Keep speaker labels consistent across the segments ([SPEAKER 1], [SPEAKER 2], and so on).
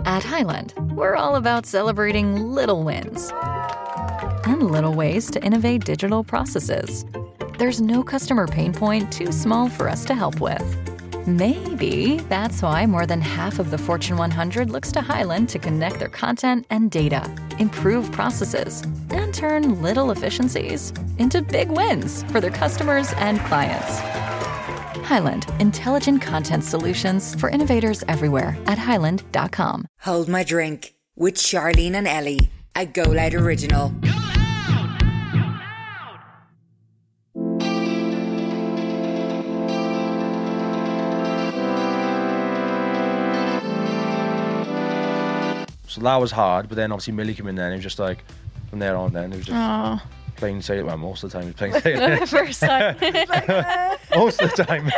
[SPEAKER 1] At Highland, we're all about celebrating little wins and little ways to innovate digital processes. There's no customer pain point too small for us to help with. Maybe that's why more than half of the Fortune 100 looks to Highland to connect their content and data, improve processes, and turn little efficiencies into big wins for their customers and clients. Highland, intelligent content solutions for innovators everywhere at highland.com.
[SPEAKER 2] Hold My Drink with Charlene and Ellie, a Go Loud original.
[SPEAKER 3] So that was hard, but then obviously Millie came in there and it was just like, from there on then, it was just plain sailing. Well, most of the time it was plain sailing.
[SPEAKER 4] The first time.
[SPEAKER 3] Most of the time.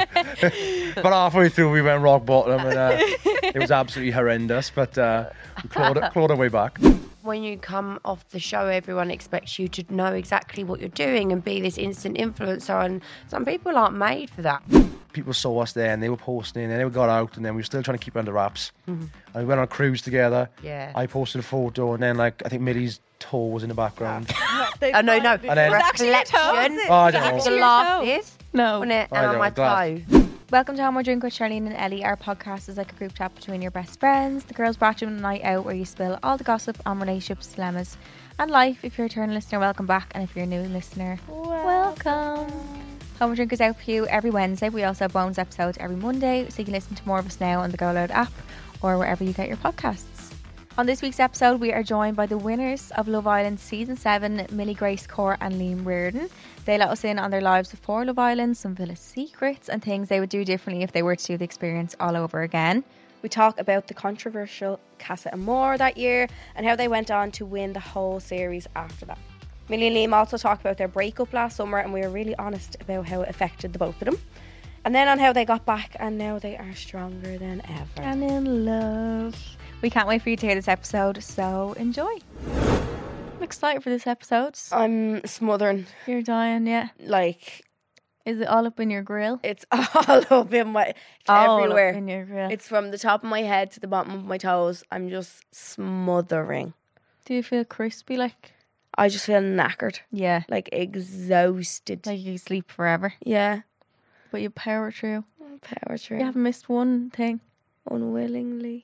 [SPEAKER 3] But halfway through we went rock bottom and it was absolutely horrendous, but we clawed our way back.
[SPEAKER 5] When you come off the show, everyone expects you to know exactly what you're doing and be this instant influencer, and some people aren't made for that.
[SPEAKER 3] People saw us there and they were posting and then we got out and then we were still trying to keep it under wraps. And we went on a cruise together.
[SPEAKER 5] Yeah.
[SPEAKER 3] I posted a photo and then like I think Millie's toe was in the background.
[SPEAKER 5] Oh, no.
[SPEAKER 3] And then,
[SPEAKER 5] Reflection.
[SPEAKER 3] oh, I don't know.
[SPEAKER 5] The laugh is,
[SPEAKER 4] No.
[SPEAKER 5] wasn't it?
[SPEAKER 3] I
[SPEAKER 5] And on
[SPEAKER 3] know,
[SPEAKER 5] my
[SPEAKER 3] glad.
[SPEAKER 5] toe.
[SPEAKER 4] Welcome to Hold My Drink with Charlene and Ellie. Our podcast is like a group chat between your best friends. The girls brought you on a night out where you spill all the gossip on relationships, dilemmas and life. If you're a returning listener, welcome back. And if you're a new listener, welcome. Hold My Drink is out for you every Wednesday. We also have bonus episodes every Monday, so you can listen to more of us now on the Go Loud app or wherever you get your podcasts. On this week's episode, we are joined by the winners of Love Island Season 7, Millie Grace Core and Liam Reardon. They let us in on their lives before Love Island, some villa secrets and things they would do differently if they were to do the experience all over again.
[SPEAKER 6] We talk about the controversial Casa Amor that year and how they went on to win the whole series after that. Millie and Liam also talk about their breakup last summer, and we were really honest about how it affected the both of them. And then on how they got back, and now they are stronger than ever.
[SPEAKER 4] And in love. We can't wait for you to hear this episode, so enjoy. I'm excited for this episode.
[SPEAKER 6] I'm smothering.
[SPEAKER 4] You're dying, yeah.
[SPEAKER 6] Like,
[SPEAKER 4] Is it all up in your grill?
[SPEAKER 6] it's all up in my... It's
[SPEAKER 4] All
[SPEAKER 6] everywhere.
[SPEAKER 4] up in your grill.
[SPEAKER 6] It's from the top of my head to the bottom of my toes. I'm just smothering.
[SPEAKER 4] Do you feel crispy like?
[SPEAKER 6] I just feel knackered.
[SPEAKER 4] Yeah.
[SPEAKER 6] Like, exhausted.
[SPEAKER 4] Like you sleep forever.
[SPEAKER 6] Yeah.
[SPEAKER 4] But you power through.
[SPEAKER 6] Power trip.
[SPEAKER 4] You haven't missed one thing.
[SPEAKER 6] Unwillingly.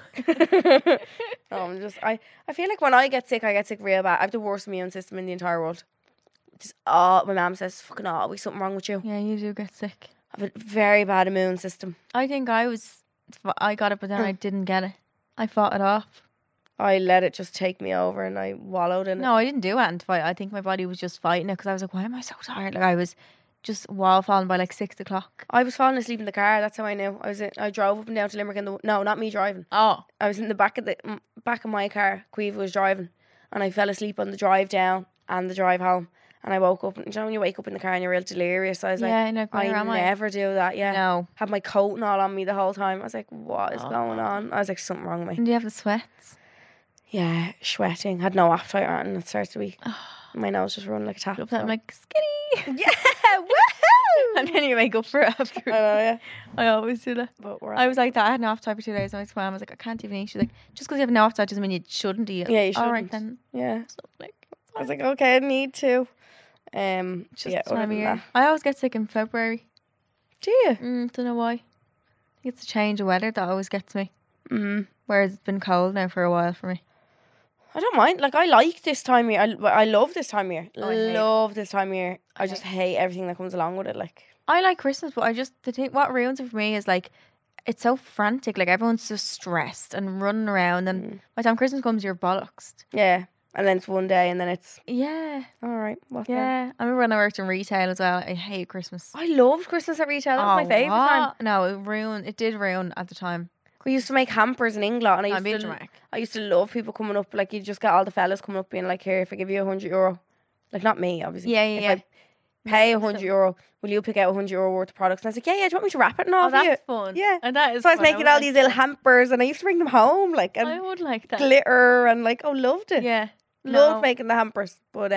[SPEAKER 6] I feel like when I get sick real bad. I have the worst immune system in the entire world. My mum says, fucking always something wrong with you.
[SPEAKER 4] Yeah, you do get sick.
[SPEAKER 6] I have a very bad immune system.
[SPEAKER 4] I think I got it, but then I didn't get it. I fought it off.
[SPEAKER 6] I let it just take me over and I wallowed in it.
[SPEAKER 4] No, I didn't do it to fight. I think my body was just fighting it because I was like, why am I so tired? Like I was just wall falling by like 6 o'clock.
[SPEAKER 6] I was falling asleep in the car. That's how I knew. I drove up and down to Limerick no, not me driving.
[SPEAKER 4] Oh.
[SPEAKER 6] I was in the back of my car. Quiva was driving, and I fell asleep on the drive down and the drive home. And I woke up, and you know when you wake up in the car and you're real delirious. So I was
[SPEAKER 4] Yeah,
[SPEAKER 6] like,
[SPEAKER 4] like, where am I?
[SPEAKER 6] never do that. Yeah,
[SPEAKER 4] No.
[SPEAKER 6] had my coat and all on me the whole time. I was like, what is going on? I was like, something wrong with me.
[SPEAKER 4] And do you have the sweats?
[SPEAKER 6] Yeah, sweating. Had no appetite on it starts the week. My nose just running like a tap.
[SPEAKER 4] Up that I'm like skinny.
[SPEAKER 6] yeah, woohoo!
[SPEAKER 4] And then you make up for it after.
[SPEAKER 6] I know, yeah.
[SPEAKER 4] I always do that.
[SPEAKER 6] But we're
[SPEAKER 4] I was like that. I had no appetite for 2 days. And my mum was like, I can't even eat. She's like, just because you have no appetite doesn't mean you shouldn't eat.
[SPEAKER 6] Yeah, you
[SPEAKER 4] All right
[SPEAKER 6] shouldn't.
[SPEAKER 4] then.
[SPEAKER 6] Yeah.
[SPEAKER 4] So, like,
[SPEAKER 6] I was like, okay, I need to.
[SPEAKER 4] just
[SPEAKER 6] yeah,
[SPEAKER 4] the time
[SPEAKER 6] other
[SPEAKER 4] of
[SPEAKER 6] than
[SPEAKER 4] year.
[SPEAKER 6] that.
[SPEAKER 4] I always get sick in February.
[SPEAKER 6] Do you?
[SPEAKER 4] Don't know why. I think it's the change of weather that always gets me.
[SPEAKER 6] Mm.
[SPEAKER 4] Whereas it's been cold now for a while for me.
[SPEAKER 6] I don't mind. Like, I like this time of year. I love this time of year.
[SPEAKER 4] Oh, I hate
[SPEAKER 6] love this time of year. I just hate everything that comes along with it. Like,
[SPEAKER 4] I like Christmas, but what ruins it for me is like, it's so frantic. Like everyone's just stressed and running around, and by the time Christmas comes, you're bollocks.
[SPEAKER 6] yeah. And then it's one day, and then it's
[SPEAKER 4] Yeah,
[SPEAKER 6] all right. What then?
[SPEAKER 4] yeah. I remember when I worked in retail as well. I hate Christmas.
[SPEAKER 6] I loved Christmas at retail. That was my favourite time.
[SPEAKER 4] No, it did ruin at the time.
[SPEAKER 6] We used to make hampers in England, and
[SPEAKER 4] I'm being dramatic.
[SPEAKER 6] I used to love people coming up. Like, you just get all the fellas coming up being like, here, if I give you €100, like, not me, obviously.
[SPEAKER 4] Yeah,
[SPEAKER 6] If
[SPEAKER 4] yeah.
[SPEAKER 6] I pay €100, will you pick out €100 worth of products? And I was like, yeah, do you want me to wrap it and all
[SPEAKER 4] Oh,
[SPEAKER 6] for you?
[SPEAKER 4] that's fun.
[SPEAKER 6] Yeah.
[SPEAKER 4] And that is
[SPEAKER 6] So I was
[SPEAKER 4] fun.
[SPEAKER 6] making
[SPEAKER 4] would
[SPEAKER 6] all
[SPEAKER 4] like
[SPEAKER 6] these little
[SPEAKER 4] that.
[SPEAKER 6] hampers, and I used to bring them home, like,
[SPEAKER 4] I
[SPEAKER 6] and
[SPEAKER 4] would like that.
[SPEAKER 6] glitter, and like, loved it.
[SPEAKER 4] Yeah.
[SPEAKER 6] Loved
[SPEAKER 4] No.
[SPEAKER 6] making the hampers. But,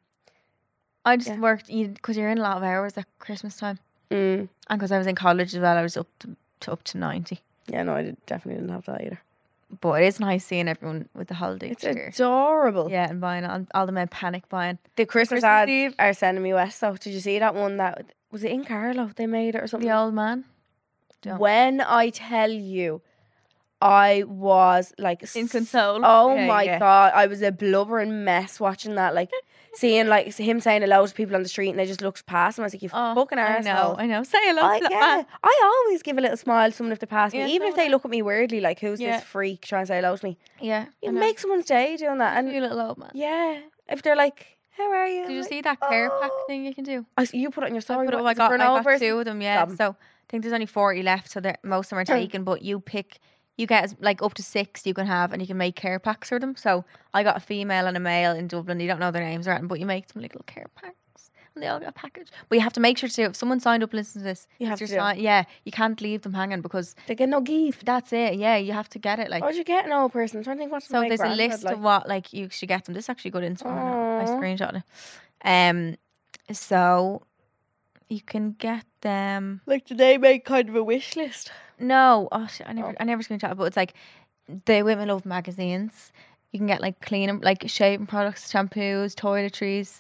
[SPEAKER 4] I just
[SPEAKER 6] Yeah.
[SPEAKER 4] worked because you're in a lot of hours at Christmas time,
[SPEAKER 6] mm,
[SPEAKER 4] and because I was in college as well, I was up to 90.
[SPEAKER 6] yeah, no, definitely didn't have that either.
[SPEAKER 4] But it is nice seeing everyone with the holiday
[SPEAKER 6] It's
[SPEAKER 4] cheer.
[SPEAKER 6] adorable.
[SPEAKER 4] Yeah, and buying all the men panic buying.
[SPEAKER 6] The Christmas
[SPEAKER 4] Christmas
[SPEAKER 6] ads
[SPEAKER 4] Eve.
[SPEAKER 6] are sending me west though. Did you see that one? That was it in Carlo? They made it or something.
[SPEAKER 4] The old man. Don't.
[SPEAKER 6] When I tell you, I was like
[SPEAKER 4] Inconsole.
[SPEAKER 6] Oh
[SPEAKER 4] Yeah,
[SPEAKER 6] my
[SPEAKER 4] yeah.
[SPEAKER 6] god, I was a blubbering mess watching that. Like seeing like him saying hello to people on the street and they just looked past him. I was like, you fucking arsehole.
[SPEAKER 4] I know. Say hello
[SPEAKER 6] I,
[SPEAKER 4] to that
[SPEAKER 6] yeah,
[SPEAKER 4] man.
[SPEAKER 6] I always give a little smile to someone if they pass
[SPEAKER 4] Yeah,
[SPEAKER 6] me, even
[SPEAKER 4] so
[SPEAKER 6] if they
[SPEAKER 4] would I.
[SPEAKER 6] look at me weirdly, like who's
[SPEAKER 4] Yeah.
[SPEAKER 6] this freak trying to say hello to me?
[SPEAKER 4] Yeah.
[SPEAKER 6] You make someone's day doing that.
[SPEAKER 4] You
[SPEAKER 6] And
[SPEAKER 4] little old man.
[SPEAKER 6] yeah, if they're like, "How are you?"
[SPEAKER 4] Did
[SPEAKER 6] I'm
[SPEAKER 4] you
[SPEAKER 6] like,
[SPEAKER 4] see that care pack
[SPEAKER 6] "Oh."
[SPEAKER 4] thing you can do?
[SPEAKER 6] You put it on your story.
[SPEAKER 4] I put it,
[SPEAKER 6] what,
[SPEAKER 4] I
[SPEAKER 6] is it for an old
[SPEAKER 4] got
[SPEAKER 6] person?
[SPEAKER 4] 2 of them, yeah.
[SPEAKER 6] Stop.
[SPEAKER 4] So I think there's only 40 left, so most of them are taken. But you get like up to 6 you can have, and you can make care packs for them. So I got a female and a male in Dublin. You don't know their names, right? But you make them like little care packs, and they all get a package. But you have to make sure to if someone signed up and listens to this,
[SPEAKER 6] You have
[SPEAKER 4] it's
[SPEAKER 6] to
[SPEAKER 4] your
[SPEAKER 6] do it.
[SPEAKER 4] sign. Yeah, you can't leave them hanging because
[SPEAKER 6] They get no gift.
[SPEAKER 4] that's it. Yeah, you have to get it. Like
[SPEAKER 6] Why'd you get an old person? I'm trying to think what's
[SPEAKER 4] so,
[SPEAKER 6] my
[SPEAKER 4] there's a
[SPEAKER 6] granddad
[SPEAKER 4] list
[SPEAKER 6] like.
[SPEAKER 4] of what like you should get them. This is actually good info. I
[SPEAKER 6] Aw.
[SPEAKER 4] screenshot it. So you can get them.
[SPEAKER 6] Like, do they make kind of a wish list?
[SPEAKER 4] No, shit, I never screenshot it, but it's like the Women Love magazines. You can get like cleaning, like shaving products, shampoos, toiletries,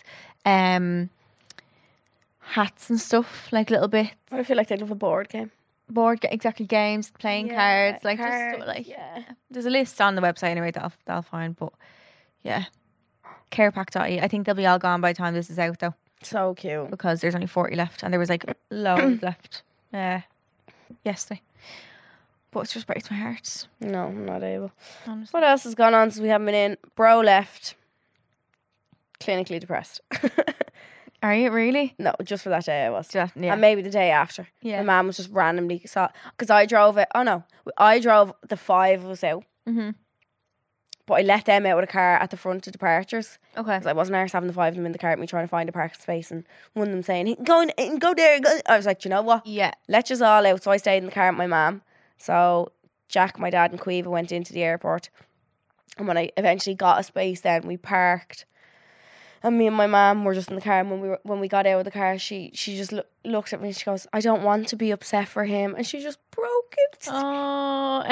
[SPEAKER 4] hats and stuff, like little bits.
[SPEAKER 6] I feel like they love a board game.
[SPEAKER 4] Exactly, games, playing cards, like just like
[SPEAKER 6] yeah.
[SPEAKER 4] there's a list on the website anyway that I'll find, but yeah, carepack.ie. I think they'll be all gone by the time this is out though,
[SPEAKER 6] So cute.
[SPEAKER 4] because there's only 40 left, and there was like loads left yesterday. But it just breaks my heart,
[SPEAKER 6] No, I'm not able.
[SPEAKER 4] honestly.
[SPEAKER 6] What else has gone on since we haven't been in? Bro left. Clinically depressed.
[SPEAKER 4] Are you really?
[SPEAKER 6] No, just for that day I was.
[SPEAKER 4] Yeah.
[SPEAKER 6] And maybe the day after.
[SPEAKER 4] Yeah.
[SPEAKER 6] My mum was just randomly saw because I drove it. Oh no, I drove the 5 of us out.
[SPEAKER 4] Mm-hmm.
[SPEAKER 6] But I let them out with a car at the front of departures.
[SPEAKER 4] Okay.
[SPEAKER 6] Because I wasn't arse having the 5 of them in the car with me trying to find a parking space, and one of them saying, go there. Go. I was like, do you know what?
[SPEAKER 4] Yeah.
[SPEAKER 6] Let us all out. So I stayed in the car with my mum. So Jack, my dad, and Quiva went into the airport. And when I eventually got a space, then we parked. And me and my mum were just in the car. And when we got out of the car, she just looked at me and she goes, I don't want to be upset for him. And she just broke it.
[SPEAKER 4] Oh.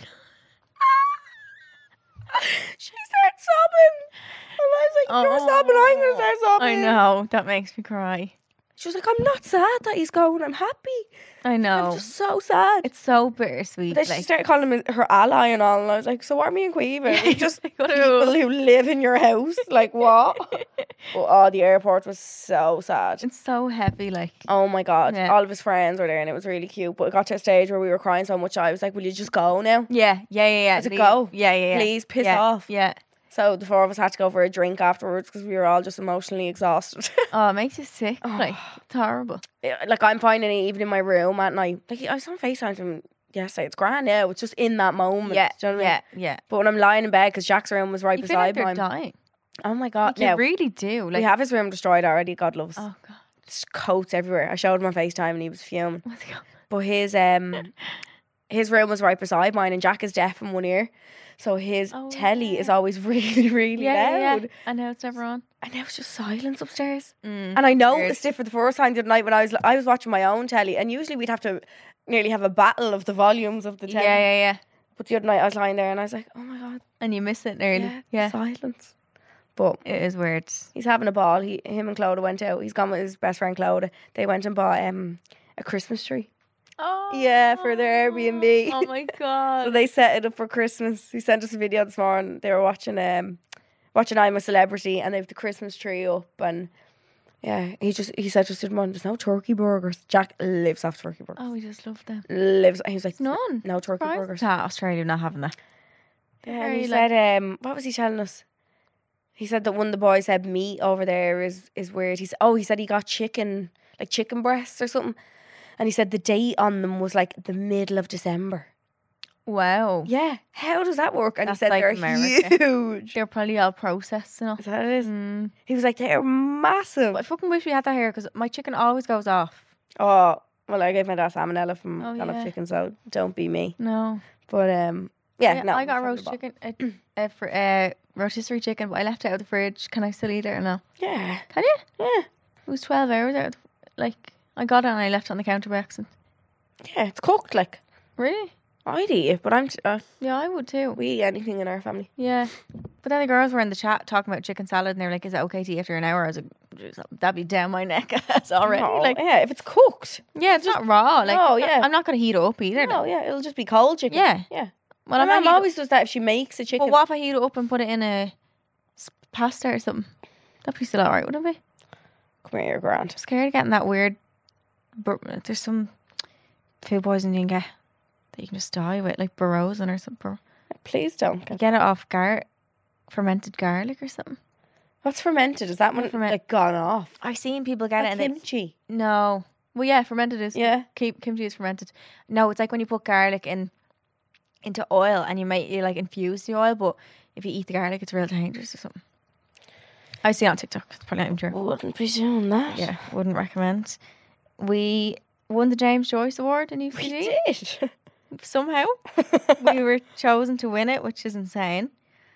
[SPEAKER 6] She started sobbing. And I was like, you're sobbing, I'm going to start sobbing.
[SPEAKER 4] I know. That makes me cry.
[SPEAKER 6] She was like, I'm not sad that he's going. I'm happy.
[SPEAKER 4] I know.
[SPEAKER 6] I'm just so sad.
[SPEAKER 4] It's so bittersweet.
[SPEAKER 6] Then she
[SPEAKER 4] Like,
[SPEAKER 6] started calling him her ally and all. And I was like, so what are me and Quiva? We're just
[SPEAKER 4] What are
[SPEAKER 6] people
[SPEAKER 4] we?
[SPEAKER 6] who live in your house. Like, what? But, the airport was so sad.
[SPEAKER 4] it's so heavy. Like,
[SPEAKER 6] Oh my God.
[SPEAKER 4] Yeah.
[SPEAKER 6] All of his friends were there and it was really cute. But it got to a stage where we were crying so much. I was like, will you just go now?
[SPEAKER 4] yeah.
[SPEAKER 6] Does it
[SPEAKER 4] leave.
[SPEAKER 6] go?
[SPEAKER 4] Yeah.
[SPEAKER 6] Please piss
[SPEAKER 4] Yeah,
[SPEAKER 6] off.
[SPEAKER 4] Yeah.
[SPEAKER 6] So the 4 of us had to go for a drink afterwards because we were all just emotionally exhausted.
[SPEAKER 4] Oh, it makes you sick. Like, it's horrible.
[SPEAKER 6] Like, I'm finding it even in my room at night. Like, I was on FaceTime to him yesterday. It's grand now. It's just in that moment.
[SPEAKER 4] Yeah.
[SPEAKER 6] Do you know what I mean?
[SPEAKER 4] Yeah.
[SPEAKER 6] But when I'm lying in bed, because Jack's room was right
[SPEAKER 4] You feel like
[SPEAKER 6] beside
[SPEAKER 4] they're
[SPEAKER 6] mine.
[SPEAKER 4] dying.
[SPEAKER 6] Oh my God.
[SPEAKER 4] Like, you
[SPEAKER 6] Now,
[SPEAKER 4] really do. Like,
[SPEAKER 6] we have his room destroyed already. God loves.
[SPEAKER 4] oh, God.
[SPEAKER 6] There's coats everywhere. I showed him on FaceTime and he was fuming.
[SPEAKER 4] What's it called?
[SPEAKER 6] But his room was right beside mine and Jack is deaf in one ear. So his telly is always really, really loud.
[SPEAKER 4] Yeah. I know it's never on.
[SPEAKER 6] And now it's just silence upstairs.
[SPEAKER 4] Mm,
[SPEAKER 6] And I noticed it for the first time the other night when I was watching my own telly. And usually we'd have to nearly have a battle of the volumes of the telly.
[SPEAKER 4] Yeah.
[SPEAKER 6] But the other night I was lying there and I was like, oh my God.
[SPEAKER 4] And you miss it nearly. Yeah.
[SPEAKER 6] Silence. But
[SPEAKER 4] It is weird.
[SPEAKER 6] he's having a ball. Him and Clodagh went out. He's gone with his best friend Clodagh. They went and bought a Christmas tree.
[SPEAKER 4] Oh.
[SPEAKER 6] Yeah, for their Airbnb.
[SPEAKER 4] Oh, my God.
[SPEAKER 6] So they set it up for Christmas. He sent us a video this morning. They were watching I'm a Celebrity, and they have the Christmas tree up. And yeah, he said just didn't want. There's no turkey burgers. Jack lives off turkey burgers.
[SPEAKER 4] Oh, we just love them.
[SPEAKER 6] He was like,
[SPEAKER 4] None.
[SPEAKER 6] no turkey
[SPEAKER 4] Surprised
[SPEAKER 6] burgers.
[SPEAKER 4] at Australia not having that.
[SPEAKER 6] Yeah, and
[SPEAKER 4] Very,
[SPEAKER 6] he
[SPEAKER 4] like-
[SPEAKER 6] said, what was he telling us? He said that one of the boys said meat over there is weird. He said he got chicken breasts or something. And he said the date on them was like the middle of December.
[SPEAKER 4] Wow.
[SPEAKER 6] Yeah. How does that work? And
[SPEAKER 4] That's
[SPEAKER 6] he said
[SPEAKER 4] like
[SPEAKER 6] they're
[SPEAKER 4] America.
[SPEAKER 6] huge.
[SPEAKER 4] They're probably all processed enough.
[SPEAKER 6] Is that what it is?
[SPEAKER 4] Mm.
[SPEAKER 6] He was like, they're massive.
[SPEAKER 4] I fucking wish we had that here because my chicken always goes off.
[SPEAKER 6] Oh, well, I gave my dad salmonella from
[SPEAKER 4] Oh,
[SPEAKER 6] Gallop
[SPEAKER 4] yeah.
[SPEAKER 6] Chicken, so don't be me.
[SPEAKER 4] No.
[SPEAKER 6] But, yeah, no.
[SPEAKER 4] I got
[SPEAKER 6] it's
[SPEAKER 4] roast
[SPEAKER 6] not
[SPEAKER 4] chicken, for rotisserie chicken, but I left it out of the fridge. Can I still eat it or no?
[SPEAKER 6] Yeah.
[SPEAKER 4] Can you?
[SPEAKER 6] Yeah.
[SPEAKER 4] It was 12 hours out. Like, I got it and I left it on the counter by accident.
[SPEAKER 6] Yeah, it's cooked, like.
[SPEAKER 4] Really?
[SPEAKER 6] I'd eat it, but
[SPEAKER 4] Yeah, I would too.
[SPEAKER 6] we eat anything in our family.
[SPEAKER 4] Yeah. But then the girls were in the chat talking about chicken salad and they were like, is that okay to eat after an hour? I was like, "Jeez, that'd be down my neck as already.
[SPEAKER 6] No,
[SPEAKER 4] Like,
[SPEAKER 6] yeah, if it's cooked.
[SPEAKER 4] yeah, it's not raw. Like,
[SPEAKER 6] No, yeah.
[SPEAKER 4] I'm not going to heat it up either.
[SPEAKER 6] No, yeah, it'll just be cold chicken.
[SPEAKER 4] Yeah.
[SPEAKER 6] Yeah.
[SPEAKER 4] Well,
[SPEAKER 6] My
[SPEAKER 4] I'm not
[SPEAKER 6] mum always does that if she makes a chicken.
[SPEAKER 4] But what if I heat it up and put it in a pasta or something? That'd be still alright, wouldn't it be?
[SPEAKER 6] Come here, you're grand.
[SPEAKER 4] I'm scared of getting that weird. There's some food poisoning you can get that you can just die with, like Barrosin or something.
[SPEAKER 6] Please don't.
[SPEAKER 4] You get it off fermented garlic or something.
[SPEAKER 6] What's fermented? Is that one like gone off?
[SPEAKER 4] I've seen people get it and
[SPEAKER 6] kimchi.
[SPEAKER 4] no. Well, yeah, fermented is.
[SPEAKER 6] Yeah.
[SPEAKER 4] Kimchi is fermented. No, it's like when you put garlic into oil and you like infuse the oil, but if you eat the garlic, it's real dangerous or something. I see it on TikTok. It's probably not even true.
[SPEAKER 6] Wouldn't be doing that.
[SPEAKER 4] Yeah, wouldn't recommend. We won the James Joyce Award in UCD.
[SPEAKER 6] We did.
[SPEAKER 4] Somehow. We were chosen to win it, which is insane.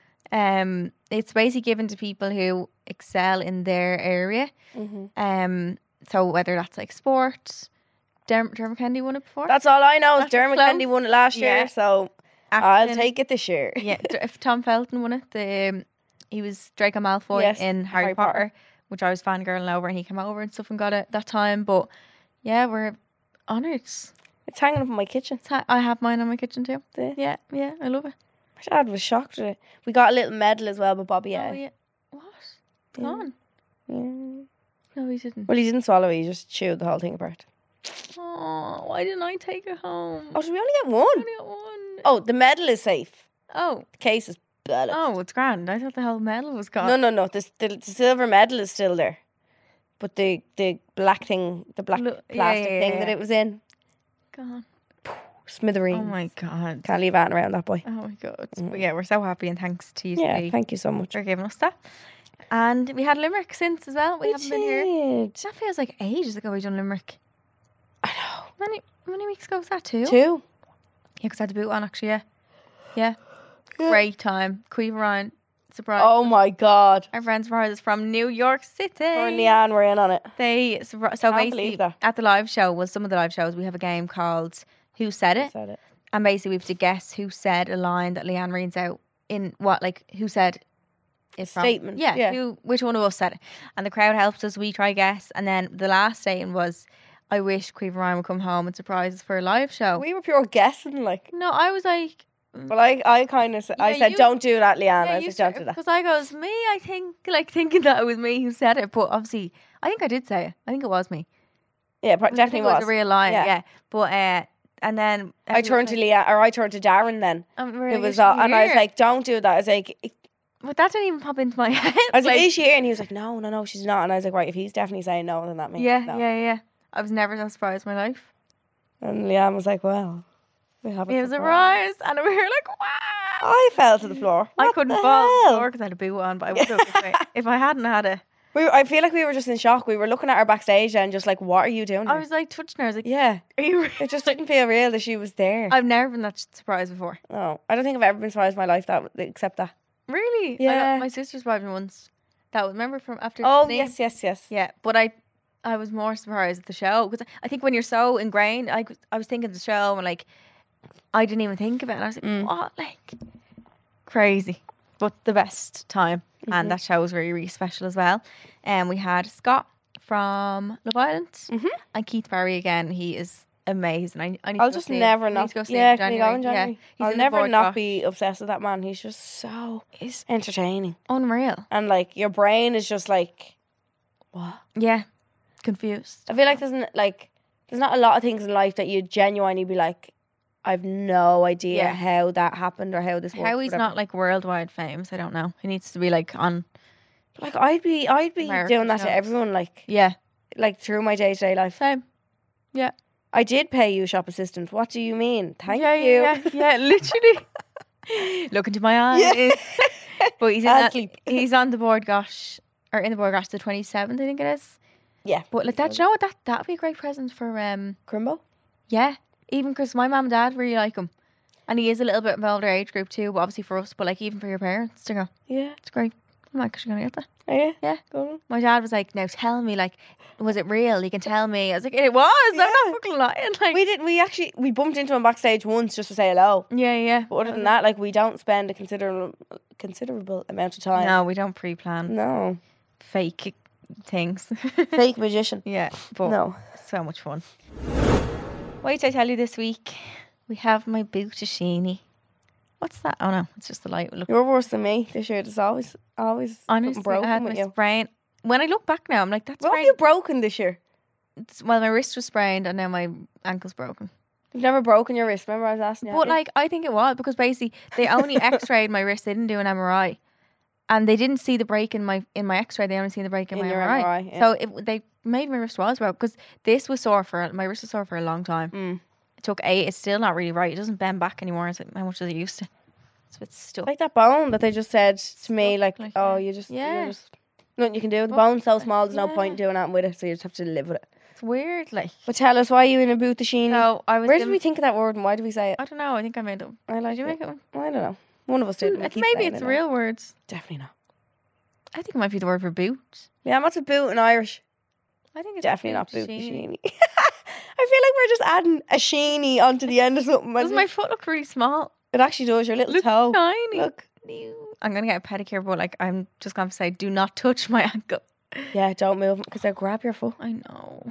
[SPEAKER 4] It's basically given to people who excel in their area.
[SPEAKER 6] Mm-hmm.
[SPEAKER 4] So whether that's like sport, Dermot Kennedy won it before.
[SPEAKER 6] That's all I know. Is
[SPEAKER 4] That's
[SPEAKER 6] Dermot
[SPEAKER 4] close.
[SPEAKER 6] Kennedy won it last
[SPEAKER 4] Yeah.
[SPEAKER 6] year, so I'll take it this year.
[SPEAKER 4] Yeah, if Tom Felton won it. He was Draco Malfoy
[SPEAKER 6] Yes,
[SPEAKER 4] in Harry
[SPEAKER 6] Harry
[SPEAKER 4] Potter,
[SPEAKER 6] Potter.
[SPEAKER 4] which I was fangirling over, and he came over and stuff and got it that time. But yeah, we're honoured.
[SPEAKER 6] It's hanging up in my kitchen.
[SPEAKER 4] I have mine on my kitchen too.
[SPEAKER 6] Yeah.
[SPEAKER 4] Yeah, I love it.
[SPEAKER 6] My dad was shocked at it. We got a little medal as well, but Bobby
[SPEAKER 4] Oh,
[SPEAKER 6] ate.
[SPEAKER 4] yeah. What?
[SPEAKER 6] Yeah.
[SPEAKER 4] Gone?
[SPEAKER 6] Yeah.
[SPEAKER 4] No, he didn't.
[SPEAKER 6] Well, he didn't swallow it. He just chewed the whole thing apart.
[SPEAKER 4] Oh, why didn't I take it home?
[SPEAKER 6] Oh, did we only get one?
[SPEAKER 4] I only got one.
[SPEAKER 6] Oh, the medal is safe.
[SPEAKER 4] Oh,
[SPEAKER 6] The case is bollocks.
[SPEAKER 4] oh, it's grand. I thought the whole medal was gone.
[SPEAKER 6] No. The silver medal is still there. But the black thing, the black
[SPEAKER 4] Look,
[SPEAKER 6] plastic
[SPEAKER 4] yeah,
[SPEAKER 6] thing
[SPEAKER 4] yeah.
[SPEAKER 6] that it was in,
[SPEAKER 4] Gone.
[SPEAKER 6] smithereens.
[SPEAKER 4] Oh my god.
[SPEAKER 6] Can't leave that around that boy.
[SPEAKER 4] Oh my god. But yeah, we're so happy and thanks to you
[SPEAKER 6] Yeah, thank you so much.
[SPEAKER 4] for giving us that. And we had Limerick since as well. We haven't been here.
[SPEAKER 6] did.
[SPEAKER 4] That feels like ages ago we done Limerick.
[SPEAKER 6] I know.
[SPEAKER 4] Many weeks ago was that too?
[SPEAKER 6] Two.
[SPEAKER 4] Yeah, because I had the boot on actually, yeah. Yeah. Great time. Queeve Ryan. Surprise.
[SPEAKER 6] Oh my God.
[SPEAKER 4] Our friend Surprise is from New York City.
[SPEAKER 6] Her and Leanne were in on it.
[SPEAKER 4] They so
[SPEAKER 6] Can't
[SPEAKER 4] basically
[SPEAKER 6] believe that.
[SPEAKER 4] at the live show, well, some of the live shows, we have a game called Who Said It?
[SPEAKER 6] Said it.
[SPEAKER 4] And basically we have to guess who said a line that Leanne reads out in what, like, who said it from.
[SPEAKER 6] Statement,
[SPEAKER 4] Yeah,
[SPEAKER 6] yeah.
[SPEAKER 4] which one of us said it. And the crowd helped us, we try guess. And then the last statement was, I wish Queeve Ryan would come home and surprise us for a live show.
[SPEAKER 6] We were pure guessing, like.
[SPEAKER 4] No, I was like...
[SPEAKER 6] Well, I kind of I
[SPEAKER 4] Yeah,
[SPEAKER 6] said,
[SPEAKER 4] you-
[SPEAKER 6] don't do that, Leanne. I was like, don't do that.
[SPEAKER 4] Because I goes, me, I think, like, thinking that it was me who said it. But obviously, I think I did say it. I think it was me.
[SPEAKER 6] Yeah,
[SPEAKER 4] I
[SPEAKER 6] definitely
[SPEAKER 4] think it was a real line,
[SPEAKER 6] Yeah.
[SPEAKER 4] yeah. But, and then...
[SPEAKER 6] I turned to Leanne, or I turned to Darren then. It was all, and I was like, don't do that. I was like,
[SPEAKER 4] But that didn't even pop into my head.
[SPEAKER 6] I was like, is she here? And he was like, no, she's not. And I was like, right, if he's definitely saying no, then that means
[SPEAKER 4] yeah,
[SPEAKER 6] no.
[SPEAKER 4] yeah. I was never so surprised in my life.
[SPEAKER 6] And Leanne was like, well, we have
[SPEAKER 4] It was a
[SPEAKER 6] surprise.
[SPEAKER 4] rise, and we were like, wow.
[SPEAKER 6] I fell to the floor.
[SPEAKER 4] I
[SPEAKER 6] What
[SPEAKER 4] couldn't
[SPEAKER 6] the
[SPEAKER 4] fall on the
[SPEAKER 6] hell?
[SPEAKER 4] floor because I had a boot on, but I would have if I hadn't had a...
[SPEAKER 6] I feel like we were just in shock. We were looking at her backstage and just like, what are you doing
[SPEAKER 4] I
[SPEAKER 6] here?
[SPEAKER 4] was like touching her. I was like,
[SPEAKER 6] Yeah.
[SPEAKER 4] are you
[SPEAKER 6] It just didn't feel real that she was there.
[SPEAKER 4] I've never been that surprised before.
[SPEAKER 6] No, I don't think I've ever been surprised in my life except that.
[SPEAKER 4] Really?
[SPEAKER 6] Yeah.
[SPEAKER 4] My sister surprised me once. That was, remember from after
[SPEAKER 6] Oh,
[SPEAKER 4] Sneem?
[SPEAKER 6] yes.
[SPEAKER 4] Yeah, but I was more surprised at the show because I think when you're so ingrained, I was thinking of the show and like I didn't even think of it, and I was like, what, like crazy, but the best time, and that show was really, really special as well. And we had Scott from Love Island and Keith Barry again. He is amazing. I need
[SPEAKER 6] I'll
[SPEAKER 4] to go
[SPEAKER 6] just
[SPEAKER 4] see him.
[SPEAKER 6] never
[SPEAKER 4] I need
[SPEAKER 6] not.
[SPEAKER 4] to go see
[SPEAKER 6] Yeah,
[SPEAKER 4] him
[SPEAKER 6] can you go in January?
[SPEAKER 4] Yeah, he's
[SPEAKER 6] I'll
[SPEAKER 4] in the
[SPEAKER 6] never
[SPEAKER 4] board
[SPEAKER 6] not
[SPEAKER 4] doc.
[SPEAKER 6] be obsessed with that man. He's just so entertaining,
[SPEAKER 4] Unreal.
[SPEAKER 6] and like your brain is just like, what?
[SPEAKER 4] Yeah, confused.
[SPEAKER 6] I feel like there's not a lot of things in life that you genuinely be like, I've no idea
[SPEAKER 4] Yeah.
[SPEAKER 6] how that happened or how this works.
[SPEAKER 4] How he's
[SPEAKER 6] whatever.
[SPEAKER 4] not like worldwide famous, I don't know. He needs to be like on.
[SPEAKER 6] Like I'd be
[SPEAKER 4] American
[SPEAKER 6] doing that to
[SPEAKER 4] shows.
[SPEAKER 6] everyone, like
[SPEAKER 4] Yeah,
[SPEAKER 6] through my day-to-day life.
[SPEAKER 4] same. Yeah.
[SPEAKER 6] I did pay you shop assistant. What do you mean? Thank
[SPEAKER 4] yeah,
[SPEAKER 6] you.
[SPEAKER 4] Yeah, literally. Look into my eyes.
[SPEAKER 6] Yeah.
[SPEAKER 4] But he's in
[SPEAKER 6] I'll
[SPEAKER 4] that,
[SPEAKER 6] sleep.
[SPEAKER 4] he's on the board gosh or in the board gosh the 27th, I think it is.
[SPEAKER 6] Yeah.
[SPEAKER 4] But like that, you know what, that'd be a great present for
[SPEAKER 6] Crimbo?
[SPEAKER 4] yeah. Even because my mum and dad really like him. And he is a little bit of older age group too, but obviously for us, but like even for your parents to go.
[SPEAKER 6] Yeah.
[SPEAKER 4] It's great. I'm actually going to get that.
[SPEAKER 6] Are you?
[SPEAKER 4] Yeah.
[SPEAKER 6] Go on.
[SPEAKER 4] My dad was like, now tell me, like, was it real? You can tell me. I was like, it was. I'm not fucking lying. Like,
[SPEAKER 6] We bumped into him backstage once just to say hello.
[SPEAKER 4] yeah.
[SPEAKER 6] But other than that, like, we don't spend a considerable amount of time.
[SPEAKER 4] No, we don't pre-plan
[SPEAKER 6] No.
[SPEAKER 4] fake things.
[SPEAKER 6] Fake magician.
[SPEAKER 4] Yeah, but
[SPEAKER 6] No.
[SPEAKER 4] so much fun. Wait, I tell you this week, we have my Bootashini. What's that? Oh no, it's just the light. Look,
[SPEAKER 6] You're worse than me this year. There's always
[SPEAKER 4] honestly,
[SPEAKER 6] something broken
[SPEAKER 4] I had
[SPEAKER 6] with
[SPEAKER 4] my
[SPEAKER 6] you.
[SPEAKER 4] sprain. When I look back now, I'm like, that's
[SPEAKER 6] What have
[SPEAKER 4] sprain.
[SPEAKER 6] you broken this year?
[SPEAKER 4] Well, my wrist was sprained and now my ankle's broken.
[SPEAKER 6] You've never broken your wrist. Remember I was asking you?
[SPEAKER 4] But like, I think it was because basically they only X-rayed my wrist. They didn't do an MRI, and they didn't see the break in my X-ray. They only seen the break in my
[SPEAKER 6] your
[SPEAKER 4] MRI.
[SPEAKER 6] MRI, yeah.
[SPEAKER 4] So they maybe my wrist was broke because this was sore for my wrist was sore for a long time. It took 8. It's still not really right. It doesn't bend back anymore. It's like how much does it used to? It's a bit stuck.
[SPEAKER 6] Like that bone that they just said to me, like,
[SPEAKER 4] like,
[SPEAKER 6] oh,
[SPEAKER 4] yeah.
[SPEAKER 6] you're just nothing you can do. The
[SPEAKER 4] But,
[SPEAKER 6] bone's so small, there's no
[SPEAKER 4] yeah.
[SPEAKER 6] point doing that with it, so you just have to live with it.
[SPEAKER 4] It's weird. Like,
[SPEAKER 6] But tell us, why are you in a Bootashini?
[SPEAKER 4] so I was.
[SPEAKER 6] Where did we think of that word and why did we say it?
[SPEAKER 4] I don't know. I think I made it.
[SPEAKER 6] I like
[SPEAKER 4] Did you
[SPEAKER 6] it.
[SPEAKER 4] make it?
[SPEAKER 6] I don't know. One of us did. and we
[SPEAKER 4] It's
[SPEAKER 6] keep
[SPEAKER 4] maybe
[SPEAKER 6] saying
[SPEAKER 4] it's
[SPEAKER 6] it now.
[SPEAKER 4] real words.
[SPEAKER 6] Definitely not.
[SPEAKER 4] I think it might be the word for boot.
[SPEAKER 6] Yeah, what's a boot in Irish?
[SPEAKER 4] I think it's
[SPEAKER 6] Definitely not
[SPEAKER 4] Bootashini.
[SPEAKER 6] Bootashini. I feel like we're just adding a sheeny onto the end of something.
[SPEAKER 4] Does my foot look really small?
[SPEAKER 6] It actually does. Your little
[SPEAKER 4] Look
[SPEAKER 6] toe.
[SPEAKER 4] tiny.
[SPEAKER 6] Look.
[SPEAKER 4] I'm gonna get a pedicure, but like I'm just gonna say, do not touch my ankle.
[SPEAKER 6] Yeah, don't move because they'll grab your foot.
[SPEAKER 4] I know.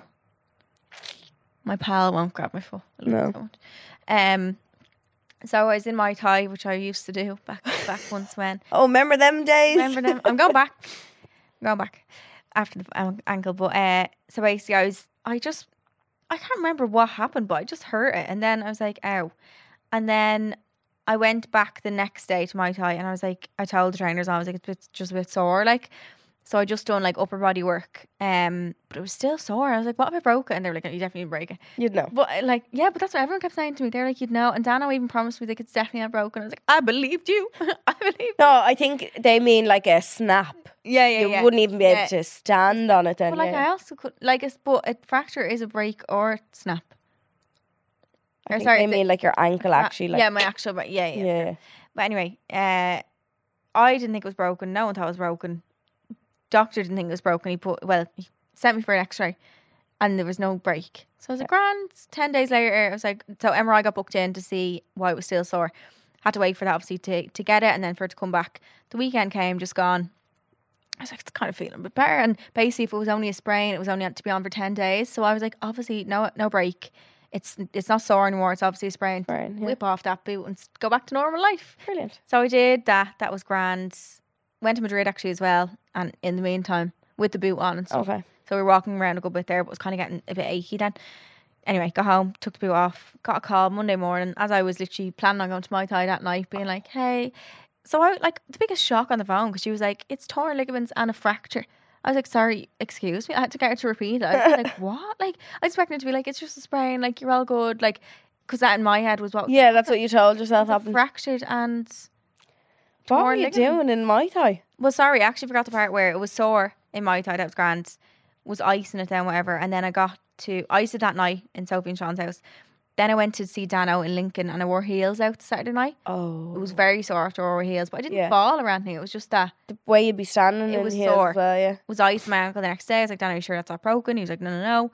[SPEAKER 4] My pal won't grab my foot. I love
[SPEAKER 6] No.
[SPEAKER 4] it so much. So I was in Muay Thai, which I used to do back once when.
[SPEAKER 6] Oh, remember them days?
[SPEAKER 4] Remember them? I'm going back. After the ankle. But so basically, I can't remember what happened, but I just hurt it, and then I was like, ow, and then I went back the next day to Muay Thai, and I was like, I told the trainers, I was like, it's just a bit sore, like. So I just done like upper body work, but it was still sore. I was like, what if I broke it? And they were like, you definitely break it.
[SPEAKER 6] You'd know.
[SPEAKER 4] But like, yeah, but that's what everyone kept saying to me. They're like, you'd know. And Dano even promised me like it's definitely not broken. I was like, I believed you. I believed.
[SPEAKER 6] No, I think they mean like a snap.
[SPEAKER 4] Yeah,
[SPEAKER 6] You wouldn't even be able to stand on it then.
[SPEAKER 4] But like,
[SPEAKER 6] yeah.
[SPEAKER 4] I also could like, but a fracture is a break or a snap.
[SPEAKER 6] I think
[SPEAKER 4] sorry,
[SPEAKER 6] they mean like your ankle actually. Like,
[SPEAKER 4] yeah, my actual, but yeah.
[SPEAKER 6] yeah.
[SPEAKER 4] But anyway, I didn't think it was broken. No one thought it was broken. Doctor didn't think it was broken. He sent me for an X-ray, and there was no break. So I was like, grand. 10 days later, I was like, so MRI got booked in to see why it was still sore. Had to wait for that obviously to get it, and then for it to come back. The weekend came, just gone. I was like, it's kind of feeling a bit better. And basically, if it was only a sprain, it was only had to be on for 10 days. So I was like, obviously, no break. It's not sore anymore. It's obviously a sprain.
[SPEAKER 6] Yeah.
[SPEAKER 4] Whip off that boot and go back to normal life.
[SPEAKER 6] Brilliant.
[SPEAKER 4] So I did that. That was grand. Went to Madrid actually as well. And in the meantime, with the boot on and stuff.
[SPEAKER 6] Okay.
[SPEAKER 4] So we were walking around a good bit there, but it was kind of getting a bit achy then. Anyway, got home, took the boot off, got a call Monday morning as I was literally planning on going to Muay Thai that night, being like, hey. So I like the biggest shock on the phone because she was like, it's torn ligaments and a fracture. I was like, sorry, excuse me. I had to get her to repeat it. I was like, what? Like, I expected it to be like, it's just a sprain. Like, you're all good. Like, because that in my head was what.
[SPEAKER 6] Yeah, that's what you told yourself happened.
[SPEAKER 4] Fractured and.
[SPEAKER 6] What were
[SPEAKER 4] torn
[SPEAKER 6] you
[SPEAKER 4] ligament.
[SPEAKER 6] doing in Muay Thai?
[SPEAKER 4] Well, sorry, I actually forgot the part where it was sore in Muay Thai. That was grand. Was icing it down, whatever. And then I got to ice it that night in Sophie and Sean's house. Then I went to see Dano in Lincoln and I wore heels out Saturday night.
[SPEAKER 6] Oh.
[SPEAKER 4] It was very sore after I wore heels, but I didn't
[SPEAKER 6] Yeah.
[SPEAKER 4] fall or anything. It was just that
[SPEAKER 6] The way you'd be standing
[SPEAKER 4] It
[SPEAKER 6] in
[SPEAKER 4] was
[SPEAKER 6] heels
[SPEAKER 4] sore.
[SPEAKER 6] as well, yeah.
[SPEAKER 4] was ice my ankle the next day. I was like, Dano, are you sure that's not broken? He was like, no.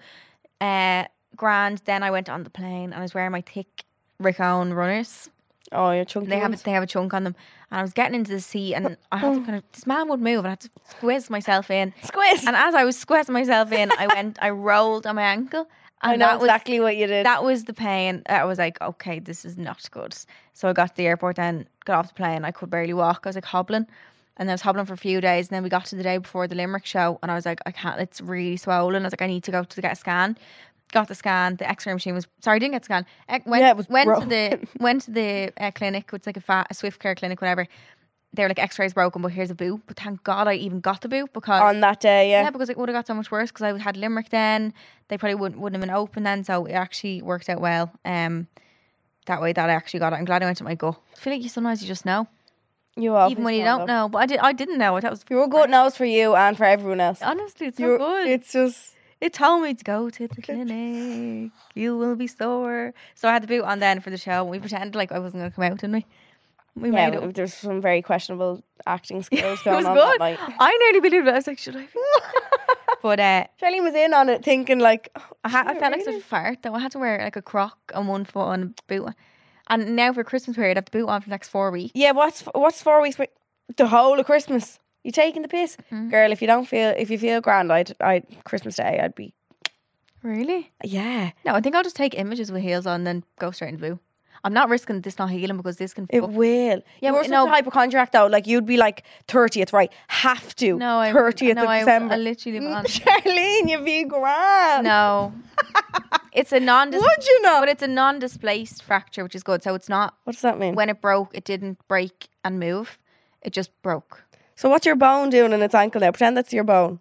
[SPEAKER 4] Grand. Then I went on the plane and I was wearing my thick Rick Owen runners.
[SPEAKER 6] Oh, you're chunky
[SPEAKER 4] They
[SPEAKER 6] ones.
[SPEAKER 4] have a chunk on them. And I was getting into the seat and I had to kind of, this man would move and I had to squeeze myself in.
[SPEAKER 6] Squiz!
[SPEAKER 4] And as I was squeezing myself in, I rolled on my ankle. And
[SPEAKER 6] I know
[SPEAKER 4] that was,
[SPEAKER 6] exactly what you did.
[SPEAKER 4] that was the pain. I was like, okay, this is not good. So I got to the airport then, got off the plane. I could barely walk. I was like hobbling. And I was hobbling for a few days. And then we got to the day before the Limerick show. And I was like, I can't, it's really swollen. I was like, I need to go to get a scan. Got the scan. The X-ray machine was, sorry, I didn't get the scan.
[SPEAKER 6] It was
[SPEAKER 4] went
[SPEAKER 6] broken.
[SPEAKER 4] to the clinic. It's like a Swift Care clinic, whatever. They were like, X-ray's broken, but here's a boot. But thank God I even got the boot because
[SPEAKER 6] On that day, yeah.
[SPEAKER 4] yeah, because it would have got so much worse because I had Limerick then. They probably wouldn't have been open then. So it actually worked out well. That way that I actually got it. I'm glad I went to my gut. I feel like sometimes you just know.
[SPEAKER 6] You always
[SPEAKER 4] Even when you
[SPEAKER 6] know,
[SPEAKER 4] don't
[SPEAKER 6] though.
[SPEAKER 4] know. But I didn't know. That was
[SPEAKER 6] You're a good nose for you and for everyone else.
[SPEAKER 4] honestly, it's so
[SPEAKER 6] You're-
[SPEAKER 4] good.
[SPEAKER 6] It's just...
[SPEAKER 4] It told me to go to the clinic. You will be sore. So I had the boot on then for the show. We pretended like I wasn't going to come out, didn't we? We made it.
[SPEAKER 6] There's some very questionable acting skills
[SPEAKER 4] It
[SPEAKER 6] going
[SPEAKER 4] was
[SPEAKER 6] on
[SPEAKER 4] good.
[SPEAKER 6] that night.
[SPEAKER 4] I nearly believed it. I was like, should I? But
[SPEAKER 6] Charlene was in on it thinking like,
[SPEAKER 4] I felt like such a fart though. I had to wear like a croc on one foot and a boot. And now for Christmas period, I have the boot on for the next 4 weeks.
[SPEAKER 6] yeah, what's 4 weeks? The whole of Christmas. You taking the piss, girl? If you feel grand, I'd Christmas Day, I'd be.
[SPEAKER 4] Really?
[SPEAKER 6] Yeah,
[SPEAKER 4] No, I think I'll just take images with heels on and then go straight into the boot. I'm not risking this not healing because this can
[SPEAKER 6] it
[SPEAKER 4] fuck.
[SPEAKER 6] will.
[SPEAKER 4] Yeah,
[SPEAKER 6] You're
[SPEAKER 4] but
[SPEAKER 6] such
[SPEAKER 4] no.
[SPEAKER 6] a hypochondriac though. Like you'd be like 30th, right? Have to.
[SPEAKER 4] No,
[SPEAKER 6] 30th of December.
[SPEAKER 4] I literally leave it on.
[SPEAKER 6] Charlene, you'd be grand.
[SPEAKER 4] No. It's a non
[SPEAKER 6] Would you not?
[SPEAKER 4] But it's a non-displaced fracture, which is good. So it's not
[SPEAKER 6] What does that mean?
[SPEAKER 4] when it broke, it didn't break and move. It just broke.
[SPEAKER 6] So what's your bone doing in its ankle now? Pretend that's your bone.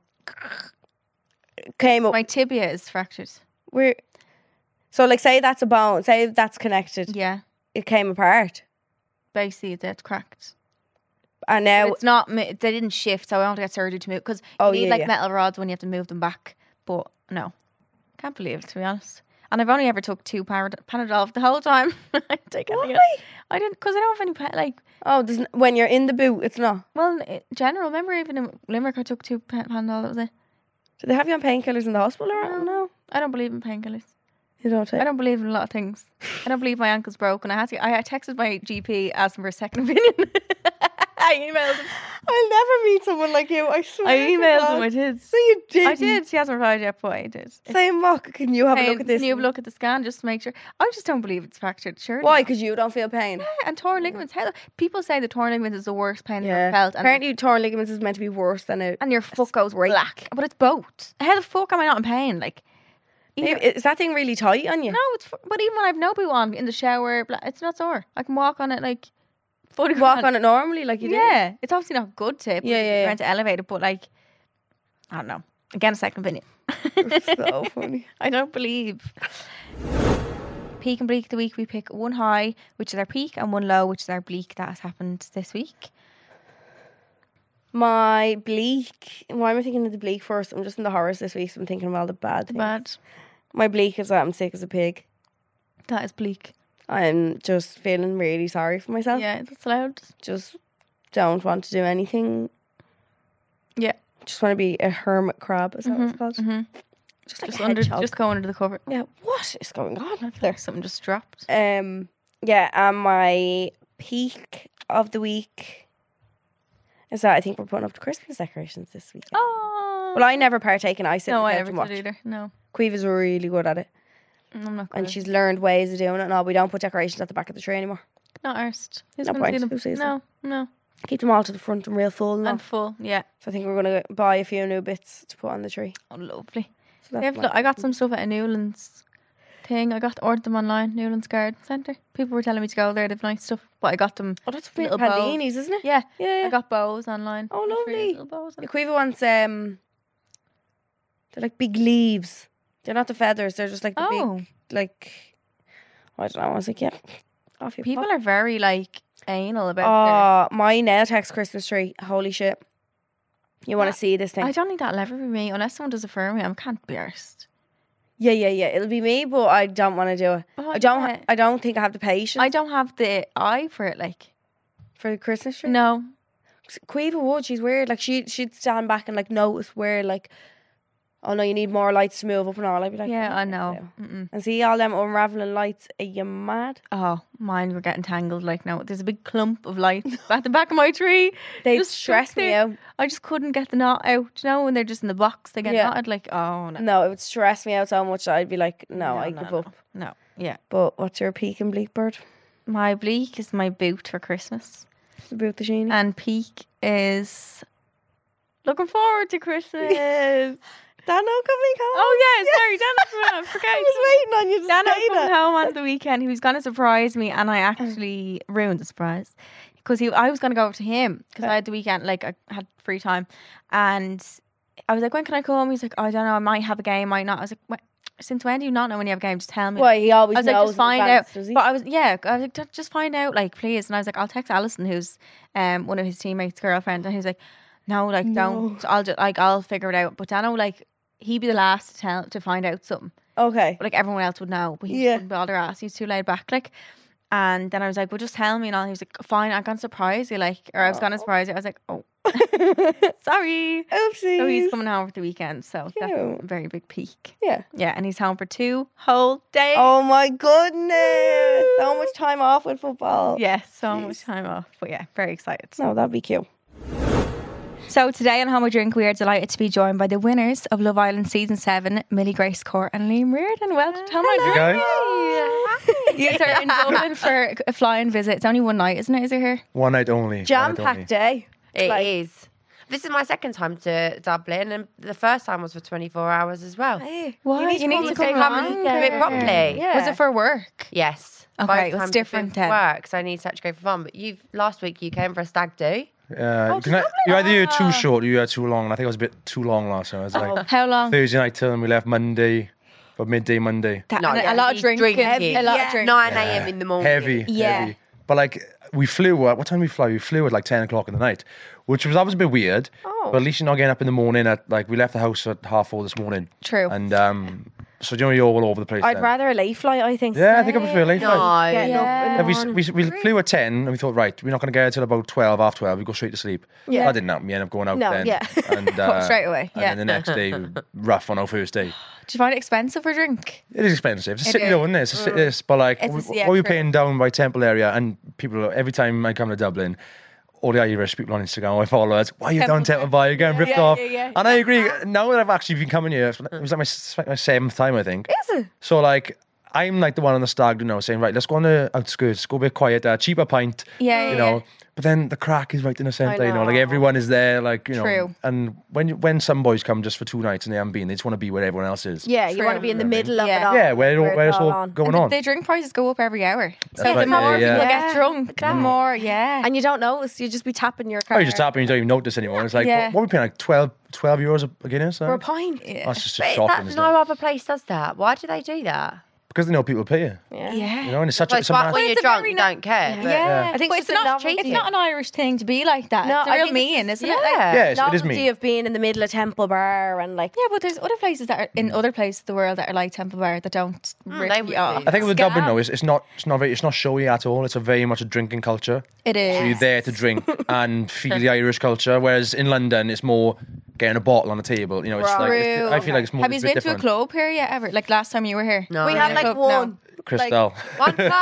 [SPEAKER 6] Came up.
[SPEAKER 4] My tibia is fractured.
[SPEAKER 6] Where? So like, say that's a bone. Say that's connected.
[SPEAKER 4] Yeah.
[SPEAKER 6] It came apart,
[SPEAKER 4] Basically, it's cracked.
[SPEAKER 6] and
[SPEAKER 4] But
[SPEAKER 6] now
[SPEAKER 4] it's not, they didn't shift, so I want to get surgery to move. Because
[SPEAKER 6] Oh,
[SPEAKER 4] you need
[SPEAKER 6] yeah,
[SPEAKER 4] like
[SPEAKER 6] yeah.
[SPEAKER 4] metal rods when you have to move them back. But no. Can't believe it, to be honest. And I've only ever took 2 Panadol the whole time. I take anything. I didn't, because I don't have any,
[SPEAKER 6] when you're in the boot, it's not.
[SPEAKER 4] well, in general, remember even in Limerick, I took 2 Panadol, that was it.
[SPEAKER 6] Do they have you on painkillers in the hospital or no?
[SPEAKER 4] I don't believe in painkillers.
[SPEAKER 6] You don't take.
[SPEAKER 4] I don't believe in a lot of things. I don't believe my ankle's broken. I texted my GP asking for a second opinion. I emailed him.
[SPEAKER 6] I'll never meet someone like you. I swear.
[SPEAKER 4] I
[SPEAKER 6] to
[SPEAKER 4] emailed
[SPEAKER 6] God.
[SPEAKER 4] him. I did.
[SPEAKER 6] So you did.
[SPEAKER 4] I did. She hasn't replied yet, but I did.
[SPEAKER 6] Saying what? Can you have a look at this?
[SPEAKER 4] Can you have a look at the scan just to make sure? I just don't believe it's fractured. Sure.
[SPEAKER 6] Why? Because you don't feel pain.
[SPEAKER 4] Yeah, and torn ligaments. People say the torn ligament is the worst pain
[SPEAKER 6] Yeah.
[SPEAKER 4] I've felt. And,
[SPEAKER 6] Apparently, torn ligaments is meant to be worse than a.
[SPEAKER 4] and your foot goes black. But it's both. How the fuck am I not in pain? Like, either-
[SPEAKER 6] Is that thing really tight on you?
[SPEAKER 4] no, but even when I've no boot on in the shower, it's not sore. I can walk on it like fully
[SPEAKER 6] Walk
[SPEAKER 4] grand.
[SPEAKER 6] on it normally, like you do.
[SPEAKER 4] Yeah, it's obviously not good to.
[SPEAKER 6] Yeah.
[SPEAKER 4] Trying to elevate it, but like, I don't know. Again, a second opinion.
[SPEAKER 6] So funny.
[SPEAKER 4] I don't believe. Peak and bleak of the week. We pick one high, which is our peak, and one low, which is our bleak that has happened this week.
[SPEAKER 6] My bleak. Why am I thinking of the bleak first? I'm just in the horrors this week, so I'm thinking of all the bad things.
[SPEAKER 4] Bad.
[SPEAKER 6] My bleak is that I'm sick as a pig.
[SPEAKER 4] That is bleak.
[SPEAKER 6] I'm just feeling really sorry for myself.
[SPEAKER 4] Yeah, that's loud.
[SPEAKER 6] Just don't want to do anything.
[SPEAKER 4] Yeah.
[SPEAKER 6] Just want to be a hermit crab, is that what it's called? Just like a hedgehog.
[SPEAKER 4] Just go under the cover.
[SPEAKER 6] Yeah, what is going on up
[SPEAKER 4] There,
[SPEAKER 6] there?
[SPEAKER 4] something just dropped.
[SPEAKER 6] Yeah, and my peak of the week is that I think we're putting up the Christmas decorations this week.
[SPEAKER 4] Oh.
[SPEAKER 6] Well, I never partake in it. I sit
[SPEAKER 4] no,
[SPEAKER 6] on the
[SPEAKER 4] I
[SPEAKER 6] couch
[SPEAKER 4] never
[SPEAKER 6] and watch.
[SPEAKER 4] did either. No,
[SPEAKER 6] Queeve is really good at it,
[SPEAKER 4] I'm not good.
[SPEAKER 6] and she's learned ways of doing it. And all, we don't put decorations at the back of the tree anymore.
[SPEAKER 4] not arsed. Who's
[SPEAKER 6] No
[SPEAKER 4] gonna see
[SPEAKER 6] point.
[SPEAKER 4] them?
[SPEAKER 6] Who sees
[SPEAKER 4] No, no.
[SPEAKER 6] Keep them all to the front and real full now.
[SPEAKER 4] And full. Yeah.
[SPEAKER 6] So I think we're going to buy a few new bits to put on the tree.
[SPEAKER 4] Oh, lovely.
[SPEAKER 6] So
[SPEAKER 4] They
[SPEAKER 6] that's
[SPEAKER 4] have,
[SPEAKER 6] my-
[SPEAKER 4] I got some stuff at a Newlands thing. I ordered them online. Newlands Garden Centre. People were telling me to go there. They've nice stuff, but I got them.
[SPEAKER 6] Oh, that's
[SPEAKER 4] little bows.
[SPEAKER 6] Pandini's, isn't it?
[SPEAKER 4] Yeah,
[SPEAKER 6] Yeah.
[SPEAKER 4] I got bows online.
[SPEAKER 6] Oh,
[SPEAKER 4] Three
[SPEAKER 6] lovely.
[SPEAKER 4] little bows on
[SPEAKER 6] The
[SPEAKER 4] it.
[SPEAKER 6] Quiva wants they're like big leaves. They're not the feathers. They're just like the
[SPEAKER 4] Oh.
[SPEAKER 6] big, like, I don't know. I was like, yeah, off you
[SPEAKER 4] People
[SPEAKER 6] pop.
[SPEAKER 4] are very like anal about.
[SPEAKER 6] Oh, my nail tech's Christmas tree. Holy shit! You want to
[SPEAKER 4] That-
[SPEAKER 6] see this thing?
[SPEAKER 4] I don't think that'll ever be me unless someone does it for me. I can't be arsed.
[SPEAKER 6] Yeah. It'll be me, but I don't want to do it.
[SPEAKER 4] Oh,
[SPEAKER 6] I don't.
[SPEAKER 4] yeah.
[SPEAKER 6] I don't think I have the patience
[SPEAKER 4] I don't have the eye for it. Like,
[SPEAKER 6] for the Christmas tree.
[SPEAKER 4] no.
[SPEAKER 6] Quiva would. She's weird. Like she'd stand back and like notice where like, oh no, you need more lights to move up and all. I'd be like,
[SPEAKER 4] Yeah,
[SPEAKER 6] "Oh,
[SPEAKER 4] I
[SPEAKER 6] no,
[SPEAKER 4] know.
[SPEAKER 6] no."
[SPEAKER 4] Mm-mm.
[SPEAKER 6] And see all them unraveling lights. Are you mad?
[SPEAKER 4] Oh, mine were getting tangled. Like, no, there's a big clump of lights at the back of my tree.
[SPEAKER 6] They
[SPEAKER 4] Just
[SPEAKER 6] stress
[SPEAKER 4] stuck
[SPEAKER 6] me
[SPEAKER 4] there.
[SPEAKER 6] out.
[SPEAKER 4] I just couldn't get the knot out. You know, when they're just in the box, they get
[SPEAKER 6] Yeah.
[SPEAKER 4] knotted. Like, oh no.
[SPEAKER 6] No, it would stress me out so much that I'd be like, no, I give up.
[SPEAKER 4] No, yeah.
[SPEAKER 6] But what's your peak and bleak bird?
[SPEAKER 4] My bleak is my boot for Christmas,
[SPEAKER 6] About the Sheeny.
[SPEAKER 4] and peak is looking forward to Christmas.
[SPEAKER 6] Dano coming home.
[SPEAKER 4] Oh yeah, sorry, Dano's coming home. Forget.
[SPEAKER 6] I was waiting on you to
[SPEAKER 4] Dano's
[SPEAKER 6] say
[SPEAKER 4] coming
[SPEAKER 6] that.
[SPEAKER 4] home on the weekend. He was going to surprise me, and I actually ruined the surprise because I was going to go over to him because I had the weekend, like I had free time, and I was like, "When can I come?" He's like, "Oh, I don't know. I might have a game, might not." I was like, "Since when do you not know when you have a game? Just tell me."
[SPEAKER 6] Why, he always
[SPEAKER 4] I was like,
[SPEAKER 6] knows
[SPEAKER 4] just find
[SPEAKER 6] in
[SPEAKER 4] out.
[SPEAKER 6] advance, does he?
[SPEAKER 4] But I was like, just find out, like, please. And I was like, I'll text Alison, who's one of his teammates' girlfriend, and he's like, no, like, don't. I'll figure it out. But Dano, like, he'd be the last to find out something.
[SPEAKER 6] Okay.
[SPEAKER 4] But, like, everyone else would know, but he
[SPEAKER 6] Yeah.
[SPEAKER 4] wouldn't bother us. He's too laid back, like. And then I was like, well, just tell me. And all. He was like, fine, I'm going to surprise you. Like, or I was going to surprise you. I was like, oh, sorry.
[SPEAKER 6] Oopsie.
[SPEAKER 4] So he's coming home for the weekend. So that's a
[SPEAKER 6] Cute.
[SPEAKER 4] very big peak.
[SPEAKER 6] Yeah.
[SPEAKER 4] Yeah, and he's home for 2 whole days.
[SPEAKER 6] Oh my goodness. So much time off with football.
[SPEAKER 4] Yeah, so much time off. But yeah, very excited.
[SPEAKER 6] No, that'd be cute.
[SPEAKER 4] So today on Home We Drink, we are delighted to be joined by the winners of Love Island Season 7, Millie Grace Court and Liam Reardon. Welcome to Home We
[SPEAKER 3] You
[SPEAKER 4] Drink.
[SPEAKER 3] guys?
[SPEAKER 4] You are in Dublin for a flying visit. It's only one night, isn't it? Is it here?
[SPEAKER 3] One night only.
[SPEAKER 6] Jam-packed day.
[SPEAKER 5] It is. This is my second time to Dublin, and the first time was for 24 hours as well.
[SPEAKER 6] Hey,
[SPEAKER 4] Why? You need to come
[SPEAKER 5] come and do it
[SPEAKER 4] longer.
[SPEAKER 5] properly.
[SPEAKER 6] Yeah.
[SPEAKER 4] Was it for work?
[SPEAKER 5] Yes.
[SPEAKER 4] Okay,
[SPEAKER 5] Both
[SPEAKER 4] it was
[SPEAKER 5] times
[SPEAKER 4] different
[SPEAKER 5] have been
[SPEAKER 4] then.
[SPEAKER 5] for work, so I need to actually go for fun. But last week you came for a stag do.
[SPEAKER 3] You either you're too short or you're too long. And I think I was a bit too long last time. I was like
[SPEAKER 4] How long?
[SPEAKER 3] Thursday night till, and we left Monday, but midday Monday.
[SPEAKER 4] And
[SPEAKER 5] yeah,
[SPEAKER 4] a lot of
[SPEAKER 5] he's
[SPEAKER 4] drinking.
[SPEAKER 5] drinking.
[SPEAKER 4] A lot
[SPEAKER 6] Yeah.
[SPEAKER 4] of drinking.
[SPEAKER 5] 9 a.m. in the morning.
[SPEAKER 3] Heavy,
[SPEAKER 4] Yeah.
[SPEAKER 3] heavy. But like, we flew at, what time did we fly? We flew at like 10 o'clock in the night, which was obviously a bit weird. But at least you're not getting up in the morning at, like, we left the house at 4:30 this morning.
[SPEAKER 4] True.
[SPEAKER 3] And so, you know, you're all over the place
[SPEAKER 6] I'd
[SPEAKER 3] then.
[SPEAKER 6] rather a late flight, I think.
[SPEAKER 3] Yeah, I think I prefer late
[SPEAKER 5] No.
[SPEAKER 3] flight.
[SPEAKER 6] Getting up in the morning.
[SPEAKER 3] We flew at 10 and we thought, right, we're not going to get out till about 12, half 12. We go straight to sleep.
[SPEAKER 6] Yeah.
[SPEAKER 3] That didn't happen. We ended up going out
[SPEAKER 6] No,
[SPEAKER 3] then.
[SPEAKER 6] yeah.
[SPEAKER 3] And,
[SPEAKER 4] Straight away,
[SPEAKER 3] And
[SPEAKER 4] yeah.
[SPEAKER 3] then the next day, rough on our first day.
[SPEAKER 4] Do you find it expensive for drink?
[SPEAKER 3] It is expensive. It's a
[SPEAKER 4] It
[SPEAKER 3] city
[SPEAKER 4] is.
[SPEAKER 3] though, isn't it? It's a city, but like,
[SPEAKER 4] It's a-
[SPEAKER 3] what
[SPEAKER 4] yeah,
[SPEAKER 3] we're
[SPEAKER 4] true.
[SPEAKER 3] paying down by Temple area, and people, every time I come to Dublin, all the Irish people on Instagram I follow, it's, why are you down Temple Bar? You're getting ripped off.
[SPEAKER 4] yeah.
[SPEAKER 3] And I agree. Now that I've actually been coming here, it was like my 7th time, I think.
[SPEAKER 6] Is it?
[SPEAKER 3] So like, I'm like the one on the stag, you know, saying, right, let's go on the outskirts, go a bit quieter, cheaper pint,
[SPEAKER 4] Yeah,
[SPEAKER 3] you
[SPEAKER 4] yeah,
[SPEAKER 3] know.
[SPEAKER 4] yeah.
[SPEAKER 3] But then the crack is right in the centre, you know, like
[SPEAKER 6] know.
[SPEAKER 3] everyone is there, like, you know.
[SPEAKER 4] True.
[SPEAKER 3] And when some boys come just for 2 nights and they haven't been, they just want to be where everyone else is.
[SPEAKER 6] Yeah, you
[SPEAKER 4] True.
[SPEAKER 6] want to be in the middle of
[SPEAKER 4] Yeah.
[SPEAKER 6] it all.
[SPEAKER 3] Yeah, where it's all
[SPEAKER 6] on.
[SPEAKER 3] going on.
[SPEAKER 4] The drink prices go up every hour. So
[SPEAKER 3] right,
[SPEAKER 4] the more
[SPEAKER 3] yeah,
[SPEAKER 4] people
[SPEAKER 3] yeah.
[SPEAKER 4] get drunk, the more, yeah.
[SPEAKER 6] And you don't notice, you just be tapping your car.
[SPEAKER 3] Oh, you just tap and you don't even notice anymore. It's like,
[SPEAKER 4] Yeah.
[SPEAKER 3] what are we paying, like 12 euros a Guinness?
[SPEAKER 6] for a pint.
[SPEAKER 3] That's just
[SPEAKER 5] But
[SPEAKER 3] shocking, isn't
[SPEAKER 5] no
[SPEAKER 3] it?
[SPEAKER 5] other place does that. Why do they do that?
[SPEAKER 3] Because they know people pay you.
[SPEAKER 6] Yeah.
[SPEAKER 4] Yeah.
[SPEAKER 3] You know, and it's such a,
[SPEAKER 5] Well,
[SPEAKER 3] it's a
[SPEAKER 5] when
[SPEAKER 3] massive...
[SPEAKER 5] you're
[SPEAKER 4] it's a
[SPEAKER 5] drunk,
[SPEAKER 4] very
[SPEAKER 5] you don't care. but-
[SPEAKER 4] Yeah.
[SPEAKER 6] I think
[SPEAKER 4] But
[SPEAKER 6] it's
[SPEAKER 4] it's
[SPEAKER 6] just
[SPEAKER 4] not,
[SPEAKER 6] a novelty.
[SPEAKER 4] it's not an Irish thing to be like that.
[SPEAKER 6] No,
[SPEAKER 4] it's a
[SPEAKER 6] I
[SPEAKER 4] real
[SPEAKER 6] think
[SPEAKER 4] mean, isn't it?
[SPEAKER 5] Yeah.
[SPEAKER 4] Like,
[SPEAKER 3] Yeah, it is
[SPEAKER 6] Novelty
[SPEAKER 3] me.
[SPEAKER 6] of being in the middle of Temple Bar and like.
[SPEAKER 4] yeah, but there's other places that are in other places of the world that are like Temple Bar that don't rip
[SPEAKER 5] they
[SPEAKER 4] you
[SPEAKER 5] would
[SPEAKER 4] off.
[SPEAKER 5] be.
[SPEAKER 3] I think with Dublin,
[SPEAKER 4] Scam.
[SPEAKER 3] though, it's not showy at all. It's a very much a drinking culture.
[SPEAKER 4] It is.
[SPEAKER 3] So you're there to drink and feel the Irish culture. Whereas in London, it's more getting a bottle on the table. You know, it's like
[SPEAKER 4] True.
[SPEAKER 3] I feel like it's more.
[SPEAKER 4] Have you
[SPEAKER 3] it's a
[SPEAKER 4] been
[SPEAKER 3] bit
[SPEAKER 4] to a
[SPEAKER 3] different.
[SPEAKER 4] club here yet ever? Like last time you were here?
[SPEAKER 5] No.
[SPEAKER 6] We had
[SPEAKER 5] Yeah.
[SPEAKER 6] like
[SPEAKER 4] Club,
[SPEAKER 6] one.
[SPEAKER 3] Crystal.
[SPEAKER 5] One club.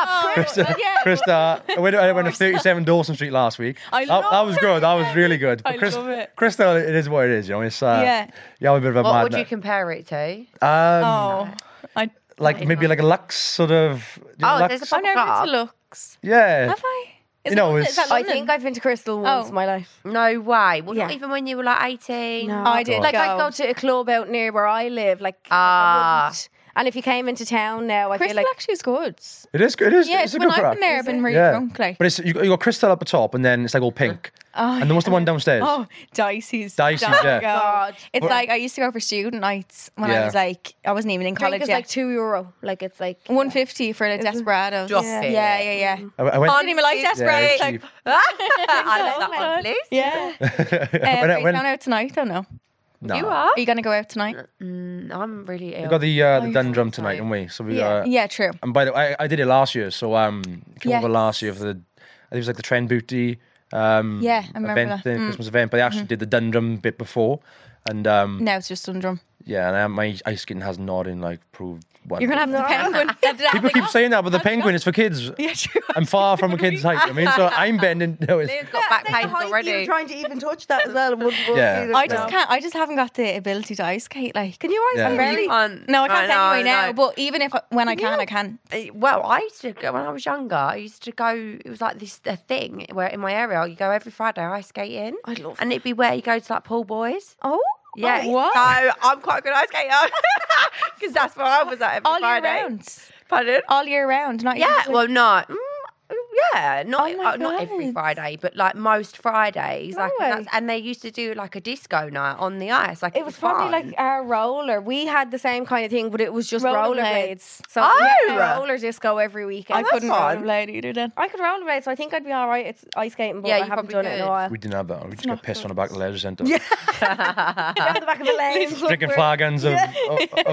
[SPEAKER 3] Krista, I went to 37 Dawson Street last week.
[SPEAKER 4] I
[SPEAKER 3] that
[SPEAKER 4] love
[SPEAKER 3] was good. That was really good.
[SPEAKER 4] I love it.
[SPEAKER 3] Crystal, it is what it is. You know, it's
[SPEAKER 4] Yeah.
[SPEAKER 3] you have a bit of a
[SPEAKER 5] What would
[SPEAKER 3] madness.
[SPEAKER 5] you compare it to?
[SPEAKER 4] Oh,
[SPEAKER 3] Like maybe like a Lux sort of. you know,
[SPEAKER 5] Oh,
[SPEAKER 3] Lux?
[SPEAKER 5] there's a
[SPEAKER 4] I've never been
[SPEAKER 5] club.
[SPEAKER 4] to Lux.
[SPEAKER 3] Yeah.
[SPEAKER 4] Have I? Is
[SPEAKER 3] You know,
[SPEAKER 4] it,
[SPEAKER 3] it's-
[SPEAKER 4] is that
[SPEAKER 6] I
[SPEAKER 4] London?
[SPEAKER 6] think I've been to Crystal once
[SPEAKER 4] Oh.
[SPEAKER 6] in my life.
[SPEAKER 5] No way. Well, not
[SPEAKER 6] Yeah.
[SPEAKER 5] even when you were like 18.
[SPEAKER 6] No.
[SPEAKER 4] I did
[SPEAKER 6] Like
[SPEAKER 4] go.
[SPEAKER 6] I'd go to a club out near where I live. Like I wouldn't. And if you came into town now, I
[SPEAKER 4] Crystal
[SPEAKER 6] feel like
[SPEAKER 4] actually is good.
[SPEAKER 3] It is good. It is.
[SPEAKER 4] Yeah,
[SPEAKER 3] it's a
[SPEAKER 4] when
[SPEAKER 3] good
[SPEAKER 4] I've
[SPEAKER 3] crack.
[SPEAKER 4] been there, I've been really
[SPEAKER 3] Yeah.
[SPEAKER 4] drunk. Like,
[SPEAKER 3] But it's you got Crystal up the top, and then it's like all pink.
[SPEAKER 4] oh,
[SPEAKER 3] And then what's the one downstairs?
[SPEAKER 4] Oh, Dicey's.
[SPEAKER 3] Dicey's,
[SPEAKER 4] Don't
[SPEAKER 3] yeah.
[SPEAKER 4] go.
[SPEAKER 6] God.
[SPEAKER 4] It's like I used to go for student nights when I
[SPEAKER 3] Yeah.
[SPEAKER 4] was like, I wasn't even in
[SPEAKER 6] drink
[SPEAKER 4] college
[SPEAKER 6] is
[SPEAKER 4] yet.
[SPEAKER 6] like €2. Like it's like
[SPEAKER 4] $1.50 for a Desperados.
[SPEAKER 5] Drop
[SPEAKER 4] yeah.
[SPEAKER 5] it.
[SPEAKER 4] Yeah.
[SPEAKER 3] I went.
[SPEAKER 4] I didn't even like
[SPEAKER 3] Yeah,
[SPEAKER 4] Desperados.
[SPEAKER 3] it's
[SPEAKER 4] like,
[SPEAKER 3] cheap.
[SPEAKER 5] I like that one, please.
[SPEAKER 4] yeah.
[SPEAKER 3] When
[SPEAKER 4] Are
[SPEAKER 3] I
[SPEAKER 4] you
[SPEAKER 3] went-
[SPEAKER 4] going out tonight or no?
[SPEAKER 3] No.
[SPEAKER 5] You are?
[SPEAKER 4] Are you going to go out tonight?
[SPEAKER 5] I'm really ill.
[SPEAKER 3] We got the
[SPEAKER 4] you're
[SPEAKER 3] Dundrum
[SPEAKER 5] so
[SPEAKER 3] tonight,
[SPEAKER 5] sorry.
[SPEAKER 3] haven't we? So we
[SPEAKER 4] Yeah, true.
[SPEAKER 3] And by the way, I did it last year. So came over
[SPEAKER 4] Yes.
[SPEAKER 3] last year for the. I think it was like the Trend Booty.
[SPEAKER 4] Yeah, I remember
[SPEAKER 3] event,
[SPEAKER 4] that.
[SPEAKER 3] the Christmas event. But they actually did the Dundrum bit before, and
[SPEAKER 4] Now it's just Dundrum.
[SPEAKER 3] yeah, and my ice skating has not in like proved. One.
[SPEAKER 4] You're going to have the penguin.
[SPEAKER 3] People keep saying that, but the penguin is for kids.
[SPEAKER 4] Yeah, true.
[SPEAKER 3] I'm far from a kid's height. I mean, so I'm bending. No, it's,
[SPEAKER 5] Liam's got back pains already.
[SPEAKER 6] trying to even touch that as well.
[SPEAKER 3] Yeah.
[SPEAKER 4] I just can't. I just haven't got the ability to ice skate. Like,
[SPEAKER 6] Can you ice
[SPEAKER 3] Yeah.
[SPEAKER 6] skate?
[SPEAKER 4] barely.
[SPEAKER 5] You can't.
[SPEAKER 4] No, I can't
[SPEAKER 5] know,
[SPEAKER 4] anyway now.
[SPEAKER 5] no.
[SPEAKER 4] But even if when I can, I can.
[SPEAKER 5] Well, I used to go when I was younger. I used to go. It was like this a thing where in my area you go every Friday ice skating.
[SPEAKER 6] I love
[SPEAKER 5] And it'd be where you go to like pool boys.
[SPEAKER 6] Oh,
[SPEAKER 5] Yeah.
[SPEAKER 4] what?
[SPEAKER 5] So I'm quite a good ice skater because that's where I was at every
[SPEAKER 4] All year
[SPEAKER 5] Friday.
[SPEAKER 4] round.
[SPEAKER 5] Pardon?
[SPEAKER 4] All year round. Not
[SPEAKER 5] Yeah.
[SPEAKER 4] even-
[SPEAKER 5] Well, no. Yeah, not
[SPEAKER 4] Oh my
[SPEAKER 5] not every
[SPEAKER 4] God.
[SPEAKER 5] Friday, but like most Fridays.
[SPEAKER 6] No
[SPEAKER 5] Like
[SPEAKER 6] way.
[SPEAKER 5] and they used to do like a disco night on the ice. Like
[SPEAKER 6] it was probably
[SPEAKER 5] fun.
[SPEAKER 6] like our roller. We had the same kind of thing, but it was just
[SPEAKER 4] Rollerblades.
[SPEAKER 6] rollerblades. So
[SPEAKER 5] Oh!
[SPEAKER 6] we had roller disco every weekend.
[SPEAKER 4] I couldn't
[SPEAKER 5] fun.
[SPEAKER 4] rollerblade either then.
[SPEAKER 6] I could rollerblade, so I think I'd be all right. It's ice skating, but
[SPEAKER 5] Yeah,
[SPEAKER 6] I
[SPEAKER 5] you
[SPEAKER 6] haven't
[SPEAKER 5] probably
[SPEAKER 6] done it in a
[SPEAKER 5] could.
[SPEAKER 6] while.
[SPEAKER 3] we didn't have that. We just got pissed on the back of the leisure centre.
[SPEAKER 6] Down the back of the lane.
[SPEAKER 3] Drinking flagons of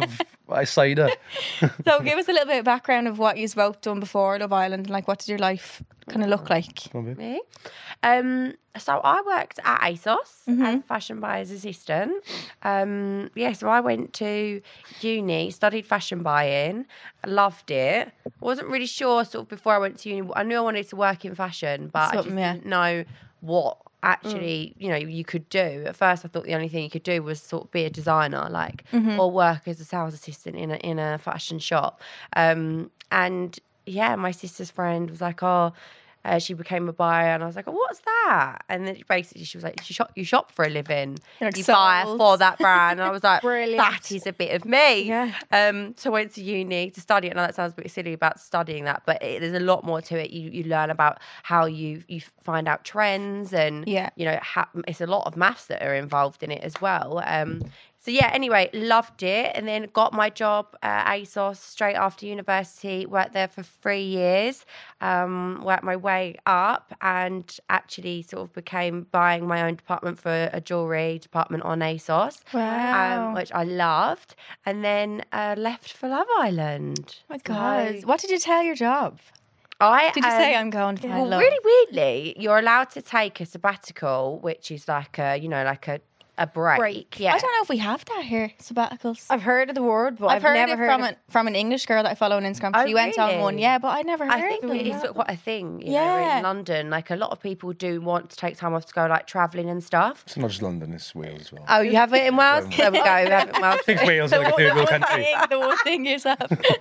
[SPEAKER 3] I cider.
[SPEAKER 4] So give us a little bit of background of what you've both done before Love Island, and like what did your life kind of look like?
[SPEAKER 5] Me? So I worked at ASOS as a fashion buyer's assistant. So I went to uni, studied fashion buying, loved it. Wasn't really sure sort of before I went to uni. I knew I wanted to work in fashion, but I just didn't know what actually you could do. At first I thought the only thing you could do was sort of be a designer, like or work as a sales assistant in a fashion shop. And yeah, my sister's friend was like, she became a buyer, and I was like, what's that? And then basically she was like, you shop for a living, you buy for that brand. And I was like,
[SPEAKER 6] Brilliant.
[SPEAKER 5] That is a bit of me.
[SPEAKER 6] Yeah.
[SPEAKER 5] So I went to uni to study it. I know that sounds a bit silly about studying that, but there's a lot more to it. You learn about how you find out trends, and it's a lot of maths that are involved in it as well. So yeah, anyway, loved it, and then got my job at ASOS straight after university. Worked there for 3 years, worked my way up, and actually sort of became buying my own department for a jewellery department on ASOS, which I loved, and then left for Love Island.
[SPEAKER 4] Oh my God. What did you tell your job?
[SPEAKER 5] Did
[SPEAKER 4] you say I'm going to
[SPEAKER 5] Well,
[SPEAKER 4] Love?
[SPEAKER 5] really weirdly, you're allowed to take a sabbatical, which is like a break. Yeah.
[SPEAKER 4] I don't know if we have that here, sabbaticals.
[SPEAKER 6] I've heard of the word, but
[SPEAKER 4] I've heard
[SPEAKER 6] never
[SPEAKER 4] it
[SPEAKER 6] heard
[SPEAKER 4] from an English girl that I follow on Instagram.
[SPEAKER 5] Oh,
[SPEAKER 4] She went on one,
[SPEAKER 5] really?
[SPEAKER 4] but I never heard
[SPEAKER 5] I think
[SPEAKER 4] of it.
[SPEAKER 5] it's quite a thing, you know,
[SPEAKER 4] Yeah.
[SPEAKER 5] in London. Like a lot of people do want to take time off to go like travelling and stuff.
[SPEAKER 3] It's not just London, it's Wales as well.
[SPEAKER 5] Oh, you have it in Wales? There we go. We have it in Wales.
[SPEAKER 3] I think Wales is like a third world country.
[SPEAKER 4] The one thing yourself.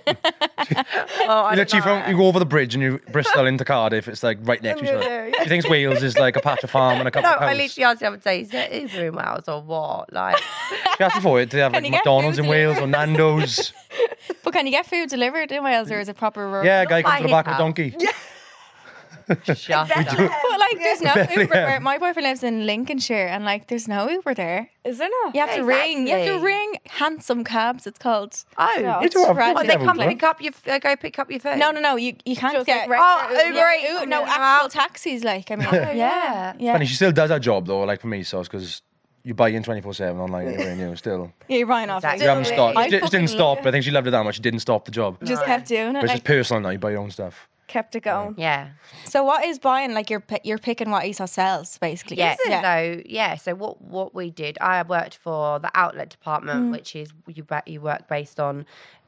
[SPEAKER 3] You go over the bridge and you Bristol into Cardiff, it's like right next to each other. He thinks Wales is like a patch of farm and a couple
[SPEAKER 5] No,
[SPEAKER 3] of
[SPEAKER 5] I
[SPEAKER 3] cows.
[SPEAKER 5] literally asked the other day, is there Uber in Wales or what? Like,
[SPEAKER 3] She asked me for it. Do they have like
[SPEAKER 4] you get
[SPEAKER 3] McDonald's
[SPEAKER 4] food
[SPEAKER 3] in Wales or Nando's?
[SPEAKER 4] But can you get food delivered in Wales, or is it proper rural?
[SPEAKER 3] Yeah, a guy comes
[SPEAKER 5] I
[SPEAKER 3] to the back of a
[SPEAKER 5] hit
[SPEAKER 3] donkey.
[SPEAKER 5] shut up.
[SPEAKER 4] But like, there's no
[SPEAKER 3] Yeah.
[SPEAKER 4] Uber. Where my boyfriend lives in Lincolnshire, and like, there's no Uber there.
[SPEAKER 6] Is there not?
[SPEAKER 4] You have to ring. You have to
[SPEAKER 5] Exactly.
[SPEAKER 4] ring handsome cabs. It's called.
[SPEAKER 5] Oh,
[SPEAKER 3] We do have-
[SPEAKER 4] tragic.
[SPEAKER 5] well,
[SPEAKER 3] we
[SPEAKER 5] they
[SPEAKER 3] have
[SPEAKER 5] come
[SPEAKER 3] Uber.
[SPEAKER 5] pick up your, go pick up your food.
[SPEAKER 4] No. You can't
[SPEAKER 6] Just
[SPEAKER 4] get.
[SPEAKER 6] like
[SPEAKER 5] Uber Eats.
[SPEAKER 4] No, actual taxis. Like, I mean, yeah.
[SPEAKER 3] Funny, she still does her job though, like for me, so because you buy in 24/7 online anyway, and you still.
[SPEAKER 4] Yeah, you're buying off.
[SPEAKER 5] Exactly.
[SPEAKER 3] You haven't stopped.
[SPEAKER 4] I
[SPEAKER 3] She just didn't
[SPEAKER 4] fucking
[SPEAKER 3] stop. I think she loved it that much. She didn't stop the job.
[SPEAKER 4] Just kept doing it.
[SPEAKER 3] But it's
[SPEAKER 4] Like,
[SPEAKER 3] just personal now. You buy your own stuff.
[SPEAKER 6] Kept it going.
[SPEAKER 5] Yeah.
[SPEAKER 4] so what is buying? Like, you're picking what ASOS sells, basically.
[SPEAKER 5] Yeah. So what we did, I worked for the outlet department, which is you work based on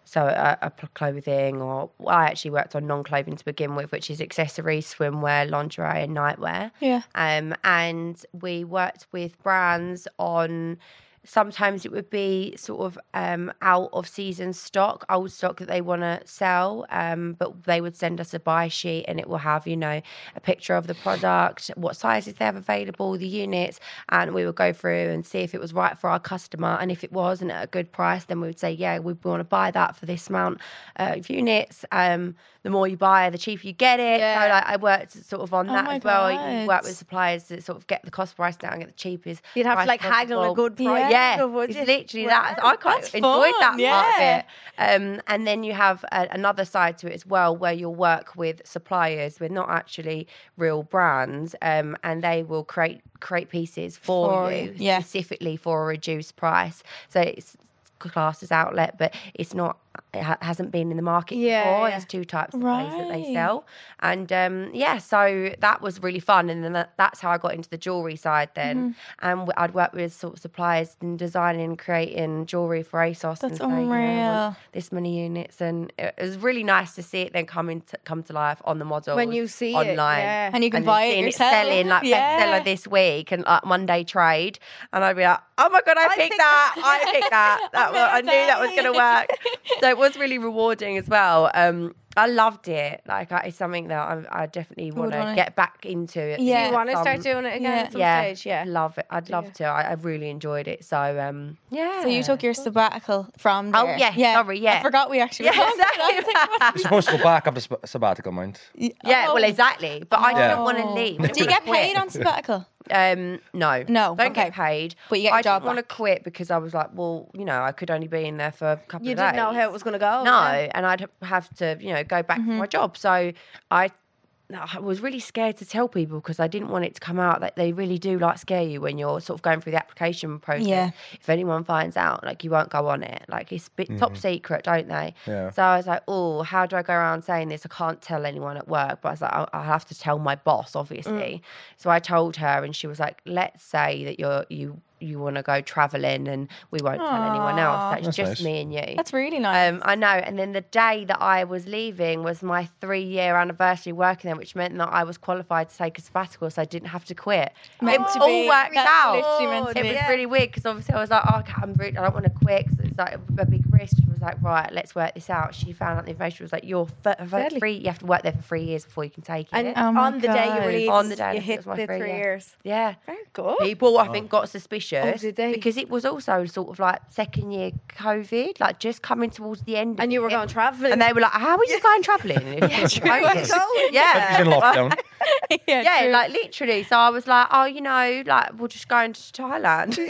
[SPEAKER 5] clothing, or I actually worked on non-clothing to begin with, which is accessories, swimwear, lingerie, and nightwear.
[SPEAKER 4] Yeah.
[SPEAKER 5] And we worked with brands on. Sometimes it would be sort of out of season stock, old stock that they want to sell, but they would send us a buy sheet, and it will have, a picture of the product, what sizes they have available, the units, and we would go through and see if it was right for our customer. And if it was and at a good price, then we would say, yeah, we want to buy that for this amount of units. The more you buy, the cheaper you get it.
[SPEAKER 4] Yeah.
[SPEAKER 5] So I worked sort of on that
[SPEAKER 4] my
[SPEAKER 5] as well.
[SPEAKER 4] God.
[SPEAKER 5] You work with suppliers to sort of get the cost price down, get the cheapest.
[SPEAKER 6] You'd have to
[SPEAKER 5] price
[SPEAKER 6] like haggle a
[SPEAKER 5] possible.
[SPEAKER 6] good price.
[SPEAKER 5] Yeah,
[SPEAKER 6] would
[SPEAKER 5] it's
[SPEAKER 6] you?
[SPEAKER 5] literally that. I quite
[SPEAKER 4] That's
[SPEAKER 5] enjoyed that
[SPEAKER 4] fun,
[SPEAKER 5] part of
[SPEAKER 4] yeah.
[SPEAKER 5] it. And then you have another side to it as well, where you'll work with suppliers with not actually real brands, and they will create pieces for you
[SPEAKER 4] yeah.
[SPEAKER 5] specifically for a reduced price. So it's classed as outlet, but it's not. It hasn't been in the market before.
[SPEAKER 6] Yeah.
[SPEAKER 5] There's two types of ways that they
[SPEAKER 4] Right.
[SPEAKER 5] sell, and so that was really fun. And then that's how I got into the jewelry side. Then, and I'd work with sort of suppliers in designing and creating jewelry for ASOS.
[SPEAKER 4] That's
[SPEAKER 5] and say, I want
[SPEAKER 4] unreal.
[SPEAKER 5] this many units, and it was really nice to see it then come to life on the model
[SPEAKER 6] When you see it,
[SPEAKER 5] online,
[SPEAKER 6] yeah.
[SPEAKER 4] And you can
[SPEAKER 5] then
[SPEAKER 4] buy it
[SPEAKER 5] seeing
[SPEAKER 4] yourself.
[SPEAKER 5] selling like
[SPEAKER 4] Yeah.
[SPEAKER 5] bestseller this week and like Monday trade, and I'd be like, oh my god, I picked that. I knew that was going to work. So it was really rewarding as well. I loved it. Like it's something that I definitely want to
[SPEAKER 4] wanna-
[SPEAKER 5] get back into. It.
[SPEAKER 4] Yeah.
[SPEAKER 6] Do you want to
[SPEAKER 5] Some-
[SPEAKER 6] start doing it again at some
[SPEAKER 5] yeah,
[SPEAKER 6] stage? Yeah.
[SPEAKER 5] love it. I'd love to. I really enjoyed it. So yeah.
[SPEAKER 4] So you took your sabbatical from
[SPEAKER 5] Oh,
[SPEAKER 4] there.
[SPEAKER 5] yeah, sorry, yeah.
[SPEAKER 4] I forgot we actually were
[SPEAKER 5] Yeah,
[SPEAKER 4] talking about it.
[SPEAKER 3] You're supposed to go back after sabbatical, mind.
[SPEAKER 5] Yeah, well, exactly. But I didn't want to leave.
[SPEAKER 4] Do you get paid on sabbatical?
[SPEAKER 5] No.
[SPEAKER 4] No,
[SPEAKER 5] Don't
[SPEAKER 4] okay.
[SPEAKER 5] get paid.
[SPEAKER 4] But you get your
[SPEAKER 5] I
[SPEAKER 4] job
[SPEAKER 5] didn't want to
[SPEAKER 4] back.
[SPEAKER 5] quit because I was like, well, I could only be in there for a couple
[SPEAKER 6] You
[SPEAKER 5] of days.
[SPEAKER 6] didn't know how it was going to go.
[SPEAKER 5] No,
[SPEAKER 6] yeah.
[SPEAKER 5] and I'd have to, go back to my job. So I I was really scared to tell people because I didn't want it to come out that they really do like scare you when you're sort of going through the application process.
[SPEAKER 4] Yeah.
[SPEAKER 5] If anyone finds out, like you won't go on it. Like it's top secret, don't they?
[SPEAKER 3] Yeah.
[SPEAKER 5] So I was like, oh, how do I go around saying this? I can't tell anyone at work. But I was like, I have to tell my boss, obviously. So I told her, and she was like, let's say that you want to go travelling and we won't tell anyone else. That's just
[SPEAKER 3] nice.
[SPEAKER 5] me and you.
[SPEAKER 4] That's really nice.
[SPEAKER 5] I know. And then the day that I was leaving was my 3-year anniversary working there, which meant that I was qualified to take a sabbatical, so I didn't have to quit.
[SPEAKER 4] Meant
[SPEAKER 5] it
[SPEAKER 4] to
[SPEAKER 5] all
[SPEAKER 4] be.
[SPEAKER 5] worked
[SPEAKER 4] That's
[SPEAKER 5] out.
[SPEAKER 4] literally meant to
[SPEAKER 5] It
[SPEAKER 4] be.
[SPEAKER 5] was really weird because obviously I was like, oh, I don't want to quit because it's like a big risk. She was like, right, let's work this out. She found out the information. She was like, you're free. You have to work there for 3 years before you can take it.
[SPEAKER 6] And
[SPEAKER 4] Oh my
[SPEAKER 6] on the day you
[SPEAKER 4] God.
[SPEAKER 6] released,
[SPEAKER 5] On the day,
[SPEAKER 6] you
[SPEAKER 5] it
[SPEAKER 6] hit
[SPEAKER 5] was my
[SPEAKER 6] the
[SPEAKER 5] 3
[SPEAKER 6] 3
[SPEAKER 5] year.
[SPEAKER 6] years.
[SPEAKER 5] Yeah.
[SPEAKER 6] Very good.
[SPEAKER 5] People, I think, got suspicious
[SPEAKER 6] Oh, did they?
[SPEAKER 5] because it was also sort of like second year COVID, like just coming towards the end.
[SPEAKER 6] And you were
[SPEAKER 5] of it.
[SPEAKER 6] going travelling.
[SPEAKER 5] And they were like, how are you going travelling?
[SPEAKER 3] He's
[SPEAKER 5] Yeah.
[SPEAKER 3] in lockdown.
[SPEAKER 5] Yeah,
[SPEAKER 4] true.
[SPEAKER 5] like literally. So I was like, oh, you know, like we'll just go into Thailand.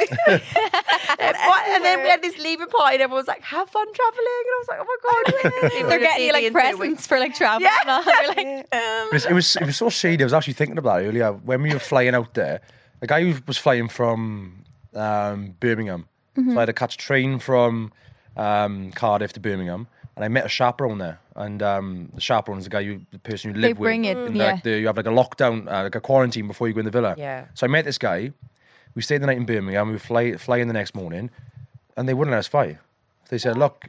[SPEAKER 5] And then we had this leaving party and everyone was like, have fun travelling. And I was like, oh my God.
[SPEAKER 4] They're getting you like presents for like travel and all. They're like,
[SPEAKER 3] It was so shady. I was actually thinking about it earlier when we were flying out there. The guy who was flying from Birmingham, so I had to catch a train from Cardiff to Birmingham, and I met a chaperone there. And the chaperone is the person you
[SPEAKER 4] They
[SPEAKER 3] live
[SPEAKER 4] bring
[SPEAKER 3] with.
[SPEAKER 4] it,
[SPEAKER 3] And,
[SPEAKER 4] yeah.
[SPEAKER 3] like, you have like a lockdown, like a quarantine before you go in the villa.
[SPEAKER 5] Yeah.
[SPEAKER 3] So I met this guy. We stayed the night in Birmingham. We would fly in the next morning, and they wouldn't let us fly. They said, "Look,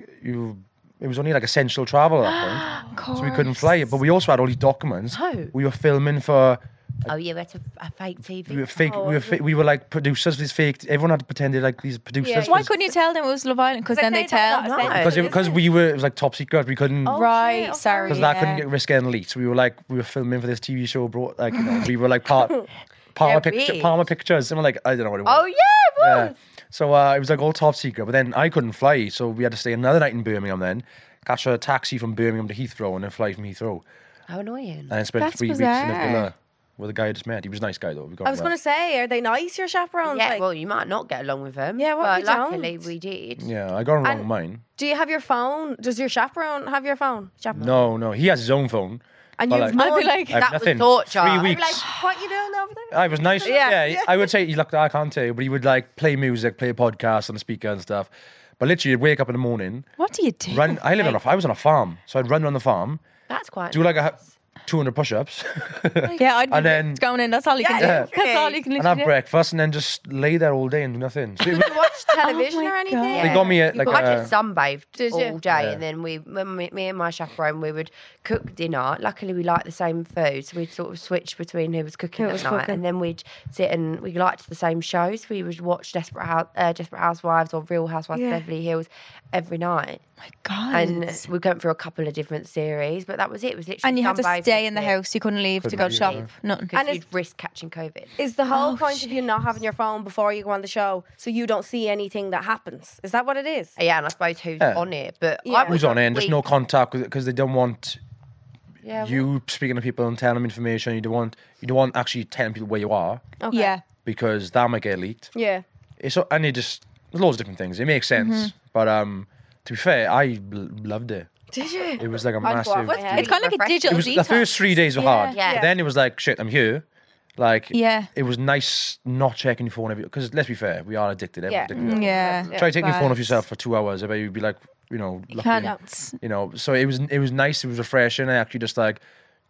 [SPEAKER 3] it was only like essential travel at that point, so we couldn't fly." But we also had all these documents.
[SPEAKER 5] Oh.
[SPEAKER 3] We were filming for.
[SPEAKER 5] Oh, yeah, that's a fake TV.
[SPEAKER 3] We were fake. We were like producers. This fake. Everyone had to pretend they're like these producers.
[SPEAKER 4] why couldn't you tell them it was Love Island? Because then they tell.
[SPEAKER 3] Because it was like top secret. We couldn't.
[SPEAKER 4] Right, sorry.
[SPEAKER 3] Because that couldn't get risk getting leaked. So we were filming for this TV show. Brought like we were like Palmer Pictures. And we're like, I don't know what it was.
[SPEAKER 5] Oh, yeah, it was.
[SPEAKER 3] Yeah. So it was like all top secret. But then I couldn't fly, so we had to stay another night in Birmingham. Then catch a taxi from Birmingham to Heathrow and then fly from Heathrow.
[SPEAKER 5] How annoying.
[SPEAKER 3] And then spent
[SPEAKER 4] That's
[SPEAKER 3] 3 weeks in a
[SPEAKER 4] bizarre.
[SPEAKER 3] villa with a guy I just met. He was a nice guy though. We got
[SPEAKER 6] I was
[SPEAKER 3] on
[SPEAKER 6] going
[SPEAKER 3] well.
[SPEAKER 6] to say, are they nice, your chaperones?
[SPEAKER 5] Yeah,
[SPEAKER 6] Like,
[SPEAKER 5] well, you might not get along with them.
[SPEAKER 6] Yeah, what
[SPEAKER 5] but
[SPEAKER 6] if you
[SPEAKER 5] luckily
[SPEAKER 6] don't?
[SPEAKER 5] we did.
[SPEAKER 3] Yeah, I got on wrong
[SPEAKER 6] And-
[SPEAKER 3] with mine.
[SPEAKER 6] do you have your phone? Does your chaperone have your phone? Chaperone.
[SPEAKER 3] No, he has his own phone.
[SPEAKER 6] And
[SPEAKER 3] But
[SPEAKER 6] you've
[SPEAKER 3] like-
[SPEAKER 4] I'd be
[SPEAKER 6] known-
[SPEAKER 4] like,
[SPEAKER 3] I have
[SPEAKER 5] That was
[SPEAKER 3] nothing.
[SPEAKER 5] torture.
[SPEAKER 3] 3
[SPEAKER 5] I'd be
[SPEAKER 3] weeks.
[SPEAKER 6] like, what you doing over there?
[SPEAKER 3] I was nice.
[SPEAKER 5] Yeah.
[SPEAKER 3] Yeah, I would say he looked. I can't tell you, but he would like play music, play a podcast on the speaker and stuff. But literally, you'd wake up in the morning,
[SPEAKER 4] what do you do?
[SPEAKER 3] run. I was on a farm, so I'd run around the farm,
[SPEAKER 5] That's quite
[SPEAKER 3] do like 200 push-ups,
[SPEAKER 4] Yeah, I'd be
[SPEAKER 3] And then-
[SPEAKER 4] going in. That's all you can do.
[SPEAKER 3] Yeah.
[SPEAKER 4] That's all you can
[SPEAKER 3] and
[SPEAKER 4] literally
[SPEAKER 3] have
[SPEAKER 4] do.
[SPEAKER 3] breakfast, and then just lay there all day and do nothing. So it was,
[SPEAKER 6] Did you watch television
[SPEAKER 4] Oh my
[SPEAKER 6] or anything?
[SPEAKER 4] God.
[SPEAKER 3] They got me a, like
[SPEAKER 5] I
[SPEAKER 3] a,
[SPEAKER 5] just sunbathed
[SPEAKER 6] Did you?
[SPEAKER 5] all day,
[SPEAKER 3] Yeah.
[SPEAKER 5] and then me and my chaperone, we would cook dinner. Luckily, we liked the same food, so we'd sort of switch between who was cooking
[SPEAKER 6] Who
[SPEAKER 5] at
[SPEAKER 6] was
[SPEAKER 5] night,
[SPEAKER 6] cooking.
[SPEAKER 5] and then we'd sit and we liked the same shows. We would watch Desperate Housewives or Real Housewives of
[SPEAKER 6] Yeah.
[SPEAKER 5] Beverly Hills every night,
[SPEAKER 4] My God.
[SPEAKER 5] and we went through a couple of different series, but that was it. It was literally
[SPEAKER 4] And you had to
[SPEAKER 5] sunbathed
[SPEAKER 4] stay in the
[SPEAKER 5] and
[SPEAKER 4] house. You couldn't leave to go
[SPEAKER 3] Couldn't
[SPEAKER 4] shop.
[SPEAKER 3] leave,
[SPEAKER 4] Nothing.
[SPEAKER 5] because
[SPEAKER 6] And
[SPEAKER 5] you'd risk catching COVID.
[SPEAKER 6] Is the whole
[SPEAKER 4] Oh,
[SPEAKER 6] point of you not having your phone before you go on the show so you don't see anything that happens? Is that what it is?
[SPEAKER 5] Yeah, and I suppose who's
[SPEAKER 3] Yeah.
[SPEAKER 5] on it, but
[SPEAKER 6] Yeah.
[SPEAKER 3] who's on it, and just no contact with it because they don't want
[SPEAKER 5] Yeah,
[SPEAKER 3] you speaking to people and telling them information. You don't want actually telling people where you are
[SPEAKER 6] Okay.
[SPEAKER 4] Yeah.
[SPEAKER 3] because that might get leaked.
[SPEAKER 6] Yeah.
[SPEAKER 3] And there's loads of different things. It makes sense, but to be fair, I loved it.
[SPEAKER 6] Did you?
[SPEAKER 3] It was like a
[SPEAKER 6] I'd go
[SPEAKER 3] massive.
[SPEAKER 6] off my head.
[SPEAKER 4] It's kind of like a
[SPEAKER 5] refreshing.
[SPEAKER 3] It
[SPEAKER 4] digital
[SPEAKER 3] was
[SPEAKER 4] detox.
[SPEAKER 3] the first 3 days were hard.
[SPEAKER 5] Yeah.
[SPEAKER 3] Then it was like shit. I'm here. Like
[SPEAKER 4] Yeah.
[SPEAKER 3] it was nice not checking your phone because let's be fair, we are addicted.
[SPEAKER 6] Yeah.
[SPEAKER 3] Everyone's addicted.
[SPEAKER 4] Yeah.
[SPEAKER 3] Try taking your phone
[SPEAKER 4] Bad.
[SPEAKER 3] off yourself for 2 hours. I bet you'd be like,
[SPEAKER 4] You
[SPEAKER 3] lucky.
[SPEAKER 4] can't.
[SPEAKER 3] So it was nice. It was refreshing. I actually just like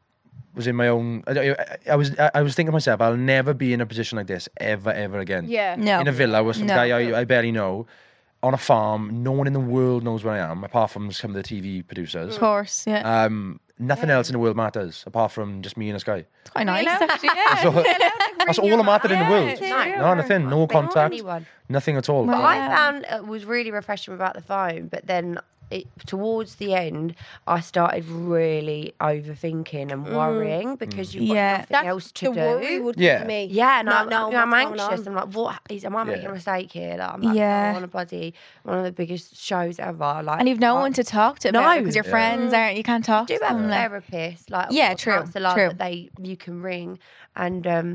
[SPEAKER 3] was in my own. I was thinking to myself, I'll never be in a position like this ever again.
[SPEAKER 6] Yeah.
[SPEAKER 4] No.
[SPEAKER 3] In a villa with some
[SPEAKER 4] No.
[SPEAKER 3] guy I barely know, on a farm. No one in the world knows where I am apart from some of the TV producers.
[SPEAKER 4] Of course. Yeah.
[SPEAKER 3] Nothing else in the world matters apart from just me and this guy.
[SPEAKER 4] It's quite nice, actually. Yeah.
[SPEAKER 3] So, that's all that mattered in the world.
[SPEAKER 5] Yeah.
[SPEAKER 3] No, nothing. No contact.
[SPEAKER 5] anyone.
[SPEAKER 3] Nothing at all.
[SPEAKER 5] But
[SPEAKER 4] Wow.
[SPEAKER 5] I found it was really refreshing about the phone, but then towards the end, I started really overthinking and worrying because you've got
[SPEAKER 4] Yeah.
[SPEAKER 5] nothing else to
[SPEAKER 6] the
[SPEAKER 5] do.
[SPEAKER 6] worry would
[SPEAKER 3] Yeah.
[SPEAKER 6] be me.
[SPEAKER 5] Yeah, and
[SPEAKER 6] Not knowing
[SPEAKER 5] I'm
[SPEAKER 6] what's going
[SPEAKER 5] anxious.
[SPEAKER 6] on.
[SPEAKER 5] I'm like, am I making
[SPEAKER 3] Yeah.
[SPEAKER 5] a mistake here? Like, I'm like,
[SPEAKER 4] Yeah.
[SPEAKER 5] on a bloody one of the biggest shows ever. Like,
[SPEAKER 4] And you've no one to talk to about
[SPEAKER 5] No.
[SPEAKER 4] because your
[SPEAKER 3] Yeah.
[SPEAKER 4] friends aren't. You can't talk
[SPEAKER 5] do
[SPEAKER 4] to
[SPEAKER 5] have
[SPEAKER 4] them.
[SPEAKER 5] a
[SPEAKER 4] Like,
[SPEAKER 5] therapist, like
[SPEAKER 4] Yeah,
[SPEAKER 5] or a
[SPEAKER 4] true,
[SPEAKER 5] counsellor
[SPEAKER 4] true.
[SPEAKER 5] that you can ring, and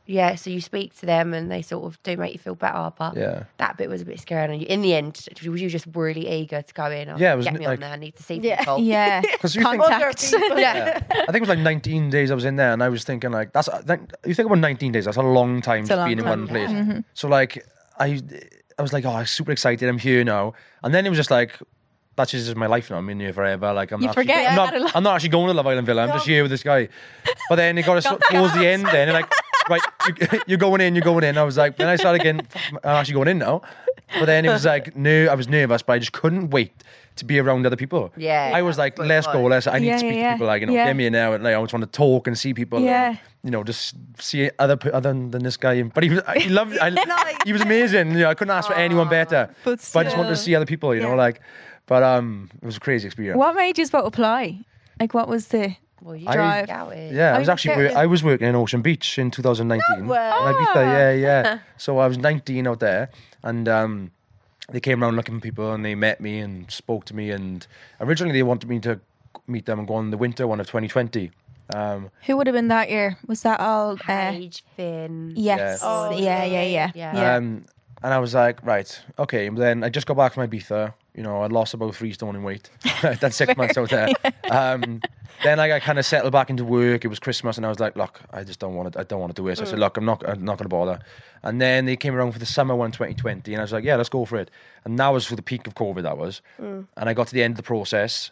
[SPEAKER 5] Yeah, so you speak to them and they sort of do make you feel better, but
[SPEAKER 3] Yeah.
[SPEAKER 5] that bit was a bit scary. And in the end, was you just really eager to go in?
[SPEAKER 3] Yeah, it was
[SPEAKER 5] get me
[SPEAKER 3] like-
[SPEAKER 5] on there. I need to see
[SPEAKER 6] Yeah.
[SPEAKER 5] people.
[SPEAKER 4] Yeah.
[SPEAKER 3] Because you think,
[SPEAKER 4] Contact.
[SPEAKER 5] Yeah.
[SPEAKER 3] I think it was like 19 days I was in there, and I was thinking like you think about 19 days, that's a long time
[SPEAKER 4] a
[SPEAKER 3] just
[SPEAKER 4] long
[SPEAKER 3] being in
[SPEAKER 4] time,
[SPEAKER 3] one place. So like I was like, oh, I'm super excited, I'm here now, and then it was just like, that's just my life now. I'm in here forever. Like I'm
[SPEAKER 4] You
[SPEAKER 3] not
[SPEAKER 4] forget
[SPEAKER 3] actually,
[SPEAKER 4] you had a life.
[SPEAKER 3] I'm not actually going to Love Island Villa. I'm just here with this guy. But then it got towards the end. Then and like, right, you're going in. I was like, then I started again. I'm actually going in now. But then it was like, no, I was nervous, but I just couldn't wait to be around other people.
[SPEAKER 5] Yeah,
[SPEAKER 3] I was like, let's go. I need to speak to people. Like,
[SPEAKER 4] Yeah.
[SPEAKER 3] get me in there. And, like, I just want to talk and see people.
[SPEAKER 4] Yeah.
[SPEAKER 3] Just see other than this guy. But he loved. He was amazing. I couldn't ask for anyone better.
[SPEAKER 4] But
[SPEAKER 3] I just wanted to see other people. But it was a crazy experience.
[SPEAKER 4] What made you both apply? Like, what was the
[SPEAKER 5] Well, you
[SPEAKER 4] drive?
[SPEAKER 3] Yeah, I was
[SPEAKER 4] you
[SPEAKER 3] actually
[SPEAKER 4] get-
[SPEAKER 3] I was working in Ocean Beach in 2019.
[SPEAKER 6] way.
[SPEAKER 3] And Ibiza, yeah. So I was 19 out there, and they came around looking for people, and they met me and spoke to me. And originally they wanted me to meet them and go on the winter one of 2020.
[SPEAKER 4] Who would have been that year? Was that all?
[SPEAKER 5] Paige, Finn.
[SPEAKER 4] Yes.
[SPEAKER 6] Oh,
[SPEAKER 4] yeah.
[SPEAKER 5] Yeah.
[SPEAKER 3] And I was like, right, okay. And then I just got back from Ibiza. I lost about 3 stone in weight. I'd done 6 months out there. Then I kind of settled back into work. It was Christmas, and I was like, look, I just don't want to. I don't want to do this. I said, look, I'm not going to bother. And then they came around for the summer one, 2020, and I was like, yeah, let's go for it. And that was for the peak of COVID. That was. And I got to the end of the process.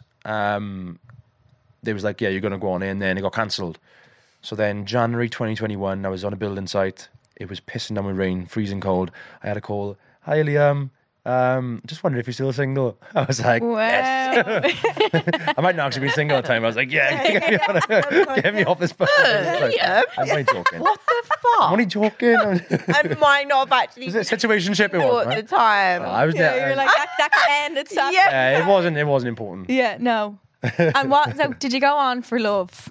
[SPEAKER 3] They was like, yeah, you're going to go on in. And then it got cancelled. So then January 2021, I was on a building site. It was pissing down with rain, freezing cold. I had a call. Hi, Liam. Just wondering if you're still single. I was like,
[SPEAKER 4] Wow.
[SPEAKER 3] I might not actually be single at the time. I was like, yeah, get me off this bus.
[SPEAKER 5] Yeah.
[SPEAKER 3] I'm only joking.
[SPEAKER 5] What the
[SPEAKER 3] I'm
[SPEAKER 5] fuck?
[SPEAKER 3] only joking.
[SPEAKER 6] And might not have actually
[SPEAKER 3] Was it a situationship? It was,
[SPEAKER 6] thought at
[SPEAKER 3] right?
[SPEAKER 6] the time.
[SPEAKER 3] I was there.
[SPEAKER 4] You're like, that could end at some.
[SPEAKER 6] Yeah.
[SPEAKER 3] It wasn't important.
[SPEAKER 4] Yeah, no. And what? So, did you go on for love?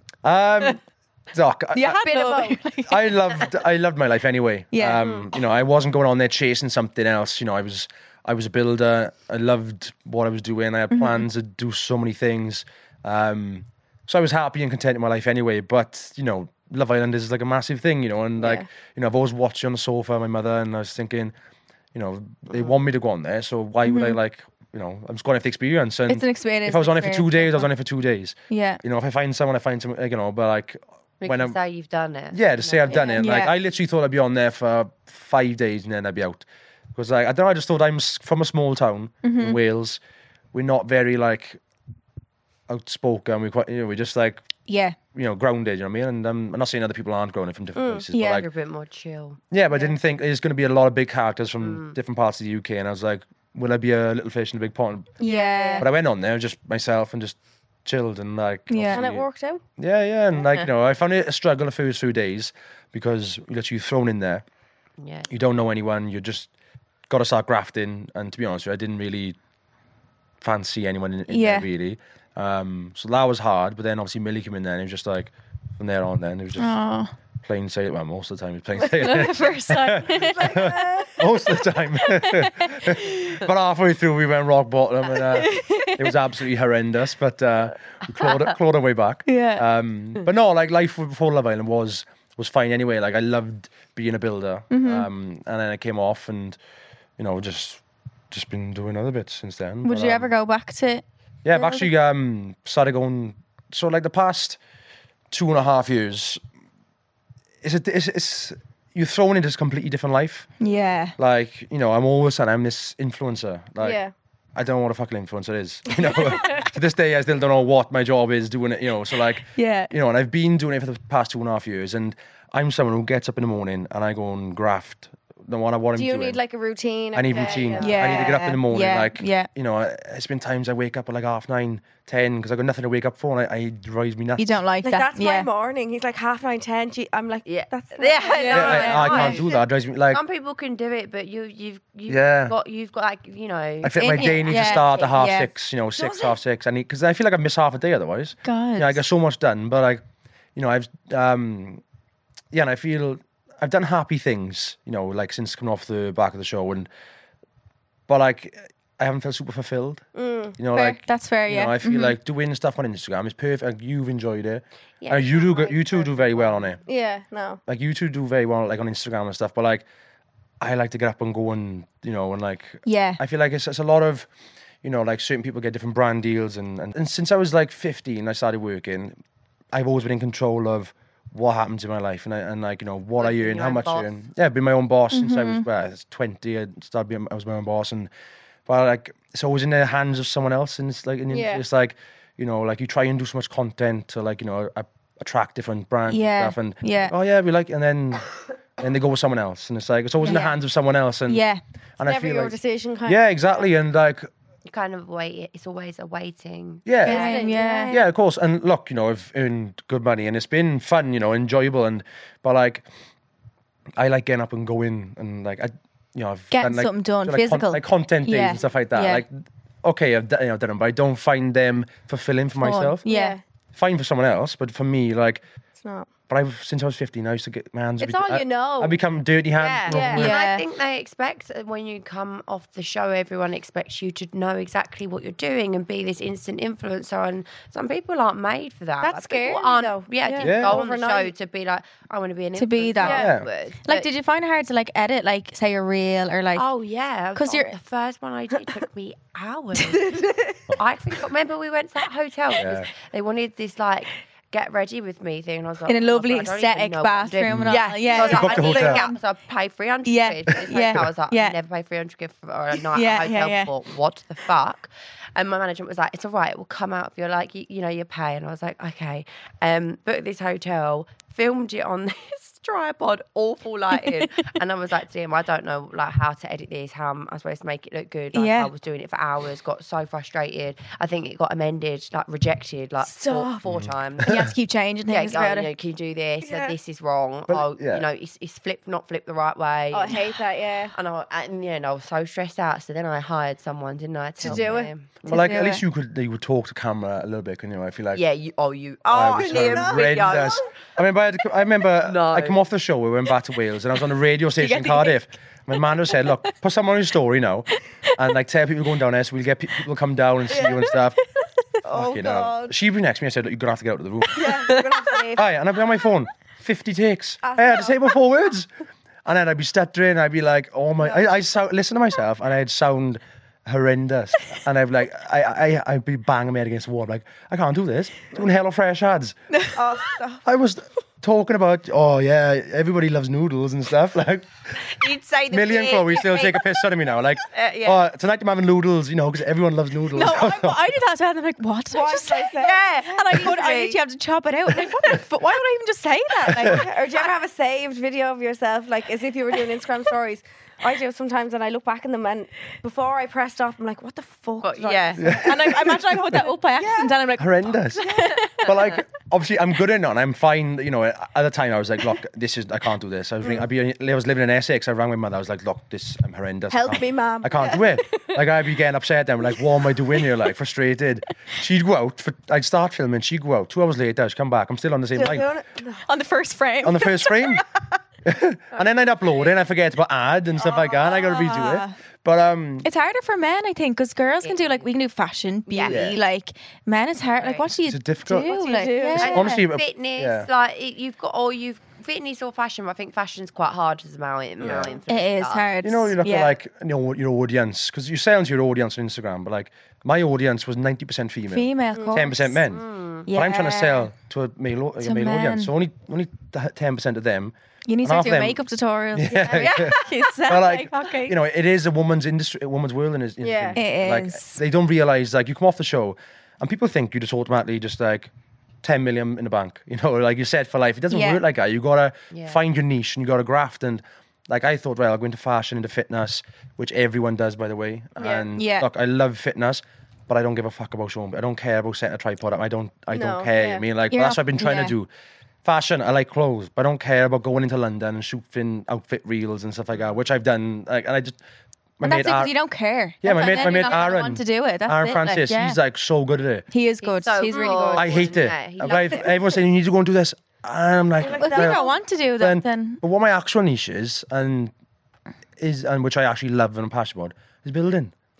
[SPEAKER 3] Doc,
[SPEAKER 4] You had
[SPEAKER 6] bit of
[SPEAKER 4] love.
[SPEAKER 6] both.
[SPEAKER 3] I loved my life anyway.
[SPEAKER 4] Yeah.
[SPEAKER 3] I wasn't going on there chasing something else. I was a builder. I loved what I was doing. I had plans to do so many things. So I was happy and content in my life anyway. But Love Island is like a massive thing. And I've always watched it on the sofa, my mother, and I was thinking, they want me to go on there, so why would I I'm just going to have the experience. And
[SPEAKER 4] It's an experience.
[SPEAKER 3] if I was on it for 2 days, I was on it for 2 days.
[SPEAKER 4] Yeah.
[SPEAKER 3] If I find someone, I find someone. But like
[SPEAKER 5] We
[SPEAKER 3] when
[SPEAKER 5] can
[SPEAKER 3] I'm
[SPEAKER 5] say you've done it.
[SPEAKER 3] to say I've done it. Like
[SPEAKER 4] Yeah.
[SPEAKER 3] I literally thought I'd be on there for 5 days and then I'd be out. Because I don't know, I just thought I'm from a small town in Wales. We're not very like outspoken. We're quite, we're just like,
[SPEAKER 4] Yeah.
[SPEAKER 3] grounded. You know what I mean? And I'm not saying other people aren't grounded from different places.
[SPEAKER 4] Yeah.
[SPEAKER 3] But
[SPEAKER 5] You're
[SPEAKER 3] like,
[SPEAKER 5] a bit more chill.
[SPEAKER 3] yeah, but I didn't think there's going to be a lot of big characters from different parts of the UK. And I was like, will I be a little fish in a big pond?
[SPEAKER 4] Yeah.
[SPEAKER 3] But I went on there just myself and just chilled and like.
[SPEAKER 4] Yeah.
[SPEAKER 6] And it
[SPEAKER 3] obviously-
[SPEAKER 6] worked out.
[SPEAKER 3] Yeah, and like I found it a struggle the first few days because you're literally thrown in there.
[SPEAKER 5] Yeah.
[SPEAKER 3] You don't know anyone. You just got to start grafting. And to be honest with you, I didn't really fancy anyone in
[SPEAKER 4] Yeah.
[SPEAKER 3] there really. So that was hard. But then obviously Millie came in there, and it was just like from there on. Then it was just
[SPEAKER 4] Oh,
[SPEAKER 3] plain sailing. Well, most of the time it was plain sailing.
[SPEAKER 4] the first time.
[SPEAKER 3] Most of the time. But halfway through, we went rock bottom, and it was absolutely horrendous. But we clawed our way back.
[SPEAKER 4] Yeah.
[SPEAKER 3] But no, like life before Love Island was fine anyway. Like I loved being a builder, and then I came off, and just been doing other bits since then.
[SPEAKER 4] Would
[SPEAKER 3] But,
[SPEAKER 4] you ever go back to?
[SPEAKER 3] Yeah, I've actually started going. So like the past 2.5 years, it's you're thrown into this completely different life.
[SPEAKER 4] Yeah.
[SPEAKER 3] Like I'm always saying I'm this influencer. Like
[SPEAKER 6] Yeah.
[SPEAKER 3] I don't know what a fucking influencer is. To this day, I still don't know what my job is doing it. So like
[SPEAKER 4] Yeah.
[SPEAKER 3] and I've been doing it for the past 2.5 years, and I'm someone who gets up in the morning and I go and graft. The one I want
[SPEAKER 6] Do
[SPEAKER 3] him
[SPEAKER 6] you
[SPEAKER 3] doing.
[SPEAKER 6] need like a routine?
[SPEAKER 3] I need
[SPEAKER 6] every day?
[SPEAKER 3] routine.
[SPEAKER 4] Yeah.
[SPEAKER 3] I need to get up in the morning.
[SPEAKER 4] Yeah,
[SPEAKER 3] Like,
[SPEAKER 4] yeah.
[SPEAKER 3] It's been times I wake up at like 9:30, 10 because I got nothing to wake up for, and I drives me nuts.
[SPEAKER 4] You don't like
[SPEAKER 6] Like
[SPEAKER 4] that.
[SPEAKER 6] that's
[SPEAKER 4] yeah.
[SPEAKER 6] my morning. He's like 9:30, 10. I'm like,
[SPEAKER 5] Yeah.
[SPEAKER 6] that's
[SPEAKER 5] Yeah, I know.
[SPEAKER 3] Yeah, I can't
[SPEAKER 5] Yeah.
[SPEAKER 3] do that. It drives me like.
[SPEAKER 5] Some people can do it, but you've
[SPEAKER 3] Yeah.
[SPEAKER 5] got like
[SPEAKER 3] I feel like my day needs to
[SPEAKER 4] yeah,
[SPEAKER 3] start at half
[SPEAKER 4] yeah.
[SPEAKER 3] 6. 6, half 6. Because I feel like I miss half a day otherwise.
[SPEAKER 4] God.
[SPEAKER 3] I get so much done, but like, I've and I feel I've done happy things, like since coming off the back of the show, but like I haven't felt super fulfilled. You know,
[SPEAKER 4] Fair.
[SPEAKER 3] like
[SPEAKER 4] That's fair,
[SPEAKER 3] you
[SPEAKER 4] yeah.
[SPEAKER 3] know, I feel like doing stuff on Instagram is perfect. Like, you've enjoyed it.
[SPEAKER 5] Yeah,
[SPEAKER 3] You do.
[SPEAKER 5] like
[SPEAKER 3] You two do very well on it.
[SPEAKER 6] Yeah, no.
[SPEAKER 3] Like you two do very well, like on Instagram and stuff. But like, I like to get up and go and and like.
[SPEAKER 4] Yeah.
[SPEAKER 3] I feel like it's a lot of, like certain people get different brand deals and since I was like 15, I started working. I've always been in control of what happens in my life and like what I
[SPEAKER 5] being
[SPEAKER 3] earn,
[SPEAKER 5] your
[SPEAKER 3] how
[SPEAKER 5] own
[SPEAKER 3] much
[SPEAKER 5] boss.
[SPEAKER 3] I earn. Yeah, I've been my own boss since I was 20. I was my own boss but like it's always in the hands of someone else and it's like it's like like you try and do so much content to like attract different brands and stuff and oh yeah we like and then they go with someone else and it's like it's always in the hands of someone else and
[SPEAKER 4] Yeah.
[SPEAKER 3] and I
[SPEAKER 6] Never
[SPEAKER 3] feel
[SPEAKER 6] your
[SPEAKER 3] like
[SPEAKER 6] decision, kind
[SPEAKER 3] yeah exactly and like
[SPEAKER 5] You kind of wait. It's always a waiting.
[SPEAKER 3] yeah.
[SPEAKER 4] Yeah.
[SPEAKER 3] Yeah, of course. And look, I've earned good money and it's been fun, enjoyable. But like, I like getting up and going and like, I've
[SPEAKER 4] Getting
[SPEAKER 3] done, like,
[SPEAKER 4] something done,
[SPEAKER 3] like,
[SPEAKER 4] physical.
[SPEAKER 3] like content days
[SPEAKER 4] Yeah.
[SPEAKER 3] and stuff like that.
[SPEAKER 4] Yeah.
[SPEAKER 3] Like, okay, I've done them, but I don't find them fulfilling for myself.
[SPEAKER 4] Yeah.
[SPEAKER 3] Fine for someone else, but for me, like,
[SPEAKER 6] It's not.
[SPEAKER 3] but since I was 15, I used to get my hands.
[SPEAKER 6] It's all you know.
[SPEAKER 3] I become dirty hands.
[SPEAKER 5] Yeah.
[SPEAKER 3] over
[SPEAKER 5] And
[SPEAKER 3] it.
[SPEAKER 5] I think they expect when you come off the show, everyone expects you to know exactly what you're doing and be this instant influencer. And some people aren't made for that.
[SPEAKER 6] That's
[SPEAKER 5] Like, people
[SPEAKER 6] scary,
[SPEAKER 5] aren't-
[SPEAKER 6] though.
[SPEAKER 5] Yeah,
[SPEAKER 6] Yeah.
[SPEAKER 5] to
[SPEAKER 3] Yeah.
[SPEAKER 5] go on the show
[SPEAKER 6] Overnight.
[SPEAKER 5] to be like, I want to be an
[SPEAKER 4] To be
[SPEAKER 5] influencer
[SPEAKER 4] that.
[SPEAKER 3] Yeah.
[SPEAKER 5] afterwards.
[SPEAKER 4] Like,
[SPEAKER 5] But-
[SPEAKER 4] did you find it hard to like edit, like say a reel or like?
[SPEAKER 5] Oh yeah,
[SPEAKER 4] 'Cause you're-
[SPEAKER 5] the first one I did took me hours. I think remember we went to that hotel.
[SPEAKER 3] Yeah.
[SPEAKER 5] They wanted this like get ready with me thing, and I was like
[SPEAKER 4] In a
[SPEAKER 5] oh my
[SPEAKER 4] lovely
[SPEAKER 5] God, I don't even
[SPEAKER 4] aesthetic
[SPEAKER 5] know what I'm doing.
[SPEAKER 4] bathroom and all.
[SPEAKER 5] Yeah,
[SPEAKER 4] Yeah.
[SPEAKER 5] So I was
[SPEAKER 3] You
[SPEAKER 5] like,
[SPEAKER 3] booked
[SPEAKER 5] I
[SPEAKER 3] the
[SPEAKER 5] need to
[SPEAKER 3] hotel.
[SPEAKER 5] get so I paid 300
[SPEAKER 4] Yeah.
[SPEAKER 5] quid for this
[SPEAKER 4] Yeah.
[SPEAKER 5] hotel. I was like,
[SPEAKER 4] Yeah.
[SPEAKER 5] I never pay 300 quid for a night
[SPEAKER 4] Yeah,
[SPEAKER 5] at a hotel
[SPEAKER 4] yeah, yeah.
[SPEAKER 5] before. What the fuck? And my management was like, it's all right, it will come out of your like your pay. And I was like, okay. Booked this hotel, filmed it on this tripod, awful lighting. And I was like to him, I don't know like how to edit this, how I'm supposed to make it look good. Like,
[SPEAKER 4] Yeah.
[SPEAKER 5] I was doing it for hours, got so frustrated. I think it got amended, like rejected, like four times.
[SPEAKER 4] You have to keep changing
[SPEAKER 5] Yeah,
[SPEAKER 4] things about it.
[SPEAKER 5] can you do this? This is wrong.
[SPEAKER 3] But, yeah.
[SPEAKER 5] It's not flipped the right way.
[SPEAKER 6] Oh, I hate that, yeah.
[SPEAKER 5] And I was so stressed out. So then I hired someone, didn't I,
[SPEAKER 6] To
[SPEAKER 5] tell
[SPEAKER 6] do
[SPEAKER 5] me?
[SPEAKER 6] it.
[SPEAKER 3] But like,
[SPEAKER 4] do
[SPEAKER 3] at least
[SPEAKER 4] it.
[SPEAKER 3] you would talk to camera a little bit, couldn't you? I feel like.
[SPEAKER 5] Yeah,
[SPEAKER 3] I was horrendous. I remember
[SPEAKER 5] No.
[SPEAKER 3] I come off the show, we went back to Wales, and I was on a radio station in Cardiff. My man said, look, put someone on your story now, and like tell people going down there, so we'll get people come down and see you and stuff.
[SPEAKER 6] Oh, God.
[SPEAKER 3] She'd be next to me, I said, look, you're going to have to get out of the room.
[SPEAKER 6] Yeah, we're gonna have to leave.
[SPEAKER 3] Aye, and I'd be on my phone, 50 takes. I had to say about 4 words. And then I'd be stuttering, I'd be like, oh my, listen to myself, and I'd sound horrendous. And I'd be like, I'd be banging my head against the wall, like, I can't do this. Doing HelloFresh ads.
[SPEAKER 6] Oh, stop.
[SPEAKER 3] I was talking about, oh yeah, everybody loves noodles and stuff. Like,
[SPEAKER 5] You'd say the
[SPEAKER 3] million
[SPEAKER 5] big-
[SPEAKER 3] for we still take a piss out of me now. Like,
[SPEAKER 5] yeah.
[SPEAKER 3] oh, tonight I'm having noodles, because everyone loves noodles.
[SPEAKER 4] No, I did that as well. And I'm like, what did I just say?
[SPEAKER 5] Yeah.
[SPEAKER 4] And I literally have to chop it out. I'm like, what the fuck? Why would I even just say that? Like,
[SPEAKER 6] Or do you ever have a saved video of yourself, like as if you were doing Instagram stories? I do sometimes, and I look back in them, and before I press stop, I'm like, what the fuck?
[SPEAKER 5] But,
[SPEAKER 6] did I
[SPEAKER 5] yeah.
[SPEAKER 4] and I imagine I put that up by accident, and I'm like,
[SPEAKER 3] Horrendous. But like, obviously, I'm good in it. And I'm fine. At the time, I was like, look, I can't do this. I was living in Essex. I rang my mother. I was like, look, I'm horrendous. I
[SPEAKER 6] Help
[SPEAKER 3] can't-
[SPEAKER 6] me, ma'am.
[SPEAKER 3] I can't do it. Like, I'd be getting upset. Then, like, what am I doing here? Like, frustrated. She'd go out. I'd start filming. She'd go out. 2 hours later, she'd come back. I'm still on the same line.
[SPEAKER 4] on the first frame.
[SPEAKER 3] On the first frame. And then I'd upload it and I forget about ad and stuff like that. And I got to redo it. But
[SPEAKER 4] It's harder for men, I think, because girls can do we can do fashion, beauty.
[SPEAKER 3] Yeah.
[SPEAKER 4] Like men, it's hard. Like, what do you
[SPEAKER 3] It's difficult.
[SPEAKER 4] do?
[SPEAKER 3] What
[SPEAKER 6] do you
[SPEAKER 4] Like,
[SPEAKER 6] do?
[SPEAKER 4] yeah.
[SPEAKER 5] And
[SPEAKER 3] honestly,
[SPEAKER 5] fitness,
[SPEAKER 3] yeah.
[SPEAKER 5] like you've fitness or fashion. But I think fashion's quite hard as a male influencer.
[SPEAKER 4] It is hard.
[SPEAKER 3] you look
[SPEAKER 4] yeah.
[SPEAKER 3] at like your audience, because you say onto your audience on Instagram, but like my audience was 90% female.
[SPEAKER 4] female, of course.
[SPEAKER 3] 10% men. But I'm trying to
[SPEAKER 4] Yeah.
[SPEAKER 3] sell to a male
[SPEAKER 4] men.
[SPEAKER 3] audience. So only 10% of them.
[SPEAKER 4] You need
[SPEAKER 3] and
[SPEAKER 4] to
[SPEAKER 3] half
[SPEAKER 4] do
[SPEAKER 3] them-
[SPEAKER 4] makeup tutorials.
[SPEAKER 3] Yeah.
[SPEAKER 4] It's
[SPEAKER 3] But like,
[SPEAKER 4] okay.
[SPEAKER 3] it is a woman's industry, a woman's world in this.
[SPEAKER 6] Yeah.
[SPEAKER 4] It
[SPEAKER 3] Like,
[SPEAKER 4] is.
[SPEAKER 3] they don't realize, like, you come off the show and people think you just automatically just like 10 million in the bank, like you said, for life. It doesn't
[SPEAKER 4] Yeah.
[SPEAKER 3] work like that. You gotta
[SPEAKER 5] Yeah.
[SPEAKER 3] find your niche and you gotta graft. And like, I thought, well, I'll go into fashion, into fitness, which everyone does, by the way. And
[SPEAKER 4] Yeah.
[SPEAKER 3] look, I love fitness, but I don't give a fuck about showing. I don't care about setting a tripod up. I don't
[SPEAKER 6] No,
[SPEAKER 3] care.
[SPEAKER 6] yeah.
[SPEAKER 3] I mean, like,
[SPEAKER 4] You're
[SPEAKER 3] that's
[SPEAKER 4] not-
[SPEAKER 3] what I've been trying
[SPEAKER 4] yeah.
[SPEAKER 3] to do. Fashion, I like clothes, but I don't care about going into London and shooting outfit reels and stuff like that, which I've done. Like, and I just, my
[SPEAKER 4] And
[SPEAKER 3] mate
[SPEAKER 4] that's it, 'cause
[SPEAKER 3] Ar-
[SPEAKER 4] you don't care.
[SPEAKER 3] yeah,
[SPEAKER 4] That's
[SPEAKER 3] my
[SPEAKER 4] it,
[SPEAKER 3] mate,
[SPEAKER 4] then
[SPEAKER 3] my
[SPEAKER 4] you're
[SPEAKER 3] mate
[SPEAKER 4] not gonna
[SPEAKER 3] Aaron,
[SPEAKER 4] want to do it. That's
[SPEAKER 3] Aaron
[SPEAKER 4] it,
[SPEAKER 3] Francis,
[SPEAKER 4] yeah.
[SPEAKER 3] he's like so good at it.
[SPEAKER 4] He is good.
[SPEAKER 5] so
[SPEAKER 4] He's really
[SPEAKER 5] raw.
[SPEAKER 4] good.
[SPEAKER 3] I hate it.
[SPEAKER 5] Yeah, he
[SPEAKER 3] Like,
[SPEAKER 5] loves it.
[SPEAKER 3] everyone's saying you need to go and do this. And I'm like,
[SPEAKER 4] Well, if you don't want to do that, then
[SPEAKER 3] but what my actual niche is, and which I actually love and I'm passionate about, is building.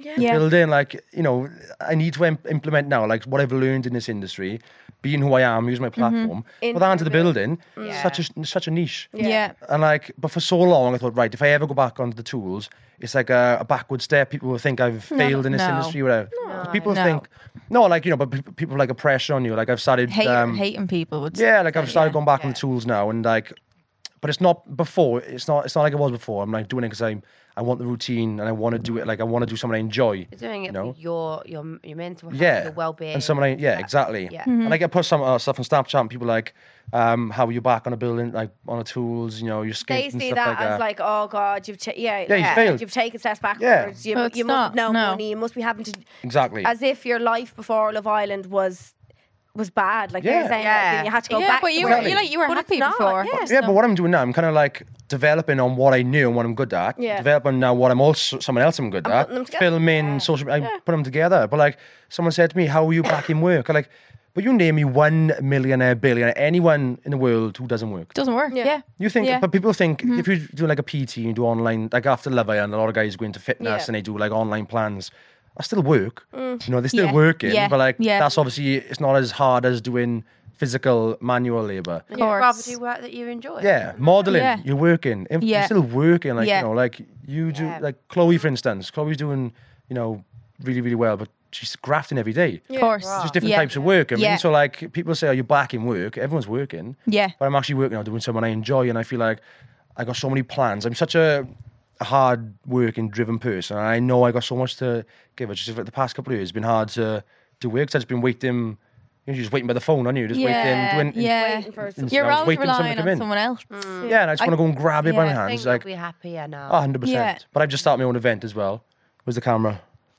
[SPEAKER 3] building, like, you know, I need to implement now, like, what I've learned in this industry, being who I am, using my platform, put that into the building. Such a niche.
[SPEAKER 4] Yeah.
[SPEAKER 3] And like, but for so long, I thought, right, if I ever go back onto the tools, it's like a backward step. People will think I've failed in this industry, whatever. 'Cause people think, like, you know, but people like a pressure on you. Like, I've started
[SPEAKER 4] Hating people would
[SPEAKER 3] like I've started going back on the tools now, and like, but it's not before. It's not like it was before. I'm like doing it because I want the routine and I want to do it. Like, I want to do something I enjoy.
[SPEAKER 5] You're doing it
[SPEAKER 3] you know?
[SPEAKER 5] for your mental health, your well-being,
[SPEAKER 3] and something. Exactly.
[SPEAKER 5] Yeah.
[SPEAKER 3] And I get put some stuff on Snapchat, and people like, how are you back on a building, like on the tools? You know, you're skint
[SPEAKER 6] They
[SPEAKER 3] and
[SPEAKER 6] see
[SPEAKER 3] stuff
[SPEAKER 6] that
[SPEAKER 3] like
[SPEAKER 6] as like, oh God, you've
[SPEAKER 3] failed.
[SPEAKER 6] you've taken steps backwards. You must have no money. You must be having to
[SPEAKER 3] Exactly.
[SPEAKER 6] as if your life before Love Island was bad. Like you're saying, that you had to go back.
[SPEAKER 4] but
[SPEAKER 6] to
[SPEAKER 4] you
[SPEAKER 6] where-
[SPEAKER 4] were you were
[SPEAKER 6] But
[SPEAKER 4] happy
[SPEAKER 6] it's not,
[SPEAKER 4] before.
[SPEAKER 6] yeah.
[SPEAKER 3] But what I'm doing now, I'm kind of like developing on what I knew and what I'm good at.
[SPEAKER 6] Yeah.
[SPEAKER 3] Developing now what I'm also someone else I'm good at.
[SPEAKER 6] putting them together.
[SPEAKER 3] Filming, social. I put them together. But like, someone said to me, "How are you back in work?" I'm like, but you name me 1 millionaire, billionaire, anyone in the world who doesn't work.
[SPEAKER 4] Doesn't work. Yeah.
[SPEAKER 3] You think,
[SPEAKER 4] Yeah.
[SPEAKER 3] but people think if you do like a PT and you do online, like after Love Island, a lot of guys go into fitness and they do like online plans. I still work. You know, they're still working, but like that's obviously it's not as hard as doing physical manual labor.
[SPEAKER 5] You'd rather do work that you enjoy.
[SPEAKER 3] Yeah, modeling,
[SPEAKER 4] Yeah.
[SPEAKER 3] you're working. You're still working, like you know, like you do. Like Chloe, for instance, Chloe's doing, you know, really, really well, but she's grafting every day.
[SPEAKER 4] Of course.
[SPEAKER 3] Just different types of work. I mean,
[SPEAKER 4] Yeah.
[SPEAKER 3] so like people say, "Are you back in work?" Everyone's working.
[SPEAKER 4] Yeah.
[SPEAKER 3] But I'm actually working on doing something I enjoy, and I feel like I got so many plans. I'm such a hard working, driven person, and I know I got so much to give. It's just like the past couple of years, it's been hard to do work. So I've just been waiting. You're just waiting by the phone, aren't you? Just waiting, doing.
[SPEAKER 6] Waiting for
[SPEAKER 3] and
[SPEAKER 4] You're
[SPEAKER 3] I was
[SPEAKER 4] always
[SPEAKER 3] waiting for someone
[SPEAKER 4] relying
[SPEAKER 3] to come
[SPEAKER 4] on
[SPEAKER 3] in.
[SPEAKER 4] someone else.
[SPEAKER 3] Yeah, and I just want to go and grab it by my
[SPEAKER 5] I think
[SPEAKER 3] hands,
[SPEAKER 5] you'll
[SPEAKER 3] like
[SPEAKER 5] be happier now.
[SPEAKER 3] 100%.
[SPEAKER 4] Yeah.
[SPEAKER 3] But I've just started my own event as well. Where's the camera?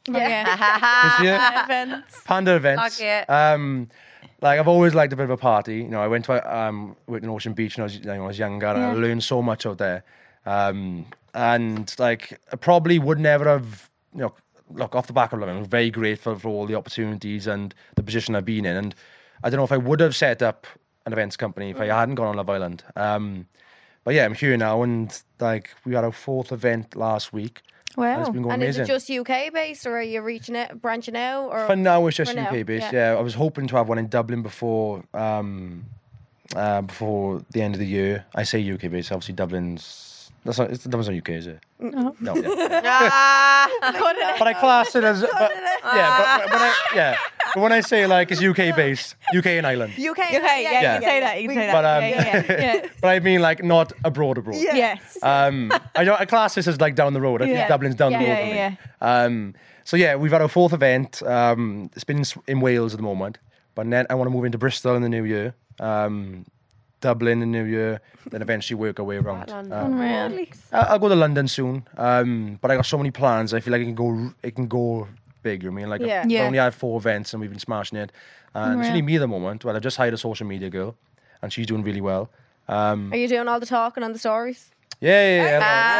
[SPEAKER 4] Yeah.
[SPEAKER 3] This year?
[SPEAKER 4] Events.
[SPEAKER 3] Panda events.
[SPEAKER 5] Like it.
[SPEAKER 3] Like I've always liked a bit of a party. You know, I went to worked in Ocean Beach when I was younger, and I learned so much out there. And like I probably would never have, you know, look off the back of it. I'm very grateful for all the opportunities and the position I've been in. And I don't know if I would have set up an events company if I hadn't gone on Love Island. But yeah, I'm here now, and like we had our 4th event last week. And it's
[SPEAKER 4] Wow.
[SPEAKER 3] been going
[SPEAKER 6] And
[SPEAKER 3] amazing.
[SPEAKER 6] is it just UK based, or are you reaching it, branching out? Or
[SPEAKER 3] For now, it's just
[SPEAKER 6] For now,
[SPEAKER 3] UK based.
[SPEAKER 6] yeah.
[SPEAKER 3] Yeah, I was hoping to have one in Dublin before the end of the year. I say UK based. Obviously, Dublin's Dublin's not UK, is it? No. Yeah. But I class it as. But when I say like it's UK based, UK and Ireland.
[SPEAKER 6] UK,
[SPEAKER 4] You can say that. You can say that.
[SPEAKER 3] But
[SPEAKER 4] yeah.
[SPEAKER 3] but I mean like not abroad.
[SPEAKER 4] Yes.
[SPEAKER 3] I class this as like down the road. I think Dublin's down the road for me. So yeah, we've had our 4th event. It's been in Wales at the moment, but then I want to move into Bristol in the new year. Dublin in the new year, then eventually work our way around. I'll go to London soon, but I got so many plans. I feel like it can go big. I mean, like I've only had 4 events and we've been smashing it. And it's only me at the moment. Well, I've just hired a social media girl, and she's doing really well.
[SPEAKER 6] Are you doing all the talking on the stories?
[SPEAKER 3] Yeah.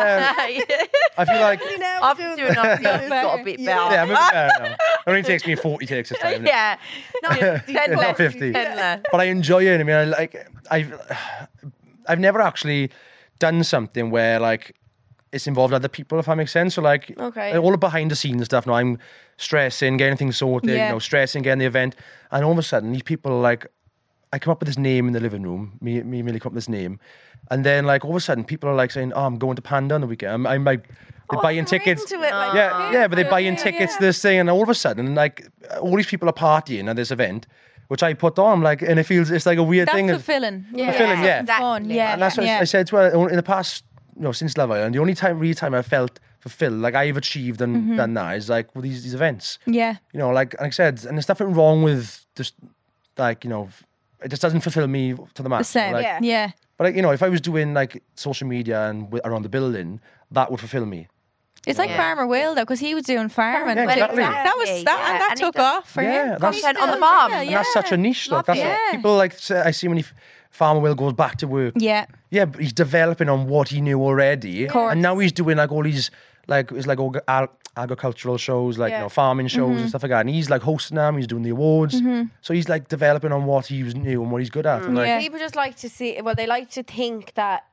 [SPEAKER 3] I feel like
[SPEAKER 5] I've been doing nothing. It's got a bit better.
[SPEAKER 3] I'm a bit better now. It only takes me 40 takes this time.
[SPEAKER 5] Yeah.
[SPEAKER 3] Not 50.
[SPEAKER 5] 10 less.
[SPEAKER 3] But I enjoy it. I mean, I've never actually done something where like it's involved other people, if that makes sense. So like all the behind the scenes stuff. Now I'm stressing, getting things sorted, you know, stressing, getting the event, and all of a sudden these people are like, I come up with this name in the living room. Me and Millie come up with this name, and then like all of a sudden people are like saying, "Oh, I'm going to Panda on the weekend." I'm like, they're buying tickets.
[SPEAKER 6] Into it, like,
[SPEAKER 3] Yeah, but they're buying tickets to this thing, and all of a sudden, like all these people are partying at this event, which I put on. I'm like, and it's like a weird
[SPEAKER 4] That's
[SPEAKER 3] thing.
[SPEAKER 4] fulfilling.
[SPEAKER 3] Fulfilling, yeah.
[SPEAKER 4] Fun. Yeah.
[SPEAKER 3] And that's what I said to her in the past, you know, since Love Island, the only time I felt fulfilled, like I've achieved and done that, is like with these events.
[SPEAKER 4] Yeah.
[SPEAKER 3] You know, like I said, and there's nothing wrong with just like, you know, it just doesn't fulfill me to the max.
[SPEAKER 4] The same.
[SPEAKER 3] Like,
[SPEAKER 4] Yeah.
[SPEAKER 3] But like, you know, if I was doing like social media and around the building, that would fulfill me.
[SPEAKER 4] It's like Farmer Will though, because he was doing farming.
[SPEAKER 3] Yeah, exactly.
[SPEAKER 4] That took off for him.
[SPEAKER 3] That's
[SPEAKER 5] Content on the farm.
[SPEAKER 3] and that's such a niche. Like, that's what people like. I see when Farmer Will goes back to work.
[SPEAKER 4] Yeah.
[SPEAKER 3] Yeah, but he's developing on what he knew already, and now he's doing like all these like it's like all agricultural shows, like you know, farming shows and stuff like that. And he's like hosting them. He's doing the awards, so he's like developing on what he knew and what he's good at. And, like,
[SPEAKER 6] People just like to see. Well, they like to think that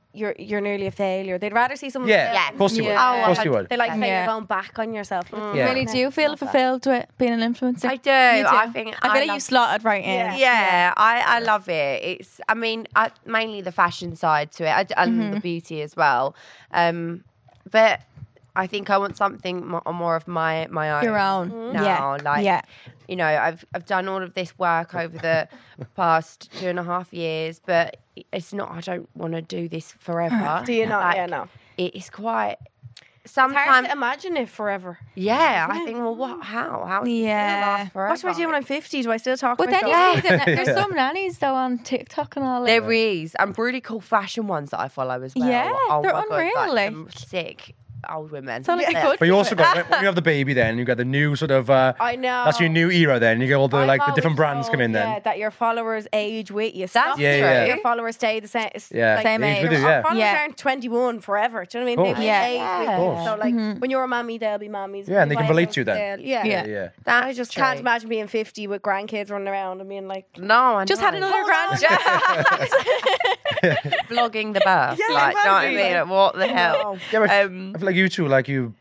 [SPEAKER 6] you're nearly a failure. They'd rather see someone.
[SPEAKER 3] Yeah,
[SPEAKER 6] fail
[SPEAKER 3] of course you would.
[SPEAKER 5] Yeah.
[SPEAKER 3] Of course you would.
[SPEAKER 6] They like how
[SPEAKER 4] Yeah.
[SPEAKER 6] you're going back on yourself.
[SPEAKER 3] Yeah.
[SPEAKER 4] Really, do you feel fulfilled with being an influencer?
[SPEAKER 5] I do.
[SPEAKER 4] You
[SPEAKER 5] I think
[SPEAKER 4] I feel like
[SPEAKER 5] love-
[SPEAKER 4] you slotted right in.
[SPEAKER 6] Yeah.
[SPEAKER 5] I love it. It's, I mean, mainly the fashion side to it and the beauty as well. But I think I want something more of my own.
[SPEAKER 4] Your own.
[SPEAKER 5] Now,
[SPEAKER 4] Yeah.
[SPEAKER 5] like,
[SPEAKER 4] Yeah.
[SPEAKER 5] you know, I've done all of this work over the past 2.5 years, but it's not. I don't want to do this forever.
[SPEAKER 6] Do you not?
[SPEAKER 5] Like,
[SPEAKER 6] Yeah, no.
[SPEAKER 5] It's quite.
[SPEAKER 6] It's hard
[SPEAKER 5] Sometimes,
[SPEAKER 6] to imagine it forever.
[SPEAKER 5] yeah. I think, well, what? How? Is it gonna
[SPEAKER 4] Yeah.
[SPEAKER 5] last forever?
[SPEAKER 6] What do I do when I'm 50? Do I still talk
[SPEAKER 4] But
[SPEAKER 6] about
[SPEAKER 4] then you
[SPEAKER 6] stuff?
[SPEAKER 4] see that there's some nannies though on TikTok and all that.
[SPEAKER 5] There is, and really cool fashion ones that I follow as well.
[SPEAKER 4] Yeah,
[SPEAKER 5] oh
[SPEAKER 4] they're
[SPEAKER 5] my God,
[SPEAKER 4] unreal,
[SPEAKER 5] like,
[SPEAKER 4] like.
[SPEAKER 5] sick old women.
[SPEAKER 4] So, like,
[SPEAKER 5] Yeah.
[SPEAKER 4] good
[SPEAKER 3] But you
[SPEAKER 4] for
[SPEAKER 3] also
[SPEAKER 4] them.
[SPEAKER 3] got when you have the baby, then you got the new sort of.
[SPEAKER 6] I know.
[SPEAKER 3] That's your new era. Then you get all the
[SPEAKER 6] I'm
[SPEAKER 3] like the
[SPEAKER 6] always
[SPEAKER 3] different brands come in.
[SPEAKER 6] told,
[SPEAKER 3] Then
[SPEAKER 6] Yeah, that your followers age with you.
[SPEAKER 5] That's
[SPEAKER 6] Stop
[SPEAKER 3] Yeah,
[SPEAKER 6] thinking
[SPEAKER 3] yeah.
[SPEAKER 6] Your followers stay the same.
[SPEAKER 3] Yeah,
[SPEAKER 4] Same
[SPEAKER 3] age
[SPEAKER 4] age.
[SPEAKER 3] with you,
[SPEAKER 6] Our
[SPEAKER 3] yeah.
[SPEAKER 6] followers
[SPEAKER 4] Yeah.
[SPEAKER 6] aren't 21 forever. Do you know what I mean?
[SPEAKER 3] Course.
[SPEAKER 6] They
[SPEAKER 4] Yeah.
[SPEAKER 6] age with
[SPEAKER 5] Of
[SPEAKER 6] you.
[SPEAKER 3] course.
[SPEAKER 6] So like when you're a mammy, they'll be mammies.
[SPEAKER 3] Yeah, and they
[SPEAKER 6] When
[SPEAKER 3] can
[SPEAKER 6] you buy a
[SPEAKER 3] relate to you
[SPEAKER 6] house,
[SPEAKER 3] then.
[SPEAKER 6] Yeah.
[SPEAKER 3] Yeah, yeah.
[SPEAKER 5] That's
[SPEAKER 6] I just
[SPEAKER 5] true.
[SPEAKER 6] can't imagine being 50 with grandkids running around and being like,
[SPEAKER 5] No, I
[SPEAKER 4] Just
[SPEAKER 5] know.
[SPEAKER 4] had another grand.
[SPEAKER 5] vlogging the birth.
[SPEAKER 6] Yeah,
[SPEAKER 5] like, know what I
[SPEAKER 6] exactly.
[SPEAKER 5] mean? Like, what the hell?
[SPEAKER 3] Yeah, but I
[SPEAKER 5] Um,
[SPEAKER 3] feel like you two, like you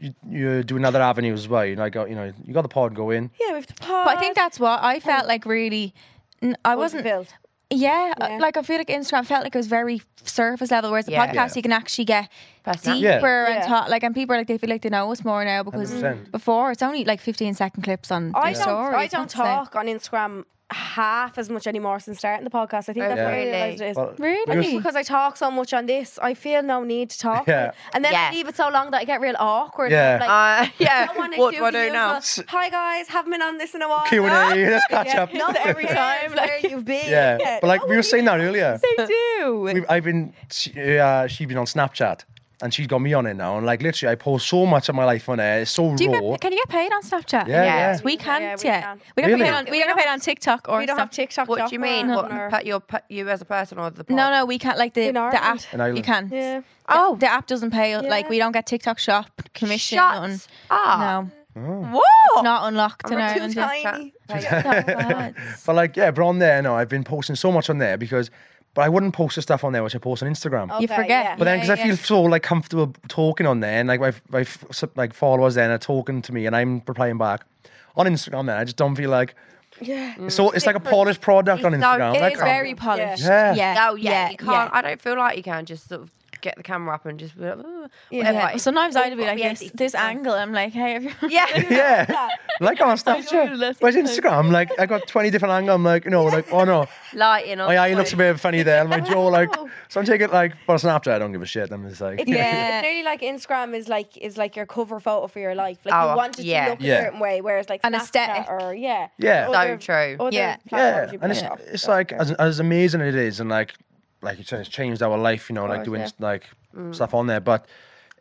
[SPEAKER 3] do another avenue as well. You like, you know, you got the pod going.
[SPEAKER 6] yeah, we have to pause.
[SPEAKER 4] But I think that's what I felt like really. I wasn't.
[SPEAKER 6] Unfulfilled.
[SPEAKER 4] Yeah,
[SPEAKER 6] Yeah.
[SPEAKER 4] like I feel like Instagram felt like it was very surface level, whereas the
[SPEAKER 5] Yeah.
[SPEAKER 4] podcast you can actually get
[SPEAKER 5] Personality.
[SPEAKER 4] deeper
[SPEAKER 6] Yeah.
[SPEAKER 4] and talk. Like, and people are like they feel like they know us more now because
[SPEAKER 3] 100%.
[SPEAKER 4] before it's only like 15-second clips on
[SPEAKER 6] I
[SPEAKER 4] your
[SPEAKER 6] don't,
[SPEAKER 4] story.
[SPEAKER 6] I
[SPEAKER 4] It's not
[SPEAKER 6] don't
[SPEAKER 4] the same.
[SPEAKER 6] talk on Instagram half as much anymore since starting the podcast. I think
[SPEAKER 5] Oh,
[SPEAKER 6] that's what I
[SPEAKER 5] really?
[SPEAKER 6] realised it is.
[SPEAKER 3] Well,
[SPEAKER 4] Really?
[SPEAKER 6] Because I talk so much on this, I feel no need to talk.
[SPEAKER 3] Yeah.
[SPEAKER 6] And then
[SPEAKER 5] Yeah.
[SPEAKER 6] I leave it so long that I get real awkward.
[SPEAKER 3] Yeah.
[SPEAKER 6] Like,
[SPEAKER 5] yeah.
[SPEAKER 6] I wanna
[SPEAKER 5] What do I
[SPEAKER 6] the
[SPEAKER 5] do now?
[SPEAKER 6] usual, Hi guys, haven't been on this in a while.
[SPEAKER 3] Q&A, let's catch
[SPEAKER 6] Yeah,
[SPEAKER 3] up.
[SPEAKER 6] not every time, like you've been.
[SPEAKER 3] Yeah, but like we were saying that earlier.
[SPEAKER 4] They do.
[SPEAKER 3] I've been, she's been on Snapchat, and she's got me on it now. And like literally, I post so much of my life on there. It's so
[SPEAKER 4] Do you
[SPEAKER 3] raw.
[SPEAKER 4] can you get paid on Snapchat?
[SPEAKER 3] Yeah,
[SPEAKER 5] Yeah.
[SPEAKER 3] yeah.
[SPEAKER 4] We can't
[SPEAKER 6] Yeah, we
[SPEAKER 4] yet.
[SPEAKER 6] can.
[SPEAKER 4] We don't
[SPEAKER 3] Really?
[SPEAKER 4] get paid on. We don't get paid on TikTok or
[SPEAKER 6] We don't have
[SPEAKER 4] Snap-
[SPEAKER 6] TikTok.
[SPEAKER 5] What do you mean?
[SPEAKER 6] software
[SPEAKER 5] What,
[SPEAKER 6] on our-
[SPEAKER 5] you as a person or the pod?
[SPEAKER 4] No, we can't. Like the
[SPEAKER 6] In
[SPEAKER 4] app,
[SPEAKER 6] Ireland.
[SPEAKER 3] In Ireland.
[SPEAKER 4] you can.
[SPEAKER 6] Yeah.
[SPEAKER 5] Oh.
[SPEAKER 4] the app doesn't pay. Like
[SPEAKER 6] Yeah.
[SPEAKER 4] we don't get TikTok Shop commission.
[SPEAKER 5] Shut
[SPEAKER 4] nothing.
[SPEAKER 5] up.
[SPEAKER 4] No,
[SPEAKER 5] What?
[SPEAKER 4] it's not unlocked in
[SPEAKER 6] We're
[SPEAKER 4] Ireland.
[SPEAKER 6] too
[SPEAKER 4] yet.
[SPEAKER 6] tiny.
[SPEAKER 4] No,
[SPEAKER 3] But like, yeah, but on there, no, I've been posting so much on there because, but I wouldn't post the stuff on there which I post on Instagram.
[SPEAKER 4] you
[SPEAKER 6] Okay,
[SPEAKER 4] forget.
[SPEAKER 6] yeah.
[SPEAKER 3] But then, because
[SPEAKER 4] Yeah,
[SPEAKER 3] I feel so like comfortable talking on there, and like my like followers then are talking to me, and I'm replying back on Instagram. Then I just don't feel like
[SPEAKER 6] Yeah.
[SPEAKER 3] so. It's like a polished product on
[SPEAKER 5] It's so-
[SPEAKER 3] Instagram.
[SPEAKER 4] it
[SPEAKER 3] like,
[SPEAKER 4] is very polished.
[SPEAKER 3] Yeah.
[SPEAKER 4] Yeah.
[SPEAKER 5] Oh yeah, you can't.
[SPEAKER 4] yeah.
[SPEAKER 5] I don't feel like you can just sort of get the camera up and just be like, "Ooh,"
[SPEAKER 6] Yeah.
[SPEAKER 5] whatever.
[SPEAKER 4] Yeah. Sometimes I'd be
[SPEAKER 5] Gotta
[SPEAKER 4] like
[SPEAKER 5] be
[SPEAKER 4] this,
[SPEAKER 5] empty.
[SPEAKER 4] this angle. I'm like, hey, have you?
[SPEAKER 5] Yeah.
[SPEAKER 3] Yeah, like on Snapchat. Whereas Instagram, like I got 20 different angles. I'm like, you know, like oh no,
[SPEAKER 5] Lighting on.
[SPEAKER 3] my eye looks a bit funny there. My jaw, like, so I'm taking like, but Snapchat, I don't give a shit. I'm just like,
[SPEAKER 6] It's,
[SPEAKER 4] Yeah.
[SPEAKER 6] it's nearly like Instagram is like your cover photo for your life. Like
[SPEAKER 5] Oh,
[SPEAKER 6] you want it
[SPEAKER 5] yeah.
[SPEAKER 6] to look
[SPEAKER 3] Yeah.
[SPEAKER 6] a certain way, whereas like
[SPEAKER 4] An
[SPEAKER 6] Snapchat
[SPEAKER 4] aesthetic.
[SPEAKER 6] or yeah,
[SPEAKER 3] Yeah.
[SPEAKER 5] So
[SPEAKER 6] other-
[SPEAKER 5] true.
[SPEAKER 6] other
[SPEAKER 4] Yeah.
[SPEAKER 6] platforms
[SPEAKER 3] yeah,
[SPEAKER 6] you
[SPEAKER 3] and
[SPEAKER 6] put up.
[SPEAKER 3] it's like as amazing as it is, and like you said, it's changed our life, you know, like doing like stuff on there, but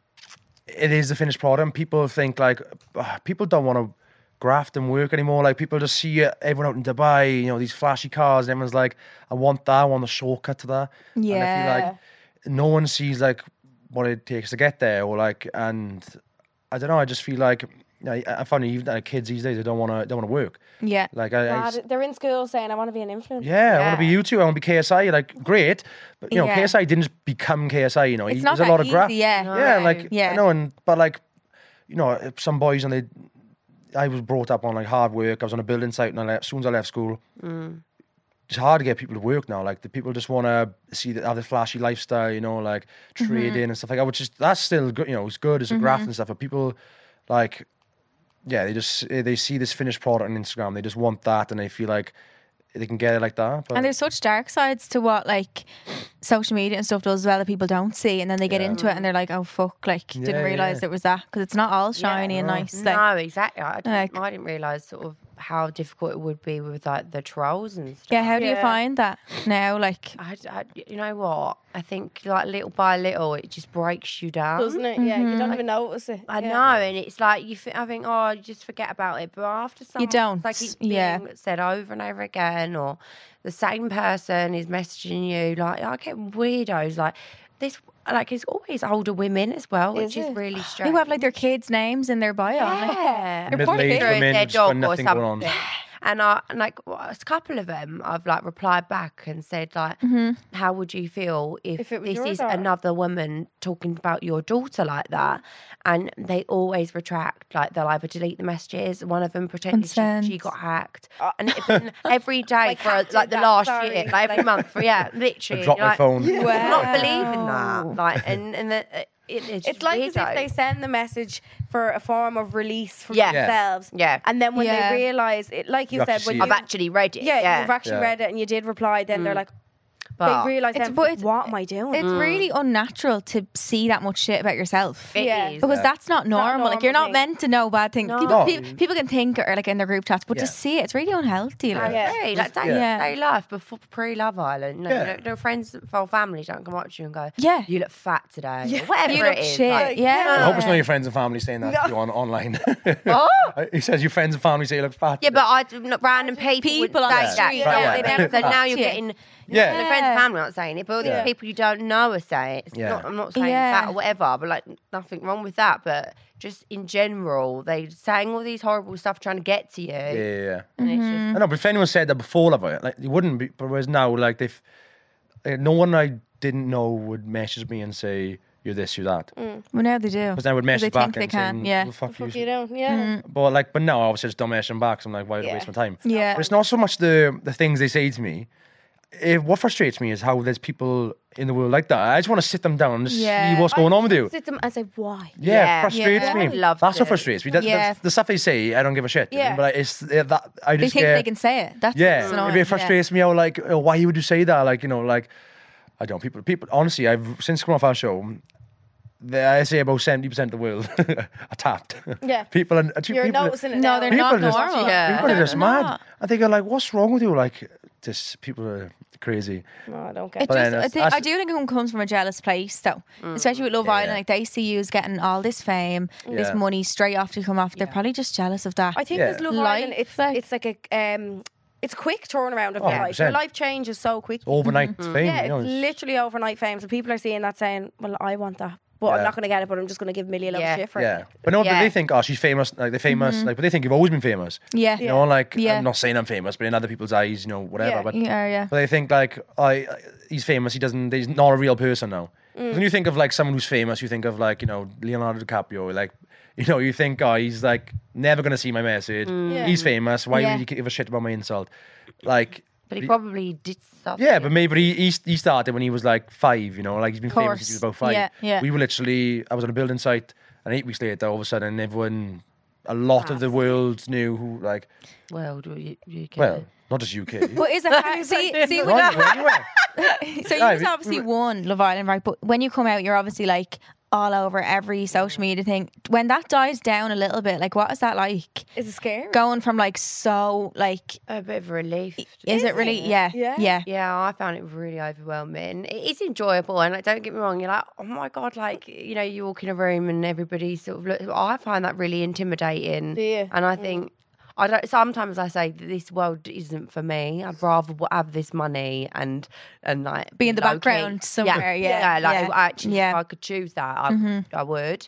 [SPEAKER 3] it is the finished product, and people think like people don't want to graft and work anymore. Like people just see everyone out in Dubai, you know, these flashy cars, and everyone's like, I want that, I want the shortcut to that. And I feel
[SPEAKER 4] Yeah.
[SPEAKER 3] like no one sees like what it takes to get there, or like, and I don't know, I just feel like I find even like kids these days, they don't want to work.
[SPEAKER 4] Yeah.
[SPEAKER 3] Like
[SPEAKER 6] They're in school saying, I want to be an influencer.
[SPEAKER 3] yeah, I want to be you too. I want to be KSI. Like, great, but you know,
[SPEAKER 4] Yeah.
[SPEAKER 3] KSI didn't just become KSI. You know,
[SPEAKER 4] It's
[SPEAKER 3] there's
[SPEAKER 4] not
[SPEAKER 3] a
[SPEAKER 4] that
[SPEAKER 3] lot of graft.
[SPEAKER 4] easy, yeah.
[SPEAKER 3] Yeah, like
[SPEAKER 4] Yeah.
[SPEAKER 3] I know, but like, you know, some boys and I was brought up on like hard work. I was on a building site, and as soon as I left school, it's hard to get people to work now. Like the people just want to have the flashy lifestyle, you know, like trading and stuff like that. Which is that's still good. You know, it's good. It's a graft and stuff. But people like. Yeah, they see this finished product on Instagram. They just want that, and they feel like they can get it like that. But
[SPEAKER 4] And there's such dark sides to what like social media and stuff does as well that people don't see, and then they get into it and they're like, oh fuck, like didn't
[SPEAKER 3] Yeah,
[SPEAKER 4] realize
[SPEAKER 3] yeah.
[SPEAKER 4] it was that, because it's not all shiny and nice. Like,
[SPEAKER 5] No, exactly. I
[SPEAKER 4] Like-
[SPEAKER 5] didn't realise sort of how difficult it would be with like the trolls and stuff.
[SPEAKER 4] yeah, how do you
[SPEAKER 6] Yeah.
[SPEAKER 4] find that now? Like,
[SPEAKER 5] You know what? I think like little by little, it just breaks you down.
[SPEAKER 6] Doesn't it? Yeah, you don't even notice it.
[SPEAKER 5] I
[SPEAKER 6] Yeah.
[SPEAKER 5] know, and it's like I think, oh, you just forget about it. But after some,
[SPEAKER 4] don't,
[SPEAKER 5] like it's being
[SPEAKER 4] yeah.
[SPEAKER 5] said over and over again, or the same person is messaging you. Like I get weirdos like this. Like it's always older women as well, which is
[SPEAKER 6] it?
[SPEAKER 5] really strange.
[SPEAKER 4] who have like their kids' names in their bio. I'm like,
[SPEAKER 5] yeah.
[SPEAKER 4] You're poor
[SPEAKER 3] middle-aged
[SPEAKER 4] kid.
[SPEAKER 3] women
[SPEAKER 5] Their
[SPEAKER 3] just got
[SPEAKER 5] dog or
[SPEAKER 3] nothing going on.
[SPEAKER 5] something. And a couple of them, I've like replied back and said like, how would you feel if
[SPEAKER 6] it was
[SPEAKER 5] this
[SPEAKER 6] your
[SPEAKER 5] is
[SPEAKER 6] daughter?
[SPEAKER 5] another woman talking about your daughter like that? And they always retract. Like they'll either delete the messages. One of them pretended
[SPEAKER 4] Unsend.
[SPEAKER 5] she got hacked, and it's been every day
[SPEAKER 6] Like,
[SPEAKER 5] for
[SPEAKER 6] hacked
[SPEAKER 5] like
[SPEAKER 6] it,
[SPEAKER 5] the
[SPEAKER 6] that-
[SPEAKER 5] last
[SPEAKER 6] sorry.
[SPEAKER 5] year, like every month. For literally.
[SPEAKER 3] I dropped my
[SPEAKER 5] like,
[SPEAKER 3] phone.
[SPEAKER 5] I'm not believing
[SPEAKER 4] Wow.
[SPEAKER 5] that. Like, and it's
[SPEAKER 6] It's like as if
[SPEAKER 5] weirdo.
[SPEAKER 6] they send the message for a form of release from
[SPEAKER 5] Yeah.
[SPEAKER 6] themselves.
[SPEAKER 5] Yeah.
[SPEAKER 6] And then when
[SPEAKER 4] Yeah.
[SPEAKER 6] they realise it, like you
[SPEAKER 3] You
[SPEAKER 6] said,
[SPEAKER 3] actually
[SPEAKER 6] when
[SPEAKER 3] see
[SPEAKER 6] you,
[SPEAKER 3] it.
[SPEAKER 5] I've actually read it.
[SPEAKER 6] you've actually
[SPEAKER 3] Yeah.
[SPEAKER 6] read it and you did reply, then they're like,
[SPEAKER 5] But
[SPEAKER 6] they realise
[SPEAKER 4] It's-
[SPEAKER 6] then,
[SPEAKER 4] but it's-
[SPEAKER 6] what am I doing?
[SPEAKER 4] It's really unnatural to see that much shit about yourself.
[SPEAKER 5] it
[SPEAKER 6] Yeah.
[SPEAKER 5] is.
[SPEAKER 4] Because that's not normal. Like you're not
[SPEAKER 6] normal thing.
[SPEAKER 4] meant to know bad things.
[SPEAKER 5] No.
[SPEAKER 4] People can think or like in their group chats, but to
[SPEAKER 3] Yeah.
[SPEAKER 4] see it, it's really unhealthy. Like.
[SPEAKER 6] Yeah.
[SPEAKER 5] Hey, like day,
[SPEAKER 4] Yeah.
[SPEAKER 5] day life before pre-Love Island. No,
[SPEAKER 3] Yeah.
[SPEAKER 5] no friends, whole families don't come up to you and go,
[SPEAKER 4] Yeah.
[SPEAKER 5] you look fat today, or whatever
[SPEAKER 4] You
[SPEAKER 5] it
[SPEAKER 4] look
[SPEAKER 5] is.
[SPEAKER 4] shit.
[SPEAKER 5] like,
[SPEAKER 4] Yeah.
[SPEAKER 3] I hope it's not your friends and family saying that to you online.
[SPEAKER 5] Oh.
[SPEAKER 3] He says your friends and family say you look fat.
[SPEAKER 5] Yeah, but random people would
[SPEAKER 4] People on
[SPEAKER 5] say
[SPEAKER 4] the
[SPEAKER 5] that.
[SPEAKER 4] street,
[SPEAKER 5] So
[SPEAKER 3] yeah,
[SPEAKER 5] they
[SPEAKER 3] they
[SPEAKER 5] never-
[SPEAKER 3] say
[SPEAKER 5] so now
[SPEAKER 4] that.
[SPEAKER 5] you're
[SPEAKER 4] Yeah.
[SPEAKER 5] getting.
[SPEAKER 3] Yeah.
[SPEAKER 5] The friends and family aren't saying it, but all these
[SPEAKER 3] Yeah.
[SPEAKER 5] people you don't know are saying it.
[SPEAKER 3] Yeah.
[SPEAKER 5] I'm not saying
[SPEAKER 4] Yeah.
[SPEAKER 5] that or whatever, but like nothing wrong with that. But just in general, they're saying all these horrible stuff trying to get to you.
[SPEAKER 3] Yeah.
[SPEAKER 5] And it's just,
[SPEAKER 3] I know, but if anyone said that before Love Island, like you wouldn't be. But whereas now, like they've, no one I didn't know would message me and say you're this, you're that.
[SPEAKER 4] Well, now they do.
[SPEAKER 3] Because then I would
[SPEAKER 4] Because
[SPEAKER 3] message
[SPEAKER 4] they
[SPEAKER 3] back
[SPEAKER 4] think they
[SPEAKER 3] and
[SPEAKER 4] can.
[SPEAKER 3] saying,
[SPEAKER 4] Yeah.
[SPEAKER 3] well, fuck
[SPEAKER 6] Fuck
[SPEAKER 3] you.
[SPEAKER 6] you don't, yeah.
[SPEAKER 3] But now obviously I just don't message them back. So I'm like, why would I
[SPEAKER 6] Yeah.
[SPEAKER 3] waste my time?
[SPEAKER 4] Yeah.
[SPEAKER 3] But it's not so much the things they say to me. What frustrates me is how there's people in the world like that. I just want to sit them down and just
[SPEAKER 4] Yeah.
[SPEAKER 3] see what's going on with you.
[SPEAKER 6] Sit them and say, why?
[SPEAKER 3] Yeah,
[SPEAKER 5] Yeah.
[SPEAKER 3] it frustrates
[SPEAKER 4] Yeah.
[SPEAKER 3] me.
[SPEAKER 5] I love
[SPEAKER 3] That's what
[SPEAKER 5] it.
[SPEAKER 3] frustrates me.
[SPEAKER 4] Yeah.
[SPEAKER 3] The stuff they say, I don't give a shit.
[SPEAKER 6] Yeah.
[SPEAKER 3] But it's that I
[SPEAKER 4] They
[SPEAKER 3] just
[SPEAKER 4] think
[SPEAKER 3] get,
[SPEAKER 4] they can say it. That's
[SPEAKER 3] yeah,
[SPEAKER 4] what's annoying.
[SPEAKER 3] it frustrates me how like, oh, why would you say that? Like, like I don't. People. Honestly, I've since coming off our show, I say about 70% of the world are tapped.
[SPEAKER 6] Yeah.
[SPEAKER 3] People are.
[SPEAKER 6] You're
[SPEAKER 3] people,
[SPEAKER 6] noticing it
[SPEAKER 4] No,
[SPEAKER 6] now.
[SPEAKER 4] they're
[SPEAKER 3] people
[SPEAKER 4] not
[SPEAKER 3] are just,
[SPEAKER 4] normal.
[SPEAKER 5] Yeah.
[SPEAKER 3] People are just
[SPEAKER 4] They're
[SPEAKER 3] mad.
[SPEAKER 4] not.
[SPEAKER 3] And they go like, "What's wrong with you?" Like, just people are crazy.
[SPEAKER 6] No, I don't get
[SPEAKER 4] It
[SPEAKER 6] it.
[SPEAKER 3] But then
[SPEAKER 4] just,
[SPEAKER 3] that's-
[SPEAKER 4] I do think it comes from a jealous place, though. Especially with Love
[SPEAKER 3] Yeah,
[SPEAKER 4] Island,
[SPEAKER 3] yeah.
[SPEAKER 4] like they see you as getting all this fame, this
[SPEAKER 3] Yeah.
[SPEAKER 4] money straight off to come off. They're probably just jealous of that.
[SPEAKER 6] I think
[SPEAKER 3] Yeah.
[SPEAKER 6] with Love
[SPEAKER 4] Life,
[SPEAKER 6] Island, it's
[SPEAKER 4] like-
[SPEAKER 6] like a it's quick turnaround of
[SPEAKER 3] Oh,
[SPEAKER 6] your life. Your
[SPEAKER 3] 100%.
[SPEAKER 6] life changes so quick.
[SPEAKER 3] Overnight fame.
[SPEAKER 6] Yeah,
[SPEAKER 3] you know,
[SPEAKER 6] it's literally overnight fame. So people are seeing that saying, well, I want that. But I'm
[SPEAKER 3] Yeah.
[SPEAKER 6] not going to get it, but I'm just going to give Millie a little
[SPEAKER 5] Yeah.
[SPEAKER 6] shit for
[SPEAKER 3] yeah.
[SPEAKER 6] it.
[SPEAKER 3] But no, but
[SPEAKER 5] Yeah.
[SPEAKER 3] they think, oh, she's famous. Like they're famous. Like, but they think you've always been famous.
[SPEAKER 4] yeah.
[SPEAKER 3] You know, like
[SPEAKER 4] Yeah.
[SPEAKER 3] I'm not saying I'm famous, but in other people's eyes, whatever.
[SPEAKER 6] Yeah.
[SPEAKER 3] But
[SPEAKER 4] Yeah.
[SPEAKER 3] But they think like, he's famous. He's not a real person now. 'Cause when you think of like someone who's famous, you think of like Leonardo DiCaprio. Like you think, oh, he's like never gonna see my message.
[SPEAKER 6] Yeah.
[SPEAKER 3] He's famous. Why
[SPEAKER 4] Yeah.
[SPEAKER 3] would he give a shit about my insult? Like,
[SPEAKER 5] but he probably did stuff.
[SPEAKER 3] yeah, but maybe he started when he was like 5. Like he's been famous since he was about 5.
[SPEAKER 4] Yeah, yeah.
[SPEAKER 3] We were literally. I was on a building site, and 8 weeks later, all of a sudden, a lot of the world knew who like.
[SPEAKER 5] Well, do you get
[SPEAKER 3] Well,
[SPEAKER 5] it?
[SPEAKER 3] not just UK.
[SPEAKER 4] But is it see
[SPEAKER 3] Not anywhere.
[SPEAKER 4] so you
[SPEAKER 3] Aye,
[SPEAKER 4] just obviously won Love Island, right? But when you come out, you're obviously like all over every social media thing. When that dies down a little bit, like what is that like?
[SPEAKER 6] Is it scary?
[SPEAKER 4] Going from like so like
[SPEAKER 5] A bit of a relief.
[SPEAKER 4] is it really? Yeah.
[SPEAKER 6] Yeah.
[SPEAKER 4] Yeah.
[SPEAKER 5] Yeah, I found it really overwhelming. It is enjoyable, and like, don't get me wrong, you're like, oh my god, like you walk in a room and everybody sort of looks. I find that really intimidating.
[SPEAKER 6] Do you?
[SPEAKER 5] And I think I don't. Sometimes I say that this world isn't for me. I'd rather have this money and like
[SPEAKER 4] Be in the
[SPEAKER 5] low-key.
[SPEAKER 4] background somewhere, yeah,
[SPEAKER 5] like
[SPEAKER 4] yeah.
[SPEAKER 5] actually,
[SPEAKER 4] Yeah.
[SPEAKER 5] if I could choose that, I would.